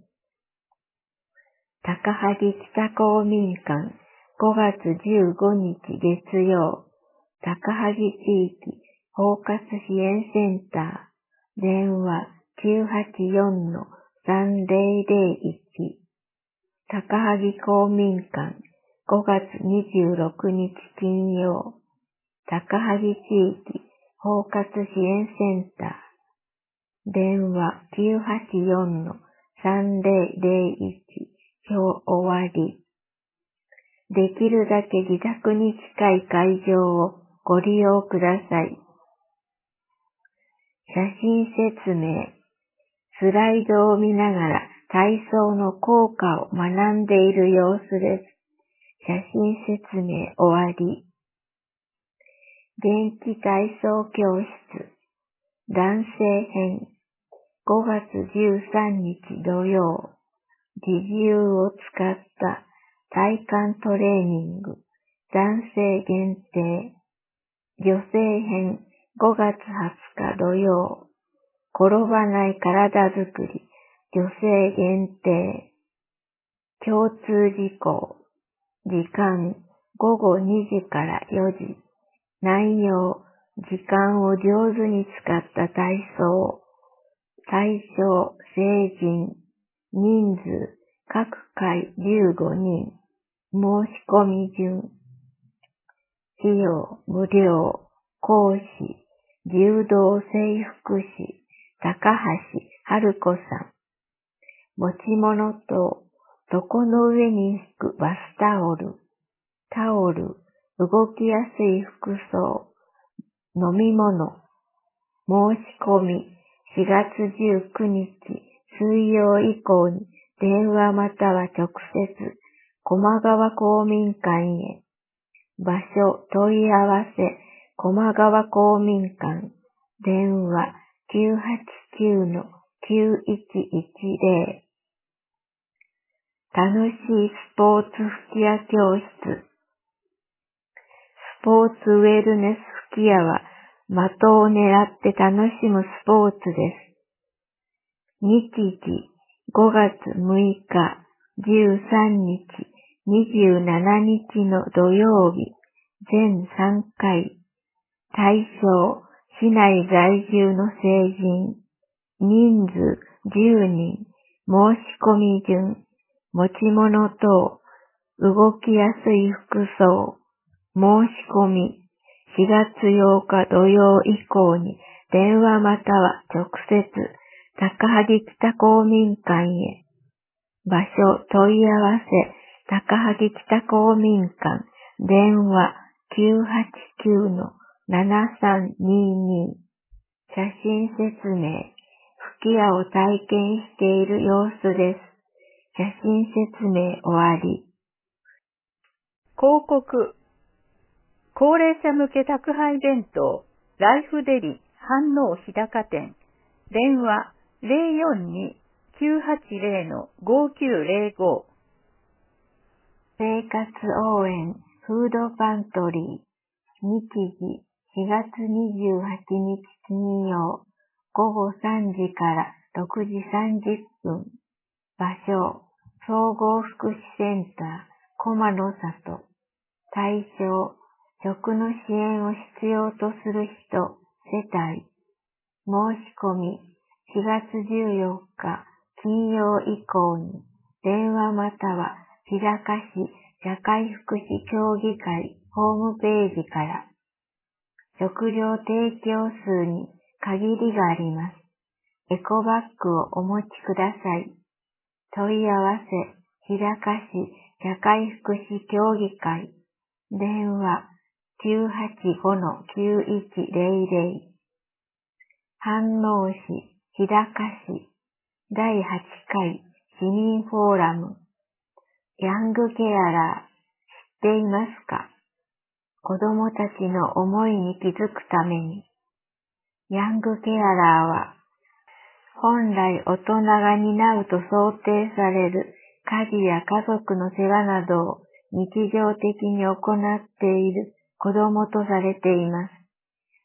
高萩北公民館ごがつじゅうごにち月曜、高萩地域包括支援センター、電話 きゅうはちよんのさんぜろぜろいち。高萩公民館ごがつにじゅうろくにち金曜、高萩地域包括支援センター、電話 きゅうはちよんのさんぜろぜろいち。表終わり。できるだけ自宅に近い会場をご利用ください。写真説明。スライドを見ながら体操の効果を学んでいる様子です。写真説明終わり。元気体操教室。男性編。ごがつじゅうさんにち土曜。自重を使った体幹トレーニング。男性限定。女性編。ごがつはつか土曜。転ばない体づくり。女性限定。共通事項。時間。ごごにじからよじ。内容。時間を上手に使った体操。対象。成人。人数。各回じゅうごにん。申し込み順。費用。無料。講師。柔道整復師。高橋春子さん。持ち物と、床の上に引くバスタオル。タオル。動きやすい服装。飲み物。申し込み。しがつじゅうくにち水曜以降に電話または直接、駒川公民館へ。場所、問い合わせ、駒川公民館。電話、きゅうはちきゅうのきゅういちいちぜろ。楽しいスポーツ吹き矢教室。スポーツウェルネス吹き矢は、的を狙って楽しむスポーツです。日時、ごがつむいか、じゅうさんにち、にじゅうしちにちの土曜日、全さんかい。対象、市内在住の成人。人数じゅうにん。申し込み順。持ち物等。動きやすい服装。申し込み。しがつようか土曜以降に電話または直接、高萩北公民館へ。場所問い合わせ、高萩北公民館。電話きゅうはちきゅうのななさんにーにー。写真説明。吹き矢を体験している様子です。写真説明終わり。 広告。高齢者向け宅配弁当、ライフデリ飯能日高店。電話ゼロよんに きゅうはちゼロのごきゅうゼロご。 生活応援フードパントリー。日時しがつにじゅうはちにち金曜。ごごさんじからろくじさんじゅっぷん。場所、総合福祉センター、駒の里。対象、食の支援を必要とする人、世帯。申し込み、しがつじゅうよっか、金曜以降に、電話または、日高市社会福祉協議会ホームページから。食料提供数に限りがあります。エコバッグをお持ちください。問い合わせ、日高市社会福祉協議会。電話、きゅうはちごのきゅういちゼロゼロ。飯能市、日高市、だいはちかい市民フォーラム。ヤングケアラー、知っていますか？子供たちの思いに気づくために。ヤングケアラーは、本来大人が担うと想定される家事や家族の世話などを日常的に行っている子供とされています。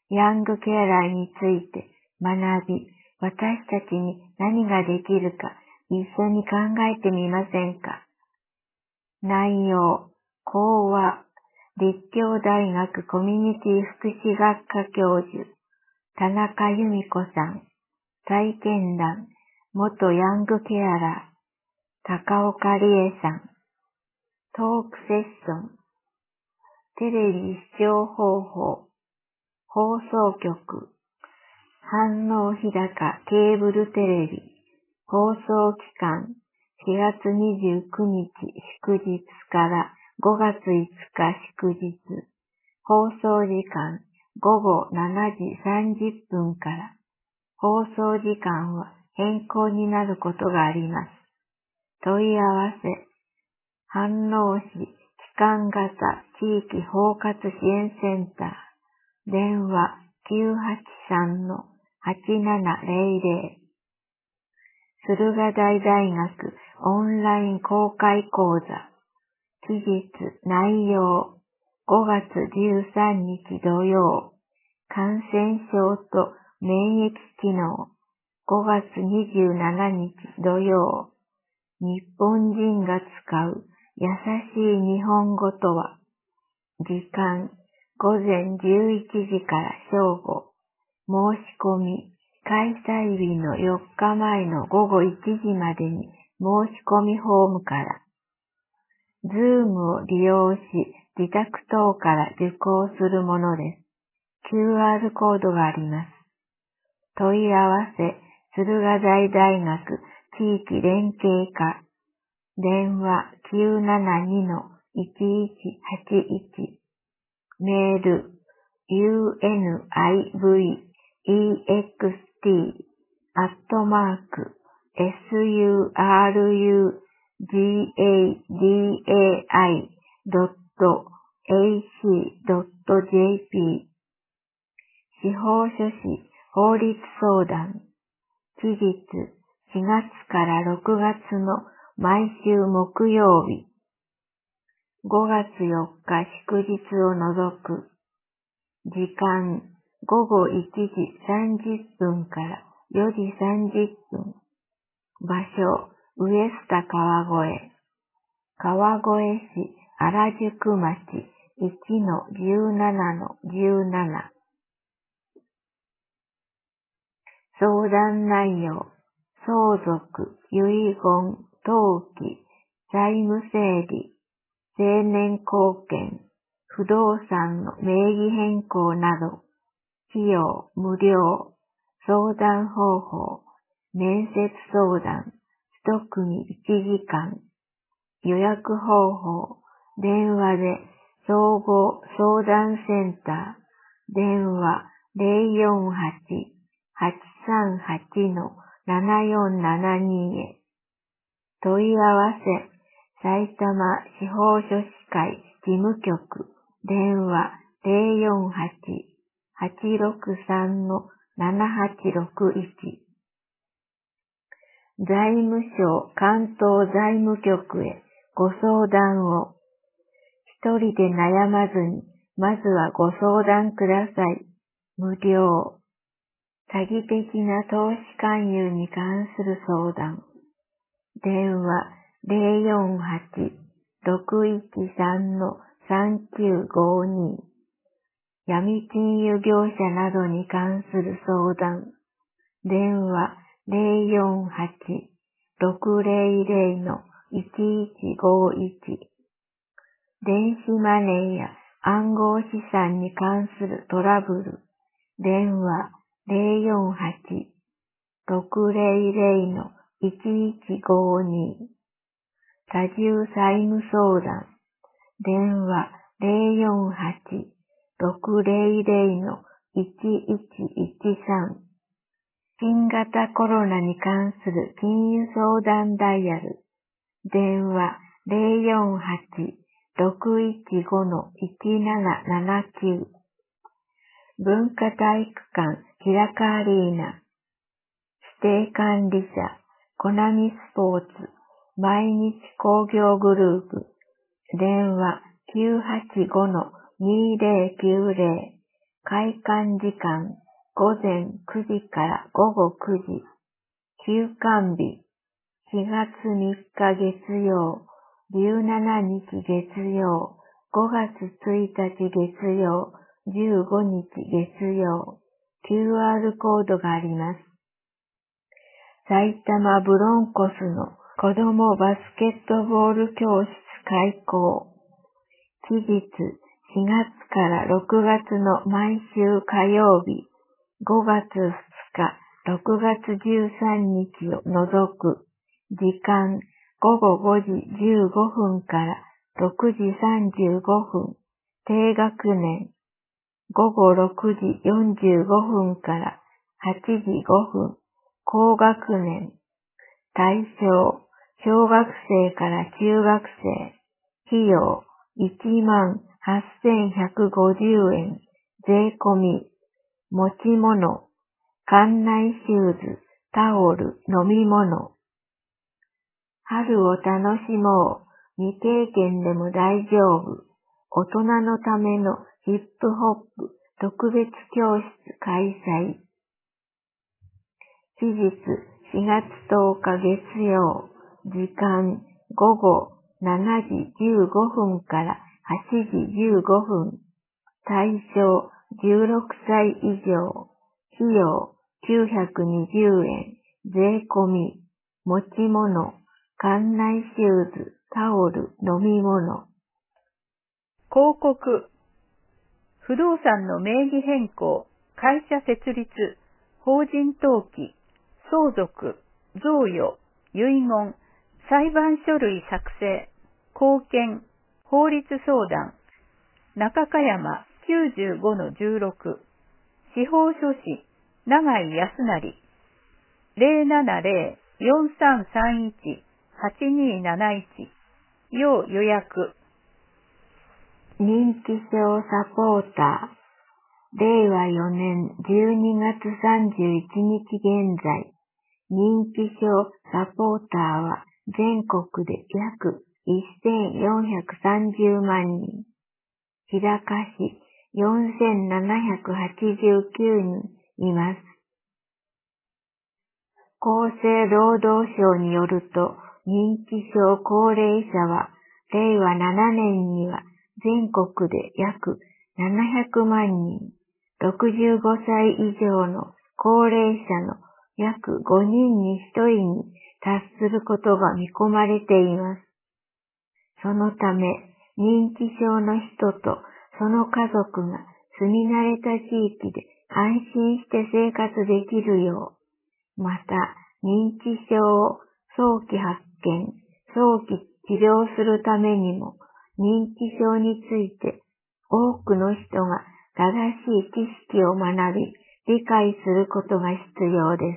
ヤングケアラーについて学び、私たちに何ができるか一緒に考えてみませんか。内容、講話、立教大学コミュニティ福祉学科教授、田中由美子さん、体験談、元ヤングケアラー、高岡理恵さん、トークセッション、テレビ視聴方法、放送局、反応日高ケーブルテレビ、放送期間しがつにじゅうくにち祝日からごがついつか祝日、放送時間ごごしちじさんじゅっぷんから、放送時間は変更になることがあります。問い合わせ、飯能市機関型地域包括支援センター、電話 きゅうはちさん はちななゼロゼロ。駿河台大学オンライン公開講座、期日内容、ごがつじゅうさんにち土曜、感染症と免疫機能、ごがつにじゅうしちにち土曜、日本人が使う優しい日本語とは、時間ごぜんじゅういちじから正午、申し込み、開催日のよっかまえのごごいちじまでに申し込みフォームから、ズームを利用し自宅等から受講するものです。キューアール コードがあります。問い合わせ、駿河台大学地域連携課、電話 きゅうななにのいちいちはちいち、メール ユーエヌアイブイイーエックスティー アットマーク エスユーアールユージェーエーディーエーアイ ドット エーシー ドット ジェーピー 司法書士法律相談、期日しがつからろくがつの毎週木曜日、ごがつよっか祝日を除く、時間ごごいちじさんじゅっぷんからよじさんじゅっぷん、場所ウエスタ川越、川越市原宿町 いちのじゅうななのじゅうなな。相談内容、相続、遺言、登記、債務整理、成年後見、不動産の名義変更など、費用無料、相談方法、面接相談、一組いちじかん、予約方法、電話で総合相談センター、電話 ゼロよんはち はちさんはち のななよんななに へ。問い合わせ、埼玉司法書士会事務局、電話 ゼロよんはち はちろくさん のななはちろくいち。財務省関東財務局へご相談を。一人で悩まずに、まずはご相談ください。無料。詐欺的な投資勧誘に関する相談。電話 ゼロよんはち ろくいちさん のさんきゅうごに。闇金融業者などに関する相談。電話 ゼロよんはち ろくゼロゼロ のいちいちごいち。電子マネーや暗号資産に関するトラブル。電話 ゼロよんはち ろくゼロゼロ のいちいちごに。多重債務相談。電話 ゼロよんはち ろくゼロゼロ のいちいちいちさん。新型コロナに関する金融相談ダイヤル。電話 ゼロよんはち ろくいちご のいちななななきゅう。文化体育館ひらかアリーナ。指定管理者コナミスポーツ毎日工業グループ。電話 きゅうはちご のにゼロきゅうゼロ。 開館時間午前くじから午後くじ、休館日しがつみっか月曜、じゅうしちにち月曜、ごがつついたち月曜、じゅうごにち月曜、キューアール コードがあります。埼玉ブロンコスの子供バスケットボール教室開校。期日しがつからろくがつの毎週火曜日、ごがつふつか、ろくがつじゅうさんにちを除く。時間ごごごじじゅうごふんからろくじさんじゅうごふん。低学年ごごろくじよんじゅうごふんからはちじごふん。高学年対象小学生から中学生。費用いちまんはっせんひゃくごじゅうえん。税込み。持ち物館内シューズ、タオル、飲み物。春を楽しもう。未経験でも大丈夫。大人のためのヒップホップ特別教室開催。期日しがつとおか月曜。時間ごごしちじじゅうごふんからはちじじゅうごふん。対象じゅうろくさい以上。費用きゅうひゃくにじゅうえん。税込み。持ち物館内シューズ、タオル、飲み物。 広告。不動産の名義変更、会社設立、法人登記、相続、贈与、遺言、裁判書類作成、公検、法律相談、中茅山 きゅうじゅうごのじゅうろく、司法書士、永井康成、ゼロななゼロ よんさんさんいち はちにーなないち、要予約。 認知症サポーター。れいわよねんじゅうにがつさんじゅういちにち現在、認知症サポーターは全国で約せんよんひゃくさんじゅうまんにん。日高市よんせんななひゃくはちじゅうきゅうにんいます。厚生労働省によると、認知症高齢者はれいわななねんには全国で約ななひゃくまんにん、ろくじゅうごさい以上の高齢者の約ごにんにひとりに達することが見込まれています。そのため、認知症の人とその家族が住み慣れた地域で安心して生活できるよう、また認知症を早期発見、早期治療するためにも、認知症について多くの人が正しい知識を学び、理解することが必要です。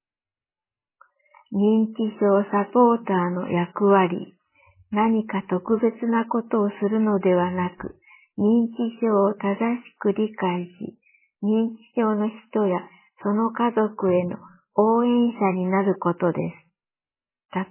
認知症サポーターの役割、何か特別なことをするのではなく、認知症を正しく理解し、認知症の人やその家族への応援者になることです。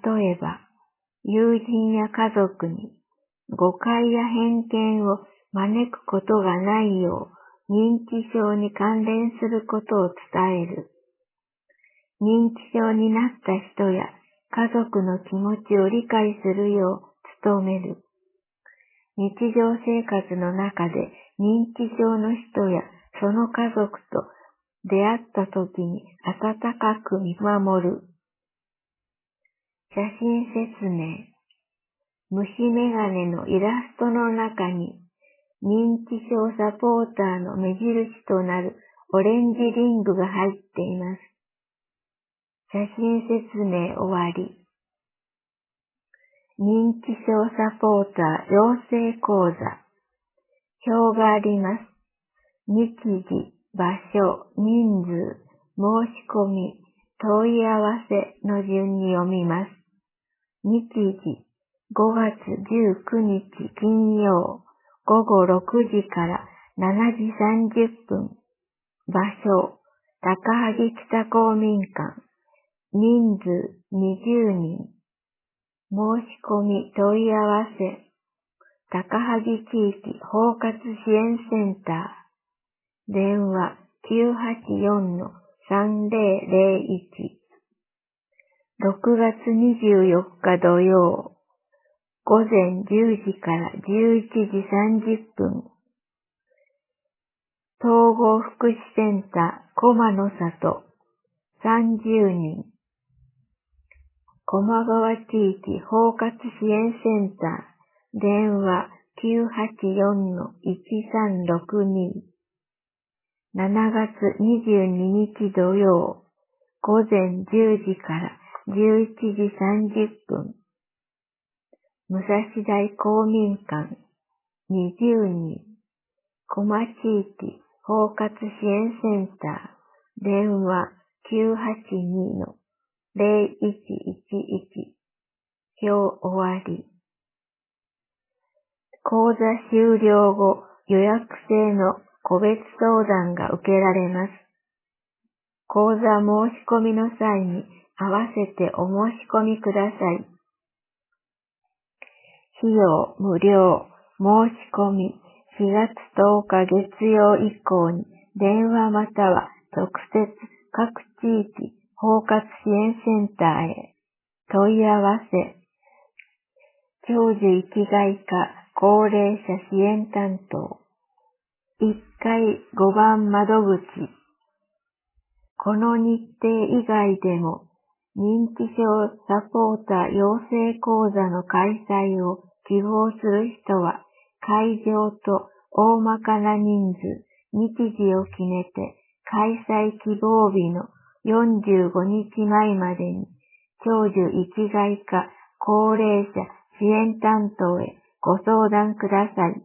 例えば、友人や家族に誤解や偏見を招くことがないよう認知症に関連することを伝える。認知症になった人や家族の気持ちを理解するよう努める。日常生活の中で認知症の人やその家族と出会った時に温かく見守る。写真説明。虫眼鏡のイラストの中に認知症サポーターの目印となるオレンジリングが入っています。写真説明終わり。認知症サポーター養成講座。表があります。日時、場所、人数、申し込み、問い合わせの順に読みます。日時、ごがつじゅうくにち金曜、ごごろくじからしちじさんじゅっぷん。場所、高萩北公民館。人数にじゅうにん。申し込み問い合わせ。高萩地域包括支援センター。 電話 きゅうはちよん さんぜろぜろいち。ろくがつにじゅうよっか土曜、午前じゅうじからじゅういちじさんじゅっぷん。統合福祉センター駒の里さんじゅうにん。駒川地域包括支援センター電話 きゅうはちよん いちさんろくに。しちがつにじゅうににち土曜、午前じゅうじからじゅういちじさんじゅっぷん。武蔵大公民館にじゅうにん。駒地域包括支援センター電話 きゅうはちに ぜろいちいちいち。表終わり。講座終了後、予約制の個別相談が受けられます。講座申し込みの際に合わせてお申し込みください。費用無料申し込みしがつとおか月曜以降に電話または直接各地域包括支援センターへ問い合わせ。長寿生きがい科高齢者支援担当いっかいごばん窓口。この日程以外でも認知症サポーター養成講座の開催を希望する人は会場と大まかな人数、日時を決めて開催希望日のよんじゅうごにちまえまでに長寿生きがい科高齢者支援担当へご相談ください。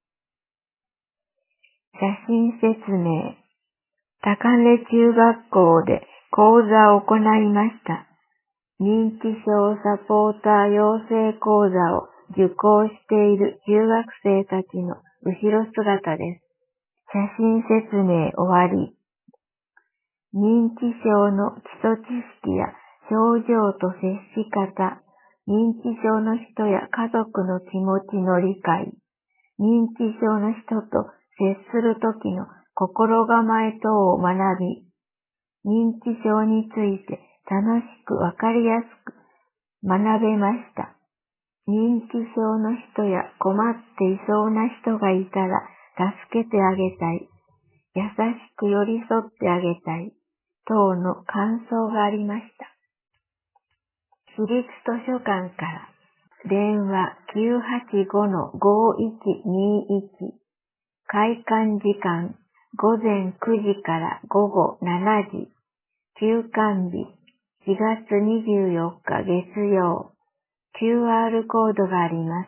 写真説明。高根中学校で講座を行いました。認知症サポーター養成講座を受講している中学生たちの後ろ姿です。写真説明終わり。認知症の基礎知識や症状と接し方、認知症の人や家族の気持ちの理解、認知症の人と接するときの心構え等を学び、認知症について楽しくわかりやすく学べました。認知症の人や困っていそうな人がいたら助けてあげたい、優しく寄り添ってあげたい、等の感想がありました。市立図書館から電話 きゅうはちご ごいちにいち。開館時間ごぜんくじからごごしちじ。休館日しがつにじゅうよっか月曜。キューアール コードがあります。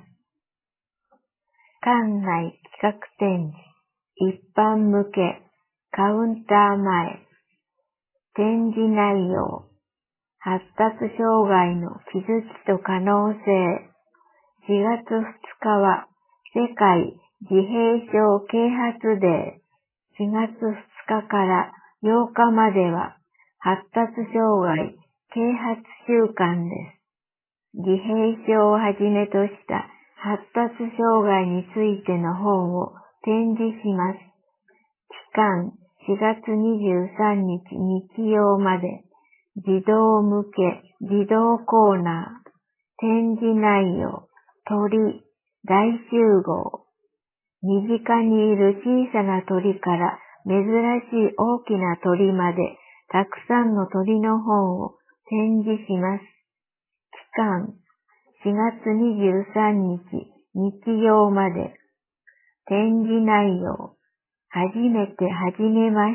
館内企画展示、一般向け、カウンター前、展示内容、発達障害の気づきと可能性。しがつふつかは世界自閉症啓発デー。しがつふつかからようかまでは発達障害啓発週間です。自閉症をはじめとした発達障害についての本を展示します。期間しがつにじゅうさんにち日曜まで。児童向け児童コーナー。展示内容。鳥大集合。身近にいる小さな鳥から珍しい大きな鳥までたくさんの鳥の本を展示します。期間しがつにじゅうさんにち日曜まで。展示内容。初めてはじめまして。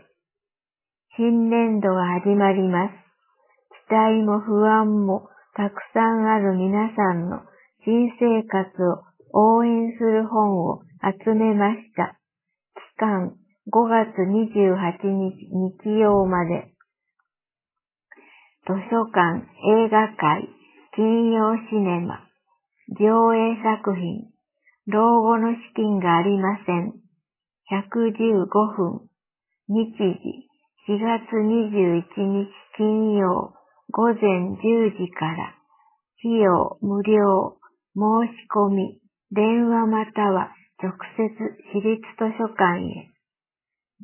新年度が始まります。期待も不安もたくさんある皆さんの新生活を応援する本を集めました。期間ごがつにじゅうはちにち日曜まで。図書館、映画会、金曜シネマ、上映作品、老後の資金がありません。ひゃくじゅうごふん、日時、しがつにじゅういちにち金曜、ごぜんじゅうじから、費用無料、申し込み、電話または直接私立図書館へ。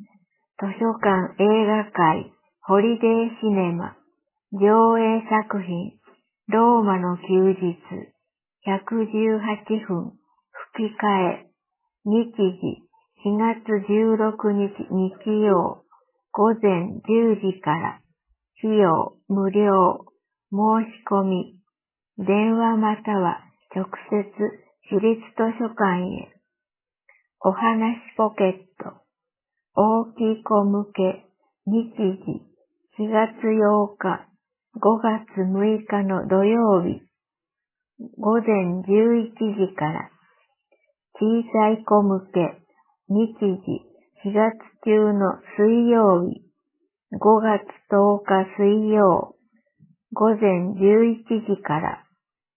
図書館映画会、ホリデーシネマ、上映作品、ローマの休日、ひゃくじゅうはちふん、吹き替え、日時、しがつじゅうろくにち日曜、午前じゅうじから、費用無料、申し込み、電話または直接私立図書館へ。お話ポケット、大きい子向け、日時、しがつようか、ごがつむいかの土曜日、午前じゅういちじから、小さい子向け、日時、しがつ中の水曜日、ごがつとおか水曜、午前じゅういちじから、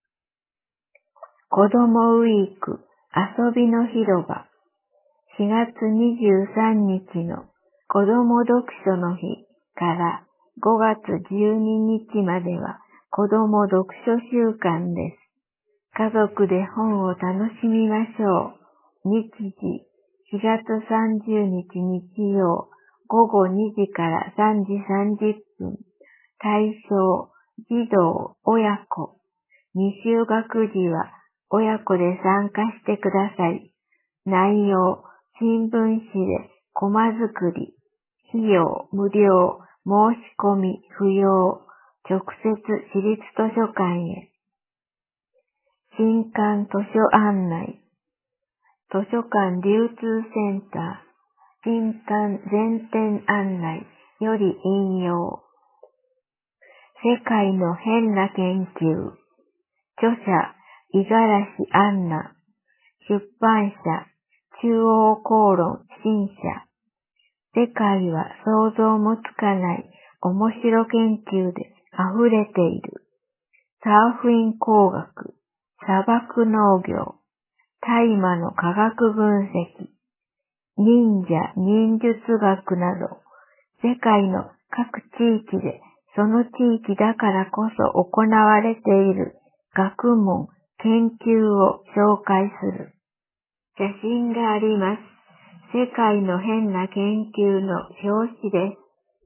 子供ウィーク遊びの広場、しがつにじゅうさんにちの子供読書の日からごがつじゅうににちまでは子供読書週間です。家族で本を楽しみましょう。日時、しがつさんじゅうにち日曜、ごごにじからさんじさんじゅっぷん。対象、児童、親子。未就学児は親子で参加してください。内容、新聞紙でコマ作り。費用、無料。申し込み、不要。直接私立図書館へ。新刊図書案内。図書館流通センター。新刊全店案内より引用。世界の変な研究。著者、五十嵐アンナ。出版社、中央公論新社。世界は想像もつかない面白研究で溢れている。サーフィン工学、砂漠農業、大麻の科学分析、忍者忍術学など、世界の各地域でその地域だからこそ行われている学問、研究を紹介する。写真があります。世界の変な研究の表紙です。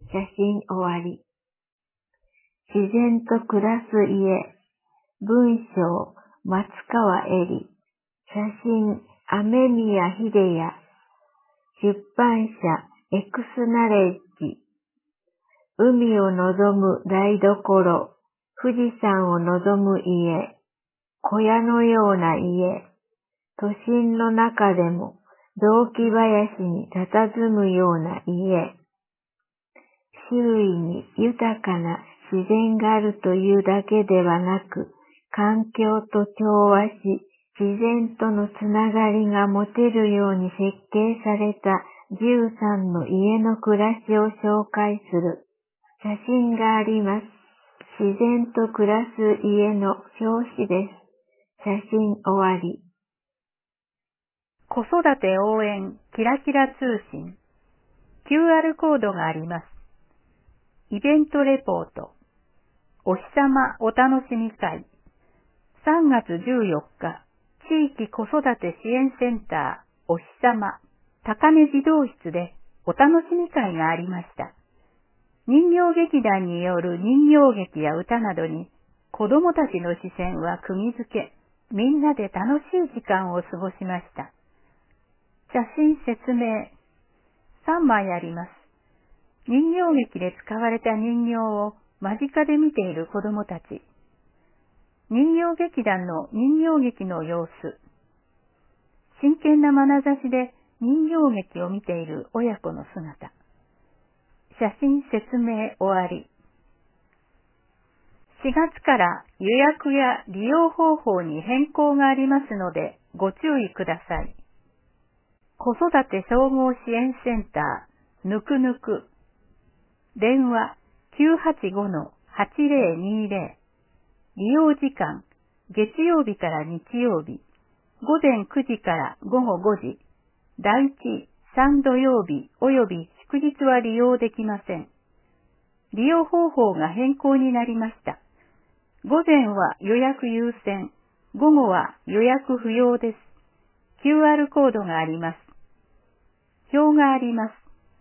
写真終わり。自然と暮らす家。文章、松川恵里。写真、雨宮秀也。出版社、エクスナレッジ。海を望む台所。富士山を望む家。小屋のような家。都心の中でも雑木林に佇むような家。周囲に豊かな自然があるというだけではなく、環境と調和し、自然とのつながりが持てるように設計されたじゅうさんの家の暮らしを紹介する。写真があります。自然と暮らす家の表紙です。写真終わり。 子育て応援キラキラ通信 キューアール コードがあります。イベントレポートお日様お楽しみ会さんがつじゅうよっか地域子育て支援センターお日様高根児童室でお楽しみ会がありました。人形劇団による人形劇や歌などに子どもたちの視線は釘付け、みんなで楽しい時間を過ごしました。写真説明さんまいあります。人形劇で使われた人形を間近で見ている子どもたち。人形劇団の人形劇の様子。真剣な眼差しで人形劇を見ている親子の姿。写真説明終わり。しがつから予約や利用方法に変更がありますのでご注意ください。子育て総合支援センターぬくぬく電話 きゅうはちごのはちぜろにぜろ 利用時間月曜日から日曜日午前くじから午後ごじだいいち、さん土曜日および祝日は利用できません。利用方法が変更になりました。午前は予約優先、午後は予約不要です。キューアール コードがあります。表があります。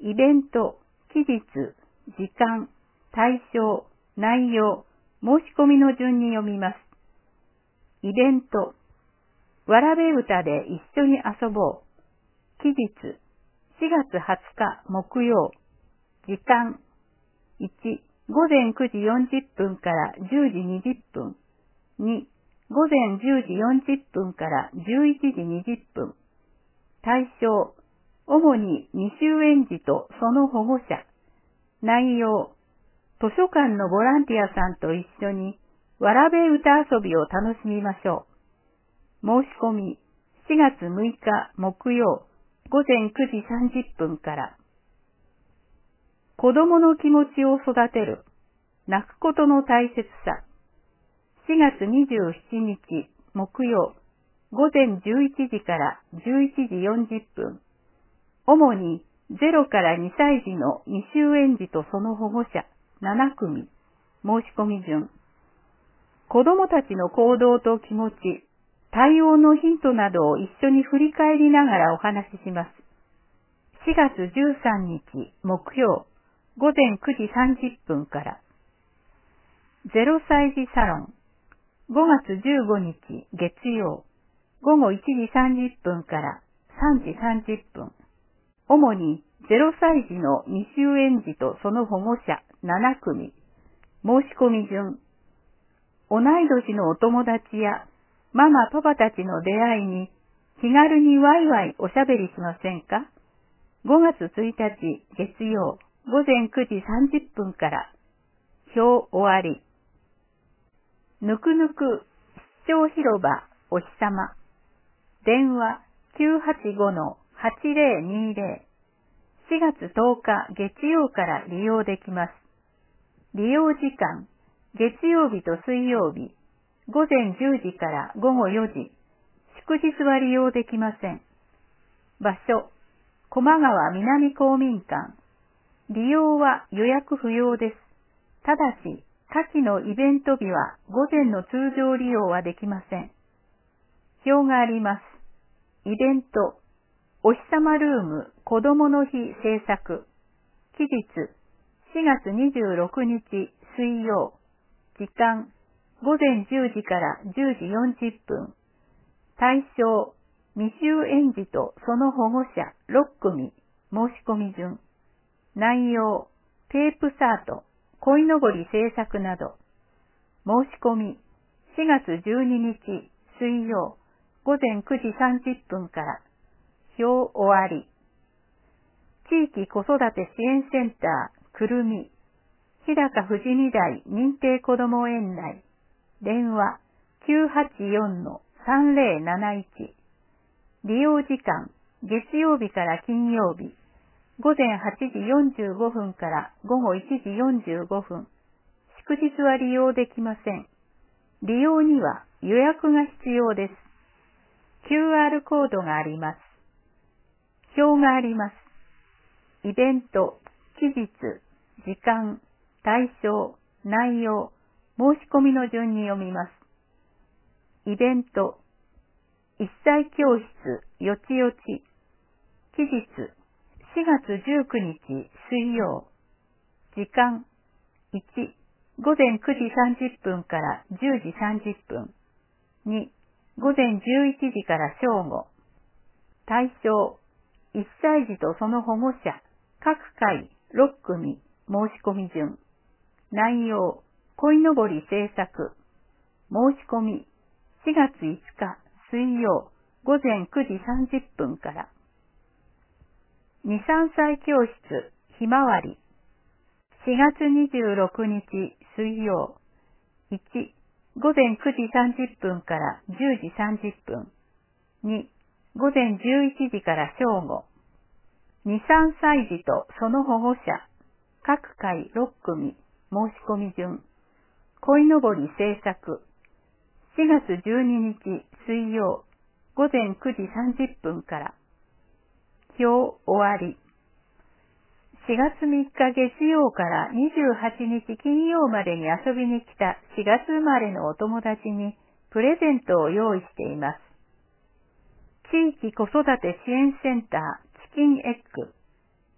イベント、期日、時間、対象、内容、申し込みの順に読みます。イベント、わらべ歌で一緒に遊ぼう。期日、しがつはつか木曜。時間、いち、ごぜんくじよんじゅっぷんからじゅうじにじゅっぷん。に、ごぜんじゅうじよんじゅっぷんからじゅういちじにじゅっぷん。対象、主に未就園児とその保護者。内容、図書館のボランティアさんと一緒にわらべ歌遊びを楽しみましょう。申し込み、しがつむいか木曜、ごぜんくじさんじゅっぷんから。子供の気持ちを育てる。泣くことの大切さ。しがつにじゅうしちにち木曜、ごぜんじゅういちじからじゅういちじよんじゅっぷん。主にゼロからにさいじの未就園児とその保護者ななくみ。申し込み順。子供たちの行動と気持ち、対応のヒントなどを一緒に振り返りながらお話しします。しがつじゅうさんにち木曜、ごぜんくじさんじゅっぷんから。ゼロさいじサロン。ごがつじゅうごにち月曜、ごごいちじさんじゅっぷんからさんじさんじゅっぷん。主にゼロさいじの未就園児とその保護者ななくみ。申し込み順。同い年のお友達やママパパたちの出会いに気軽にワイワイおしゃべりしませんか？ ご 月ついたち月曜、ごぜんくじさんじゅっぷんから。表終わり。ぬくぬく視聴広場お日さま。電話 きゅうはちごのはちぜろにぜろ。しがつとおか月曜から利用できます。利用時間、月曜日と水曜日、ごぜんじゅうじからごごよじ。祝日は利用できません。場所、駒川南公民館。利用は予約不要です。ただし、下記のイベント日は午前の通常利用はできません。表があります。イベント、お日さまルーム子供の日制作。期日、しがつにじゅうろくにち水曜。時間、ごぜんじゅうじからじゅうじよんじゅっぷん。対象、未就園児とその保護者ろっくみ。申し込み順。内容、テープサート、鯉のぼり制作など。申し込み、しがつじゅうににち水曜、ごぜんくじさんじゅっぷんから。表終わり。地域子育て支援センター、くるみ。日高富士見台認定こども園内。電話 きゅうはちよんのさんぜろなないち。利用時間、月曜日から金曜日。ごぜんはちじよんじゅうごふんからごごいちじよんじゅうごふん。祝日は利用できません。利用には予約が必要です。キューアール コードがあります。表があります。イベント、期日、時間、対象、内容、申し込みの順に読みます。イベント、一歳教室、よちよち。期日、しがつじゅうくにち水曜。時間、いち、ごぜんくじさんじゅっぷんからじゅうじさんじゅっぷん。に、ごぜんじゅういちじから正午。対象、いっさいじとその保護者、各回ろっくみ。申し込み順。内容、鯉のぼり制作。申し込み、しがついつか水曜、ごぜんくじさんじゅっぷんから。に、さんさい教室、ひまわり。しがつにじゅうろくにち水曜。いち、ごぜんくじさんじゅっぷんからじゅうじさんじゅっぷん。に、ごぜんじゅういちじから正午。に、さんさいじとその保護者、各回ろっくみ。申し込み順。鯉のぼり制作。しがつじゅうににち水曜、ごぜんくじさんじゅっぷんから。表終わり。しがつみっか月曜からにじゅうはちにち金曜までに遊びに来たしがつ生まれのお友達にプレゼントを用意しています。地域子育て支援センターチキンエッグ。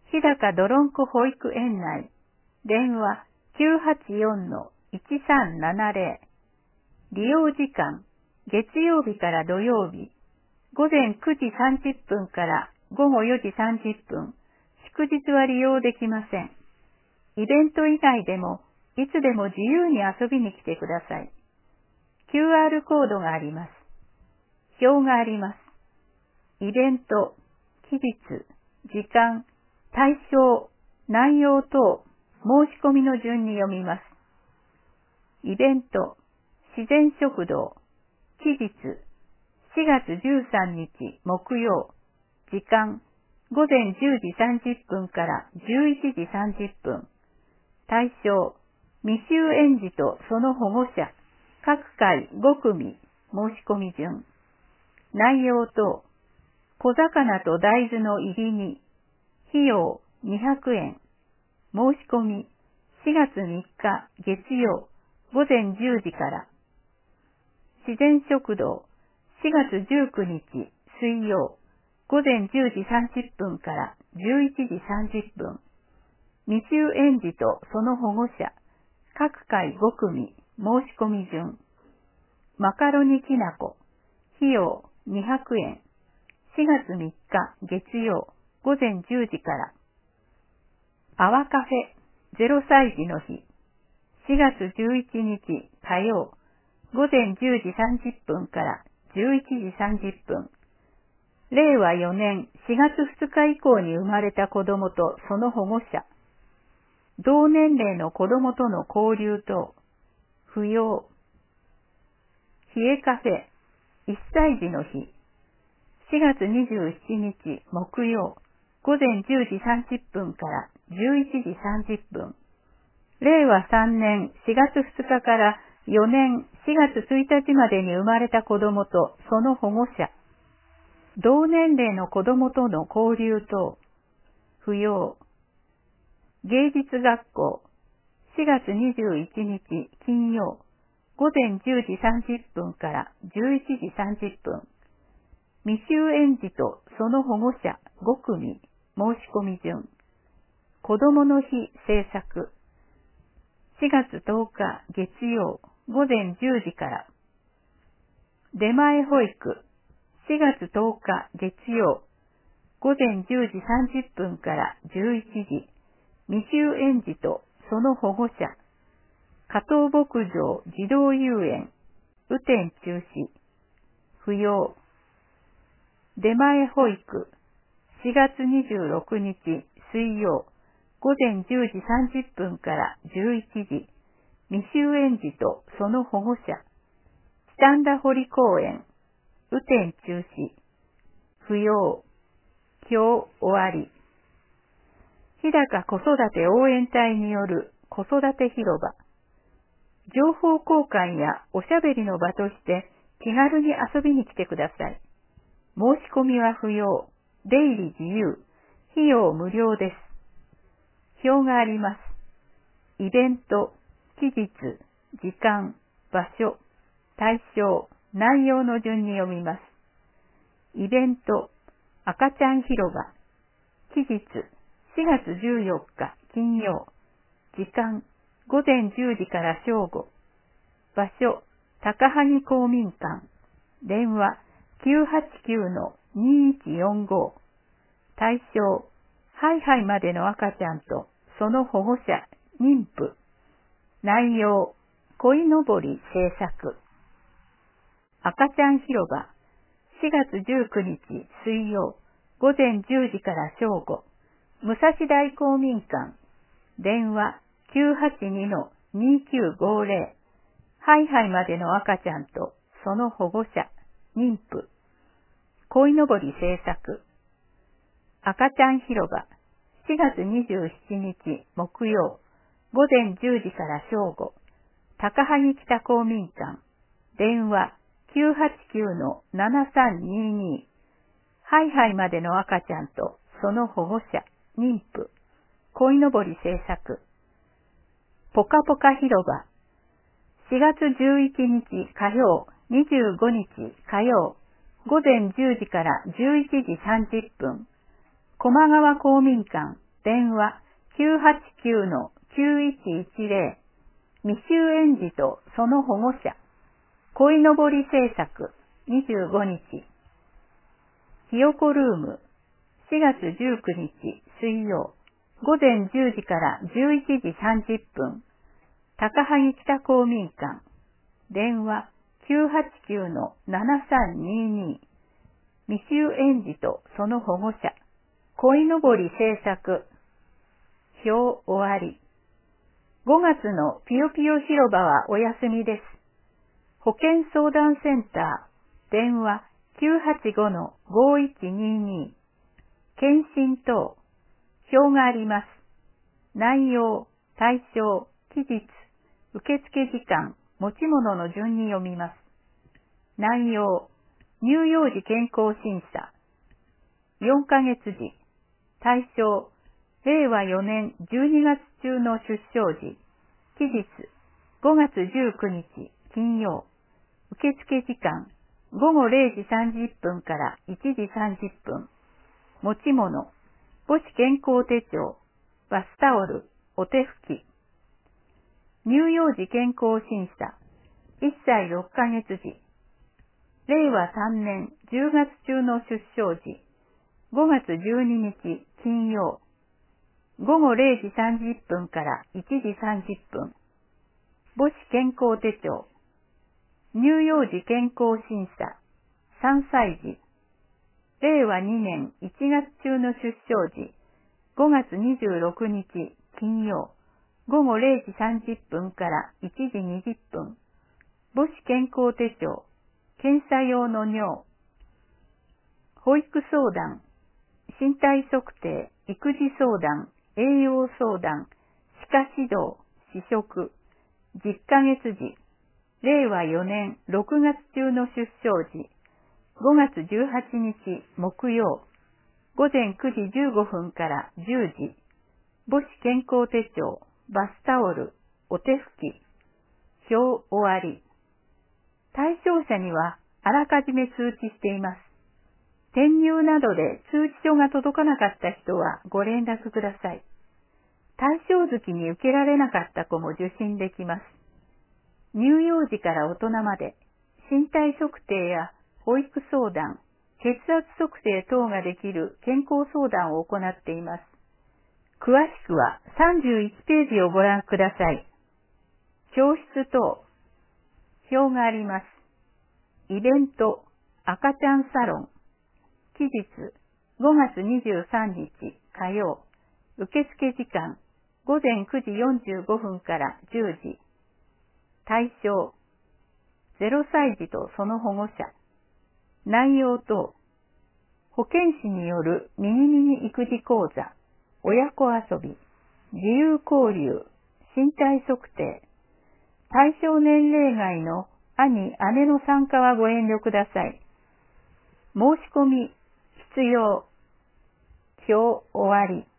日高どろんこ保育園内、電話 きゅうはちよんのいちさんななゼロ。利用時間、月曜日から土曜日、午前くじさんじゅっぷんから午後よじさんじゅっぷん、祝日は利用できません。イベント以外でも、いつでも自由に遊びに来てください。キューアール コードがあります。表があります。イベント、期日、時間、対象、内容等、申し込みの順に読みます。イベント、自然食堂、期日、しがつじゅうさんにち木曜、時間、午前じゅうじさんじゅっぷんからじゅういちじさんじゅっぷん。対象、未就園児とその保護者、各回ごくみ、申し込み順。内容等、小魚と大豆の入り煮、費用にひゃくえん。申し込み、しがつみっか月曜、午前じゅうじから。自然食堂、しがつじゅうくにち水曜、午前じゅうじさんじゅっぷんからじゅういちじさんじゅっぷん。未就園児とその保護者、各回ごくみ、申し込み順。マカロニきなこ、費用にひゃくえん。しがつみっか月曜、午前じゅうじから。アワカフェ、ゼロさいじの日、しがつじゅういちにち火曜、午前じゅうじさんじゅっぷんからじゅういちじさんじゅっぷん。れいわよねんしがつふつか以降に生まれた子供とその保護者、同年齢の子供との交流等、不要。冷えカフェ、いっさいじの日、しがつにじゅうしちにち木曜、午前じゅうじさんじゅっぷんからじゅういちじさんじゅっぷん。れいわさんねんしがつふつかからよねんしがつついたちまでに生まれた子供とその保護者、同年齢の子供との交流等、不要。芸術学校、しがつにじゅういちにち金曜、午前じゅうじさんじゅっぷんからじゅういちじさんじゅっぷん。未就園児とその保護者ごくみ、申し込み順。子供の日制作。しがつとおか月曜、午前じゅうじから。出前保育。しがつとおか月曜、午前じゅうじさんじゅっぷんからじゅういちじ。未就園児とその保護者。加藤牧場児童遊園。雨天中止。不要。出前保育。しがつにじゅうろくにち水曜、午前じゅうじさんじゅっぷんからじゅういちじ。未就園児とその保護者。北田堀公園。雨天中止。不要。今日終わり。日高子育て応援隊による子育て広場。情報交換やおしゃべりの場として気軽に遊びに来てください。申し込みは不要。出入り自由。費用無料です。表があります。イベント、期日、時間、場所、対象、内容の順に読みます。イベント、赤ちゃん広場。期日、しがつじゅうよっか金曜。時間、午前じゅうじから正午。場所、高萩公民館。電話、きゅうはちきゅうのにいちよんご。対象、ハイハイまでの赤ちゃんとその保護者、妊婦。内容、鯉のぼり制作。赤ちゃん広場、しがつじゅうくにち水曜、午前じゅうじから正午。武蔵大公民館。電話、きゅうはちにのにきゅうごぜろ。ハイハイまでの赤ちゃんとその保護者、妊婦。鯉のぼり制作。赤ちゃん広場、しがつにじゅうしちにち木曜、午前じゅうじから正午。高萩北公民館。電話、きゅうはちきゅうのななさんにに。ハイハイまでの赤ちゃんとその保護者、妊婦。鯉のぼり制作。ぽかぽか広場。しがつじゅういちにち火曜、にじゅうごにち火曜、午前じゅうじからじゅういちじさんじゅっぷん。駒川公民館。 電話 きゅうはちきゅうのきゅういちいちゼロ、未就園児とその保護者、鯉のぼり製作にじゅうごにち、ひよこルームしがつじゅうくにち水曜、午前じゅうじからじゅういちじさんじゅっぷん、高萩北公民館、電話 きゅうはちきゅうのななさんにーにー、未就園児とその保護者、鯉のぼり製作、表終わり。ごがつのぴよぴよ広場はお休みです。保健相談センター、電話 きゅうはちごのごいちにーにー、検診等、表があります。内容、対象、期日、受付時間、持ち物の順に読みます。内容、乳幼児健康審査。よんかげつじ。対象、れいわよねんじゅうにがつ中の出生時。期日、ごがつじゅうくにち金曜。受付時間、ごごれいじさんじゅっぷんからいちじさんじゅっぷん。持ち物、母子健康手帳、バスタオル、お手拭き。乳幼児健康審査、いっさいろっかげつじ。れいわさんねんじゅうがつ中の出生時。ごがつじゅうににち金曜。ごごれいじさんじゅっぷんからいちじさんじゅっぷん。母子健康手帳。乳幼児健康審査。さんさいじ。れいわにねんいちがつ中の出生時。ごがつにじゅうろくにち金曜。ごごれいじさんじゅっぷんからいちじにじゅっぷん。母子健康手帳。検査用の尿。保育相談。身体測定、育児相談、栄養相談、歯科指導、試食、じゅっかげつじ、れいわよねんろくがつ中の出生時、ごがつじゅうはちにち木曜、ごぜんくじじゅうごふんからじゅうじ、母子健康手帳、バスタオル、お手拭き、表終わり。対象者にはあらかじめ通知しています。転入などで通知書が届かなかった人はご連絡ください。対象月に受けられなかった子も受診できます。乳幼児から大人まで身体測定や保育相談、血圧測定等ができる健康相談を行っています。詳しくはさんじゅういちページをご覧ください。教室等、表があります。イベント、赤ちゃんサロン、期日、ごがつにじゅうさんにち火曜、受付時間、ごぜんくじよんじゅうごふんからじゅうじ。対象、ゼロさいじとその保護者。内容等、保健師によるミニミニ育児講座、親子遊び、自由交流、身体測定。対象年齢外の兄、姉の参加はご遠慮ください。申し込み、必要。表終わり。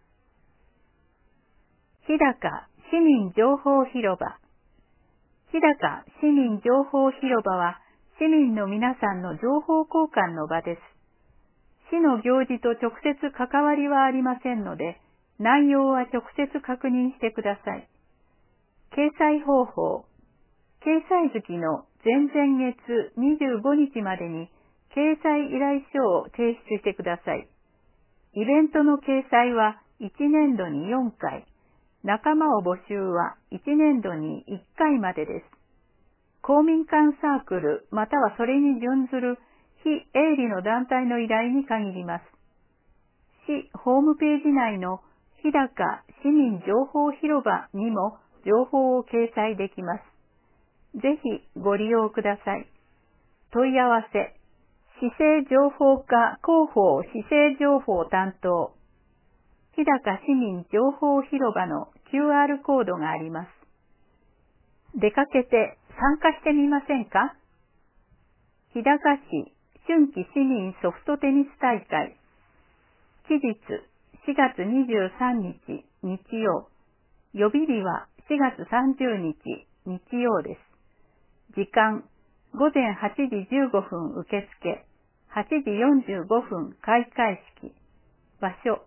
日高市民情報広場。日高市民情報広場は市民の皆さんの情報交換の場です。市の行事と直接関わりはありませんので、内容は直接確認してください。掲載方法。掲載月の前々月にじゅうごにちまでに掲載依頼書を提出してください。イベントの掲載はいちねんどによんかい、仲間を募集はいちねんどにいっかいまでです。公民館サークルまたはそれに準ずる非営利の団体の依頼に限ります。市ホームページ内の日高市民情報広場にも情報を掲載できます。ぜひご利用ください。問い合わせ、市政情報課広報市政情報担当、日高市民情報広場の キューアール コードがあります。出かけて参加してみませんか？日高市春季市民ソフトテニス大会。期日しがつにじゅうさんにち日曜。予備日はしがつさんじゅうにち日曜です。時間、ごぜんはちじじゅうごふん受付、はちじよんじゅうごふん開会式。場所、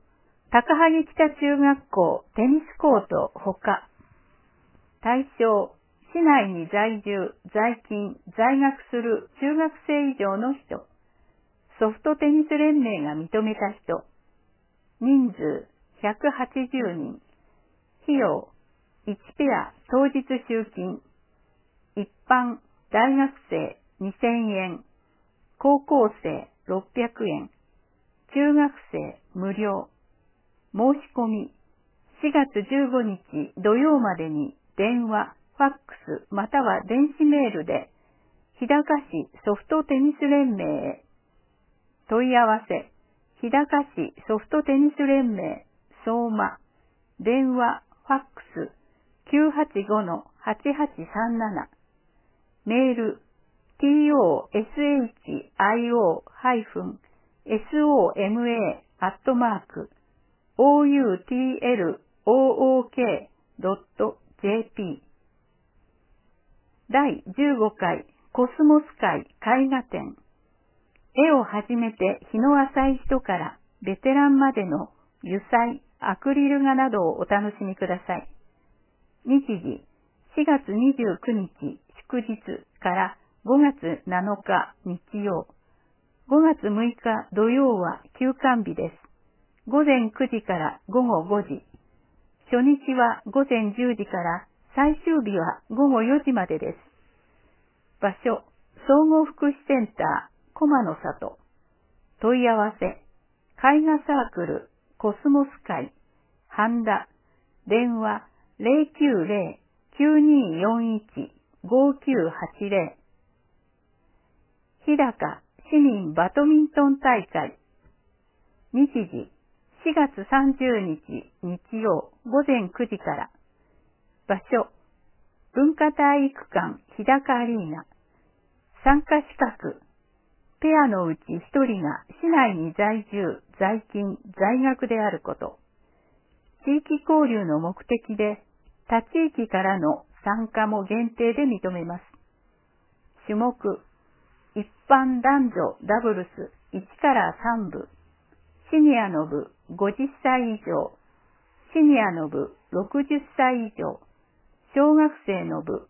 高萩北中学校テニスコートほか。対象、市内に在住、在勤、在学する中学生以上の人。ソフトテニス連盟が認めた人。人数ひゃくはちじゅうにん。費用いちペア当日集金。一般大学生にせんえん。高校生ろっぴゃくえん。中学生無料。申し込みしがつじゅうごにち土曜までに電話、ファックスまたは電子メールで日高市ソフトテニス連盟へ。問い合わせ日高市ソフトテニス連盟相馬電話、ファックス きゅうはちご はちはちさんなな メール トシホ ソマ アットマーク オーユーティーエルオーオーケードットジェーピー だいじゅうごかいコスモス会絵画展。絵を始めて日の浅い人からベテランまでの油彩、アクリル画などをお楽しみください。日時しがつにじゅうくにち祝日からごがつなのか日曜。ごがつむいか土曜は休館日です。ごぜんくじからごごごじ。初日はごぜんじゅうじから最終日はごごよじまでです。場所、総合福祉センター、駒の里。問い合わせ、絵画サークル、コスモス会、半田、電話ゼロきゅうゼロ きゅうにーよんいち ごきゅうはちゼロ。日高市民バドミントン大会。日時、しがつさんじゅうにち日曜ごぜんくじから。場所、文化体育館日高アリーナ。参加資格、ペアのうちひとりが市内に在住、在勤、在学であること。地域交流の目的で、他地域からの参加も限定で認めます。種目、一般男女ダブルスいちからさんぶ、シニアの部ごじゅっさい以上、シニアの部ろくじゅっさい以上、小学生の部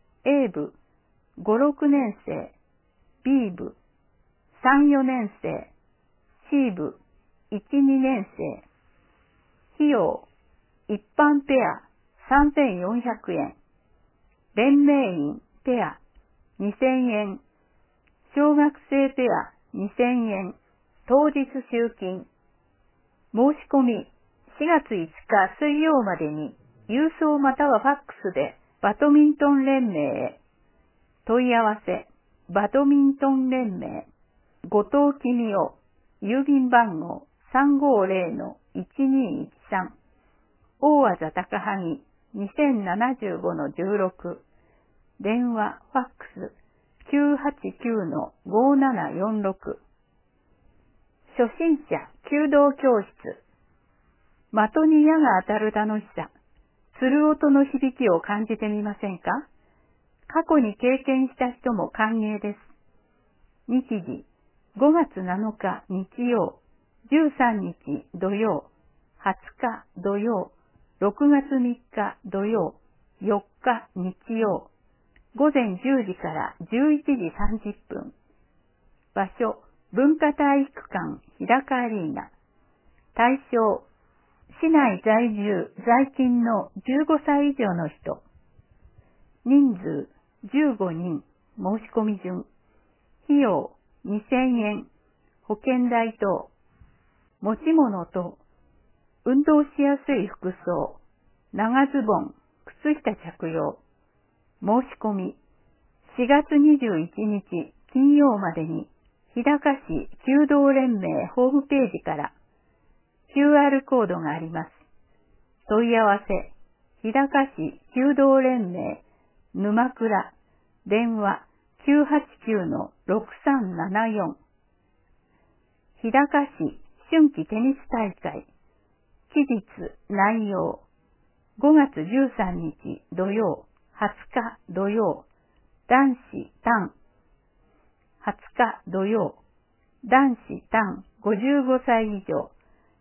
A 部ご、ろくねんせい、B 部さん、よねんせい、C 部いち、にねんせい。費用、一般ペアさんぜんよんひゃくえん、連盟員ペアにせんえん、小学生ペアにせんえん、当日集金。申し込みしがついつか水曜までに郵送またはファックスでバドミントン連盟へ。問い合わせ、バドミントン連盟、後藤公夫、郵便番号 さんごゼロ いちにいちさん、大字高萩 にせんななじゅうご じゅうろく、電話、ファックス きゅうはちきゅう ごななよんろく。初心者弓道教室。的に矢が当たる楽しさ、鶴音の響きを感じてみませんか？過去に経験した人も歓迎です。日時、ごがつなのか日曜、じゅうさんにち土曜、はつか土曜、ろくがつみっか土曜、よっか日曜、ごぜんじゅうじからじゅういちじさんじゅっぷん。場所、文化体育館日高アリーナ。対象、市内在住、在勤のじゅうごさい以上の人。人数じゅうごにん、申し込み順。費用にせんえん、保険代等。持ち物と、運動しやすい服装、長ズボン、靴下着用。申し込みしがつにじゅういちにち金曜までに日高市弓道連盟ホームページから キューアール コードがあります。問い合わせ、日高市弓道連盟沼倉、電話 きゅうはちきゅう ろくさんななよん。日高市春季テニス大会。期日、内容。ごがつじゅうさんにち土曜、はつか土曜、男子単。はつか土曜、男子単ごじゅうごさい以上。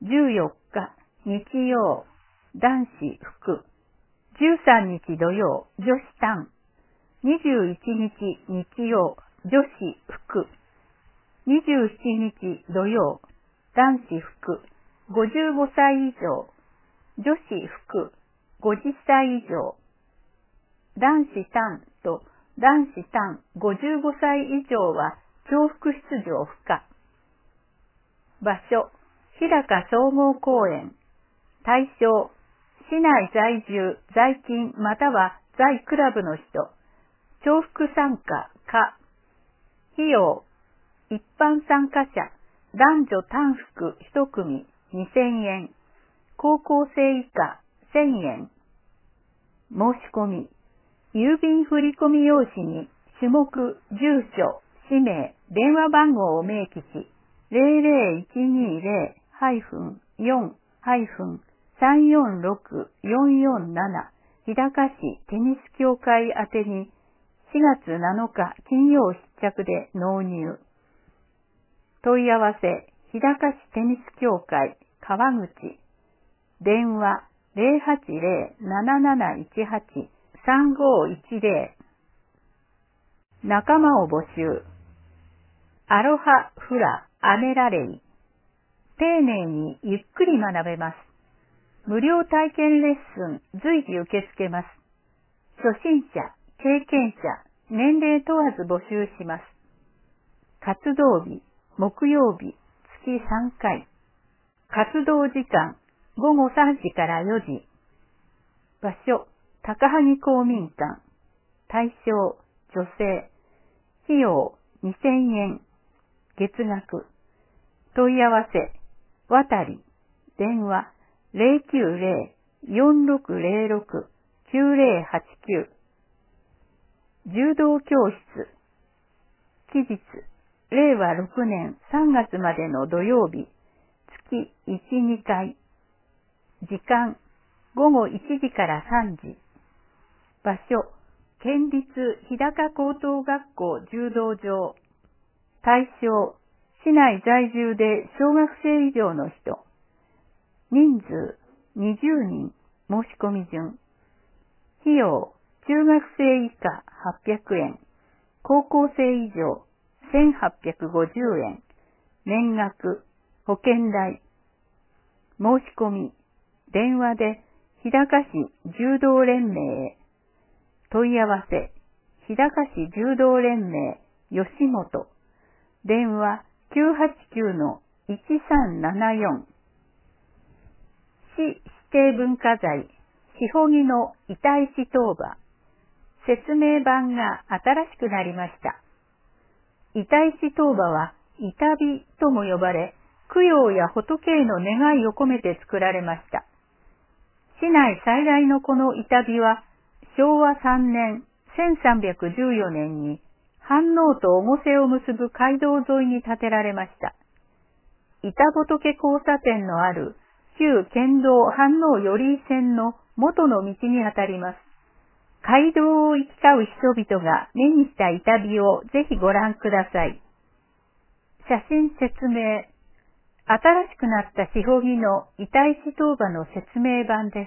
じゅうよっか日曜男子服、じゅうさんにち土曜女子短、にじゅういちにち日曜女子服、にじゅうしちにち土曜男子服、ごじゅうごさい以上、女子服、ごじゅっさい以上、男子短と男子短ごじゅうごさい以上は重複出場不可。場所、日高総合公園。対象、市内在住、在勤または在クラブの人。重複参加か。費用、一般参加者、男女単服一組にせんえん。高校生以下せんえん。申し込み、郵便振込用紙に種目、住所、氏名、電話番号を明記し、ゼロゼロいちにゼロ よん さんよんろく よんよんなな 日高市テニス協会宛てにしがつなのか金曜必着で納入。問い合わせ、日高市テニス協会川口。電話ゼロはちゼロ なななないちはち さんごいちゼロ。仲間を募集。アロハフラアメラレイ。丁寧にゆっくり学べます。無料体験レッスン随時受け付けます。初心者、経験者、年齢問わず募集します。活動日、木曜日、月さんかい。活動時間、ごごさんじからよじ。場所、高萩公民館。対象、女性。費用、にせんえん。月額。問い合わせ、渡り。電話、ゼロきゅうゼロ よんろくゼロろく きゅうゼロはちきゅう。柔道教室。期日、れいわろくねんさんがつまでの土曜日、月いち、にかい。時間、ごごいちじからさんじ。場所、県立日高高等学校柔道場。対象、市内在住で小学生以上の人。人数、にじゅうにん、申し込み順。費用、中学生以下はっぴゃくえん、高校生以上せんはっぴゃくごじゅうえん、年額、保険代。申し込み、電話で日高市柔道連盟へ。問い合わせ、日高市柔道連盟吉本。電話きゅうはちきゅうのいちさんななよん。市指定文化財、しほぎの板石当場。説明版が新しくなりました。板石当場は板火とも呼ばれ、供養や仏への願いを込めて作られました。市内最大のこの板火は、しょうわさんねんせんさんびゃくじゅうよねんに飯能と越生を結ぶ街道沿いに建てられました。板仏交差点のある旧県道飯能寄居線の元の道にあたります。街道を行き交う人々が目にした板火をぜひご覧ください。写真説明。新しくなったしほぎの板石当場の説明版です。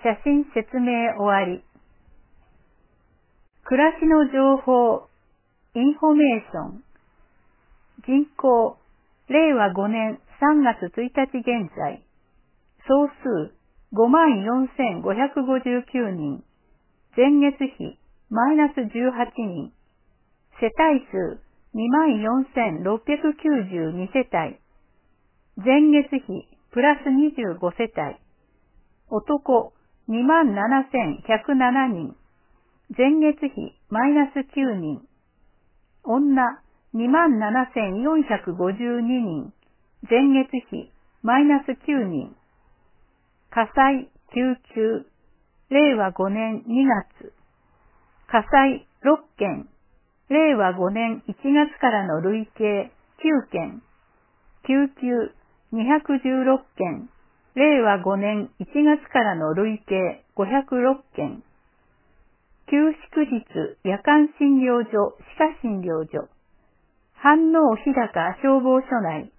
写真説明終わり。暮らしの情報、インフォメーション。人口、れいわごねんさんがつついたち現在。総数、ごまんよんせんごひゃくごじゅうきゅうにん。前月比、マイナスじゅうはちにん。世帯数、にまんよんせんろっぴゃくきゅうじゅうにせたい。前月比、プラスにじゅうごせたい。男、にまんななせんひゃくななにん。前月比、マイナスきゅうにん。女、にまんななせんよんひゃくごじゅうににん。前月比、マイナスきゅうにん。火災、救急、れいわごねんにがつ。火災ろっけん。れいわごねんいちがつからの累計きゅうけん。救急にひゃくじゅうろっけん。れいわごねんいちがつからの累計ごひゃくろっけん。休祝日夜間診療所、歯科診療所。飯能日高消防署内。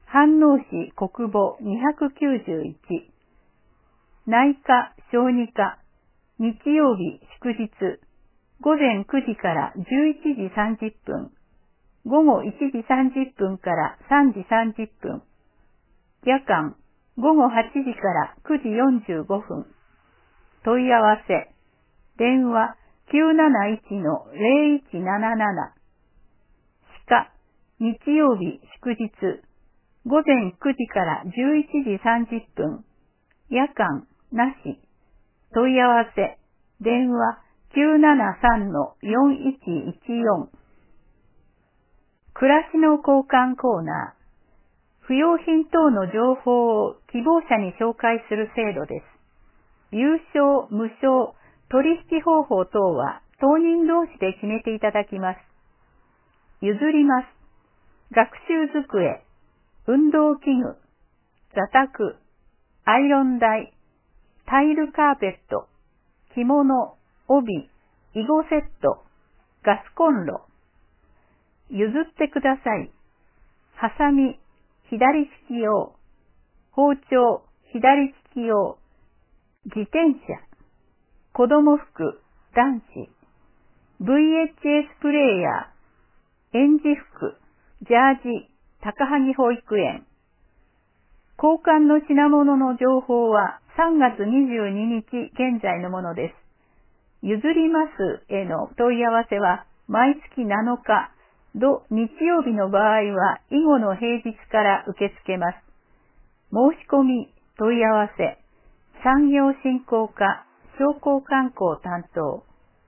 飯能市国母にひゃくきゅうじゅういち、内科小児科、日曜日祝日、午前くじからじゅういちじさんじゅっぷん、午後いちじさんじゅっぷんからさんじさんじゅっぷん、夜間午後はちじからくじよんじゅうごふん、問い合わせ、電話 きゅうなないちのゼロいちなななな、歯科、日曜日祝日、午前くじからじゅういちじさんじゅっぷん、夜間なし、問い合わせ、電話 きゅうななさんのよんいちいちよん。暮らしの交換コーナー。不用品等の情報を希望者に紹介する制度です。有償、無償、取引方法等は当人同士で決めていただきます。譲ります。学習机、運動器具、座卓、アイロン台、タイルカーペット、着物、帯、囲碁セット、ガスコンロ。譲ってください。ハサミ、左利き用。包丁、左利き用。自転車。子供服、男子。ブイエイチエス プレイヤー。園児服、ジャージ、高萩保育園。交換の品物の情報はさんがつにじゅうににち現在のものです。譲りますへの問い合わせは毎月なのか、土日曜日の場合は以後の平日から受け付けます。申し込み、問い合わせ、産業振興課、商工観光担当。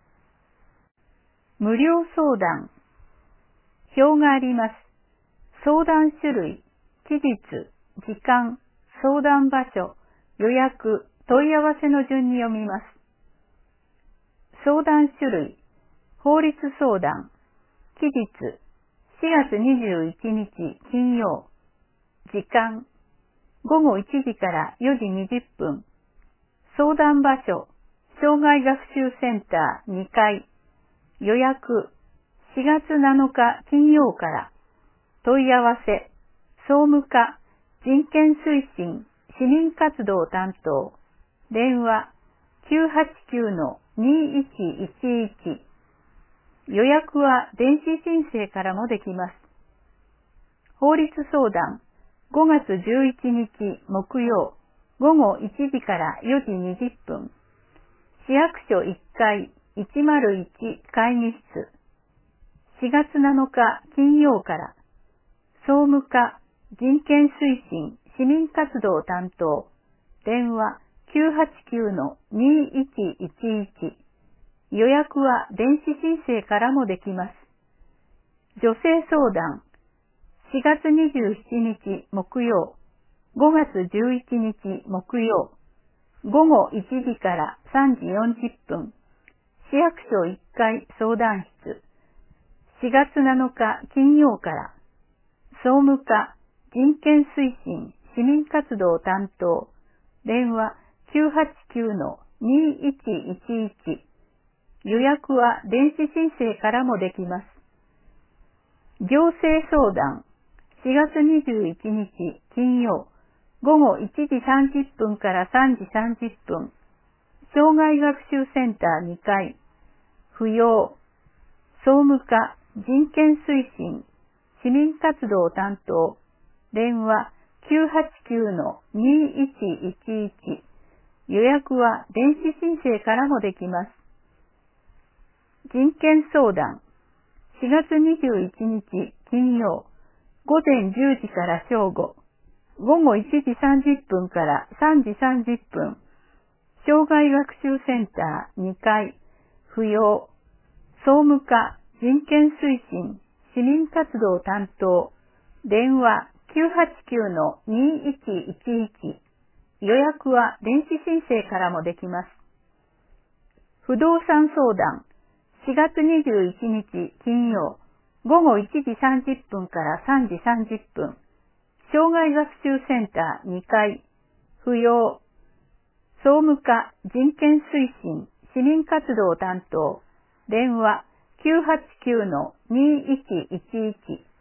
無料相談。表があります。相談種類、期日、時間、相談場所、予約、問い合わせの順に読みます。相談種類、法律相談、期日、しがつにじゅういちにち金曜、時間、ごごいちじからよじにじゅっぷん、相談場所、障害学習センターにかい、予約、しがつなのか金曜から、問い合わせ、総務課、人権推進、市民活動担当、電話、きゅうはちきゅうのにいちいちいち。予約は電子申請からもできます。法律相談、ごがつじゅういちにち木曜、ごごいちじからよじにじゅっぷん。市役所いっかいいちまるいち会議室。しがつなのか金曜から、総務課、人権推進、市民活動担当、電話きゅうはちきゅうのにいちいちいち。予約は電子申請からもできます。女性相談、しがつにじゅうしちにち木曜、ごがつじゅういちにち木曜、ごごいちじからさんじよんじゅっぷん、市役所いっかい相談室、しがつなのか金曜から、総務課、人権推進、市民活動担当、電話きゅうはちきゅうのにいちいちいち。予約は電子申請からもできます。行政相談、しがつにじゅういちにち金曜、ごごいちじさんじゅっぷんからさんじさんじゅっぷん、障害学習センターにかい、扶養、総務課、人権推進、市民活動担当、電話きゅうはちきゅうのにいちいちいち。予約は電子申請からもできます。人権相談、しがつにじゅういちにち金曜、ごぜんじゅうじから正午、ごごいちじさんじゅっぷんからさんじさんじゅっぷん、障害学習センターにかい、扶養、総務課、人権推進、市民活動担当、電話きゅうはちきゅうのにいちいちいち。予約は電子申請からもできます。不動産相談、しがつにじゅういちにち金曜、ごごいちじさんじゅっぷんからさんじさんじゅっぷん、障害学習センターにかい、扶養、総務課、人権推進、市民活動担当、電話きゅうはちきゅうのにいちいちいち。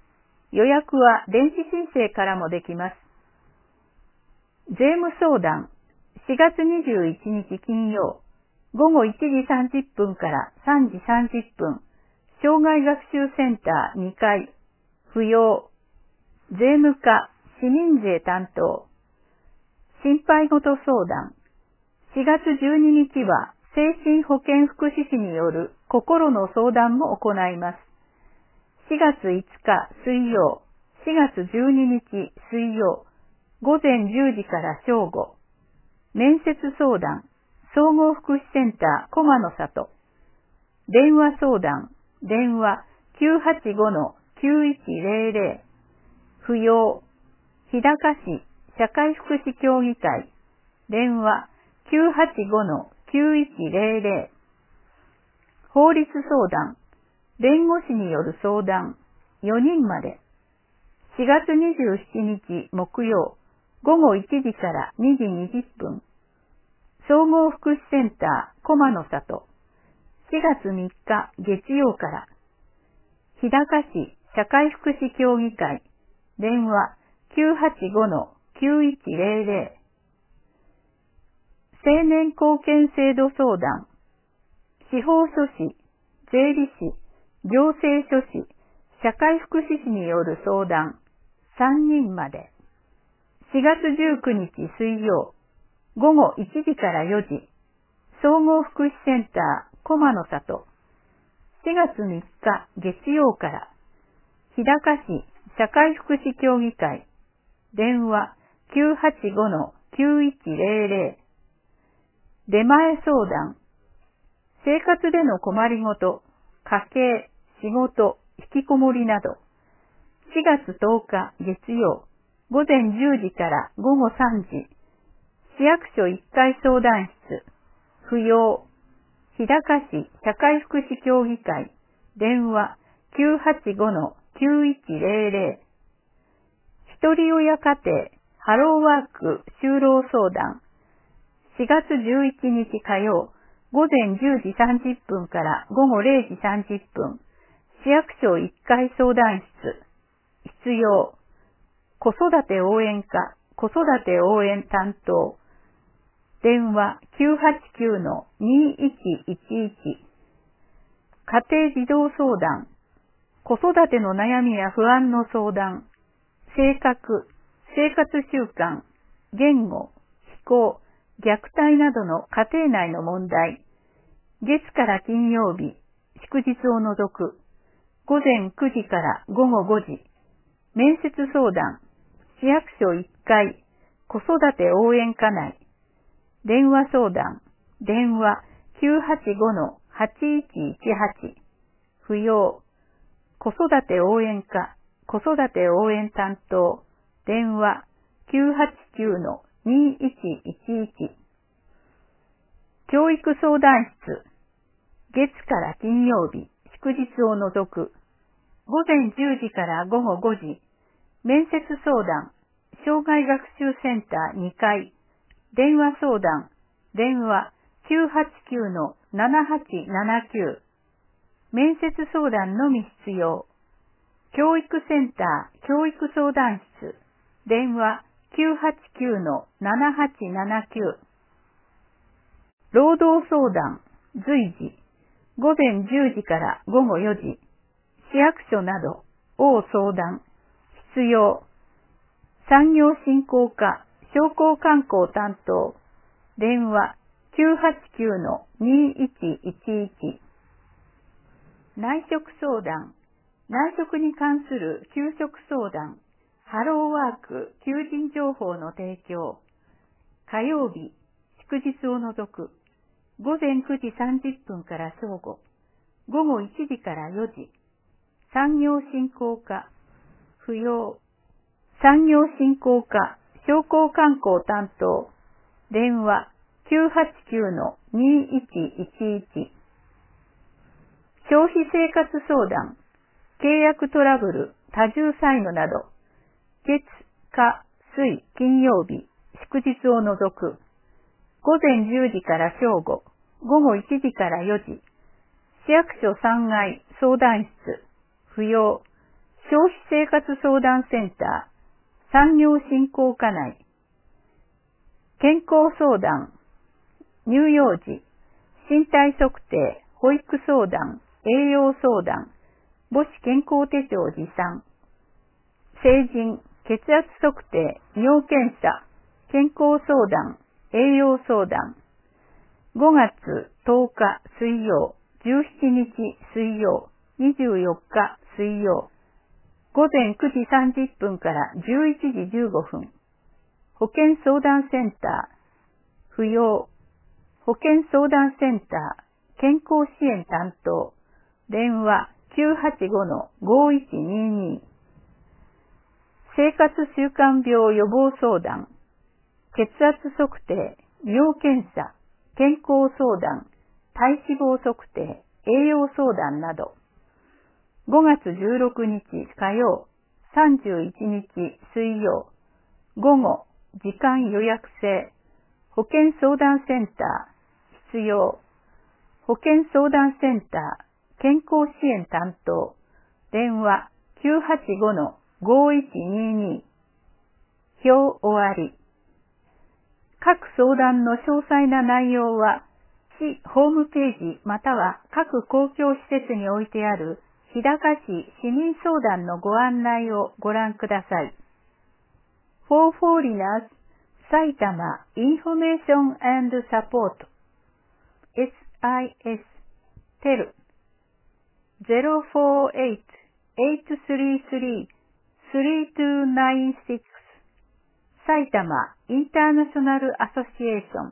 予約は電子申請からもできます。税務相談、しがつにじゅういちにち金曜、ごごいちじさんじゅっぷんからさんじさんじゅっぷん、障害学習センターにかい、不要、税務課、市民税担当、心配事相談、しがつじゅうににちは精神保健福祉士による心の相談も行います。しがついつか水曜、しがつじゅうににち水曜、ごぜんじゅうじから正午、面接相談、総合福祉センター駒の里、電話相談、電話 きゅうはちごのきゅういちぜろぜろ、不要、日高市社会福祉協議会、電話 きゅうはちごのきゅういちぜろぜろ、法律相談、弁護士による相談、よにんまで、しがつにじゅうしちにち木曜、ごごいちじからにじにじゅっぷん、総合福祉センター駒の里、しがつみっか月曜から、日高市社会福祉協議会、電話 きゅうはちごのきゅういちぜろぜろ、青年貢献制度相談、司法書士、税理士、行政書士、社会福祉士による相談、さんにんまで。しがつじゅうくにち水曜、ごごいちじからよじ、総合福祉センター駒の里、しがつみっか月曜から、日高市社会福祉協議会、電話 きゅうはちごのきゅういちぜろぜろ、出前相談、生活での困りごと、家計、仕事、引きこもりなど、しがつとおか月曜、ごぜんじゅうじからごごさんじ、市役所いっかい相談室、不要、日高市社会福祉協議会、電話 きゅうはちごのきゅういちぜろぜろ、ひとり親家庭ハローワーク就労相談、しがつじゅういちにち火曜、ごぜんじゅうじさんじゅっぷんからごごれいじさんじゅっぷん、市役所いっかい相談室、必要、子育て応援課、子育て応援担当、電話 きゅうはちきゅうのにいちいちいち、家庭児童相談、子育ての悩みや不安の相談、性格、生活習慣、言語、非行、虐待などの家庭内の問題、月から金曜日、祝日を除く、ごぜんくじからごごごじ、面接相談、市役所いっかい、子育て応援課内、電話相談、電話 きゅうはちごのはちいちいちはち、不要、子育て応援課、子育て応援担当、電話 きゅうはちきゅうのにいちいちいち、教育相談室、月から金曜日、祝日を除く、ごぜんじゅうじからごごごじ、面接相談、障害学習センターにかい、電話相談、電話 きゅうはちきゅうのななはちななきゅう、面接相談のみ必要、教育センター教育相談室、電話 きゅうはちきゅうのななはちななきゅう、労働相談、随時、ごぜんじゅうじからごごよじ、市役所など、応相談、必要、産業振興課、商工観光担当、電話 きゅうはちきゅうのにいちいちいち、内職相談、内職に関する給食相談、ハローワーク求人情報の提供、火曜日、祝日を除く、ごぜんくじさんじゅっぷんから正午、ごごいちじからよじ、産業振興課、不要、産業振興課、商工観光担当、電話 きゅうはちきゅうのにいちいちいち、消費生活相談、契約トラブル、多重債務など、月、火、水、金曜日、祝日を除く、ごぜんじゅうじから正午、ごごいちじからよじ、市役所さんがい相談室、不要、 消費生活相談センター、産業振興課内、健康相談、乳幼児、身体測定、保育相談、栄養相談、母子健康手帳持参、成人、血圧測定、尿検査、健康相談、栄養相談、ごがつとおか水曜、じゅうしちにち水曜、にじゅうよっか水曜、ごぜんくじさんじゅっぷんからじゅういちじじゅうごふん、保健相談センター、扶養、保健相談センター、健康支援担当、電話 きゅうはちごのごいちにに、生活習慣病予防相談、血圧測定、尿検査、健康相談、体脂肪測定、栄養相談など、ごがつじゅうろくにち火曜、さんじゅういちにち水曜、午後、時間予約制、保健相談センター、必要、保健相談センター、健康支援担当、電話 きゅうはちごのごいちにに、表終わり。各相談の詳細な内容は、市ホームページまたは各公共施設に置いてある日高市市民相談のご案内をご覧ください。For Foreigners 埼玉 Information and Support エスアイエス テル ゼロフォーエイト エイトスリースリー スリーツーナインシックス 埼玉インターナショナルアソシエーション。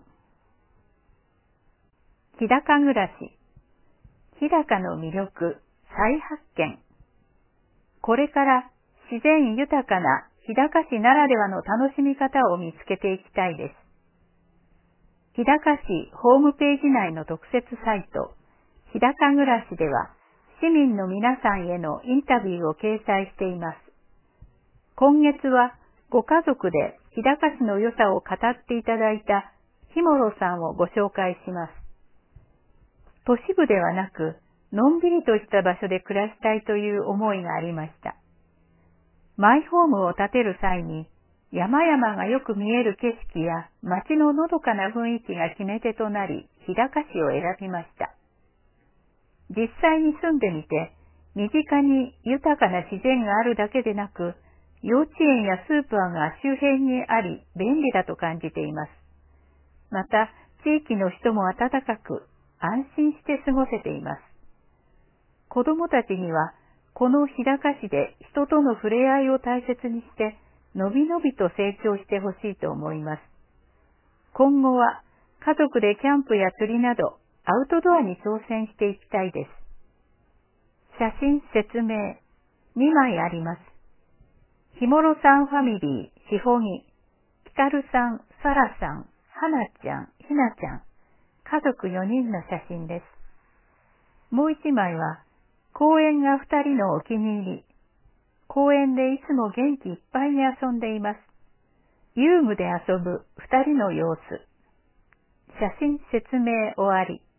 日高暮らし、日高の魅力再発見。これから自然豊かな日高市ならではの楽しみ方を見つけていきたいです。日高市ホームページ内の特設サイト、日高暮らしでは、市民の皆さんへのインタビューを掲載しています。今月は、ご家族で日高市の良さを語っていただいたひもろさんをご紹介します。都市部ではなく、のんびりとした場所で暮らしたいという思いがありました。マイホームを建てる際に、山々がよく見える景色や街ののどかな雰囲気が決め手となり、日高市を選びました。実際に住んでみて、身近に豊かな自然があるだけでなく、幼稚園やスーパーが周辺にあり便利だと感じています。また、地域の人も温かく、安心して過ごせています。子供たちには、この日高市で人との触れ合いを大切にして、のびのびと成長してほしいと思います。今後は、家族でキャンプや釣りなど、アウトドアに挑戦していきたいです。写真説明、にまいあります。ひもろさんファミリー、しほぎ、ひかるさん、さらさん、はなちゃん、ひなちゃん、家族よにんの写真です。もういちまいは、公園がふたりのお気に入り。公園でいつも元気いっぱいに遊んでいます。遊具で遊ぶふたりの様子。写真説明終わり。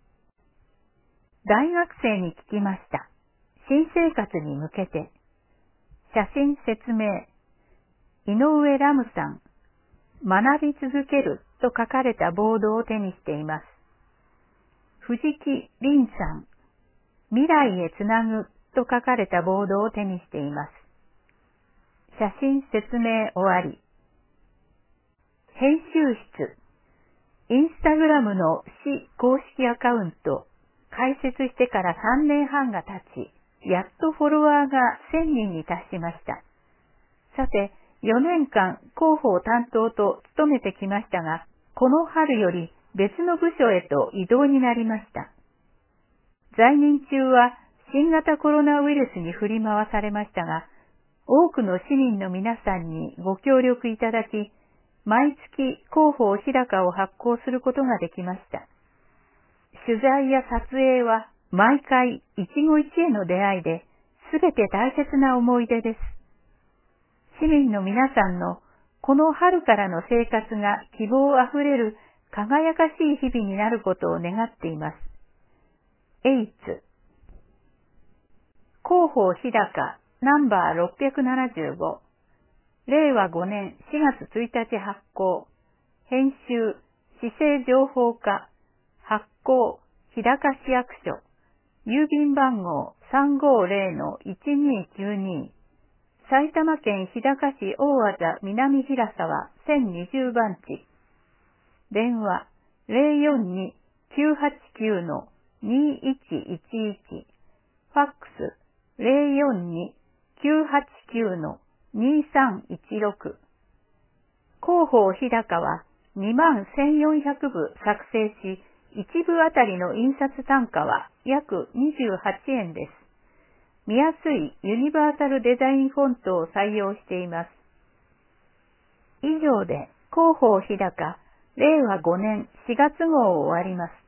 大学生に聞きました。新生活に向けて。写真説明。井上ラムさん。学び続けると書かれたボードを手にしています。藤木凛さん。未来へつなぐと書かれたボードを手にしています。写真説明終わり。編集室。インスタグラムの市公式アカウント、開設してからさんねんはんが経ち、やっとフォロワーがせんにんに達しました。さて、よねんかん広報担当と務めてきましたが、この春より別の部署へと異動になりました。在任中は新型コロナウイルスに振り回されましたが、多くの市民の皆さんにご協力いただき、毎月広報日高を発行することができました。取材や撮影は毎回一期一会の出会いで、すべて大切な思い出です。市民の皆さんのこの春からの生活が希望あふれる輝かしい日々になることを願っています。エイツ広報日高ナンバーろっぴゃくななじゅうご、れいわごねんしがつついたち発行、編集、市政情報課、発行、日高市役所、郵便番号 さんごーぜろのいちにーきゅうに、埼玉県日高市大和田南平沢せんにじゅうばんち、電話 ゼロよんにーきゅうはちきゅうのにいちいちいち、ファックス ゼロよんにーきゅうはちきゅうのにさんいちろく。広報日高はにまんせんよんひゃくぶ作成し、いちぶあたりの印刷単価は約にじゅうはちえんです。見やすいユニバーサルデザインフォントを採用しています。以上で広報日高れいわごねんしがつ号を終わります。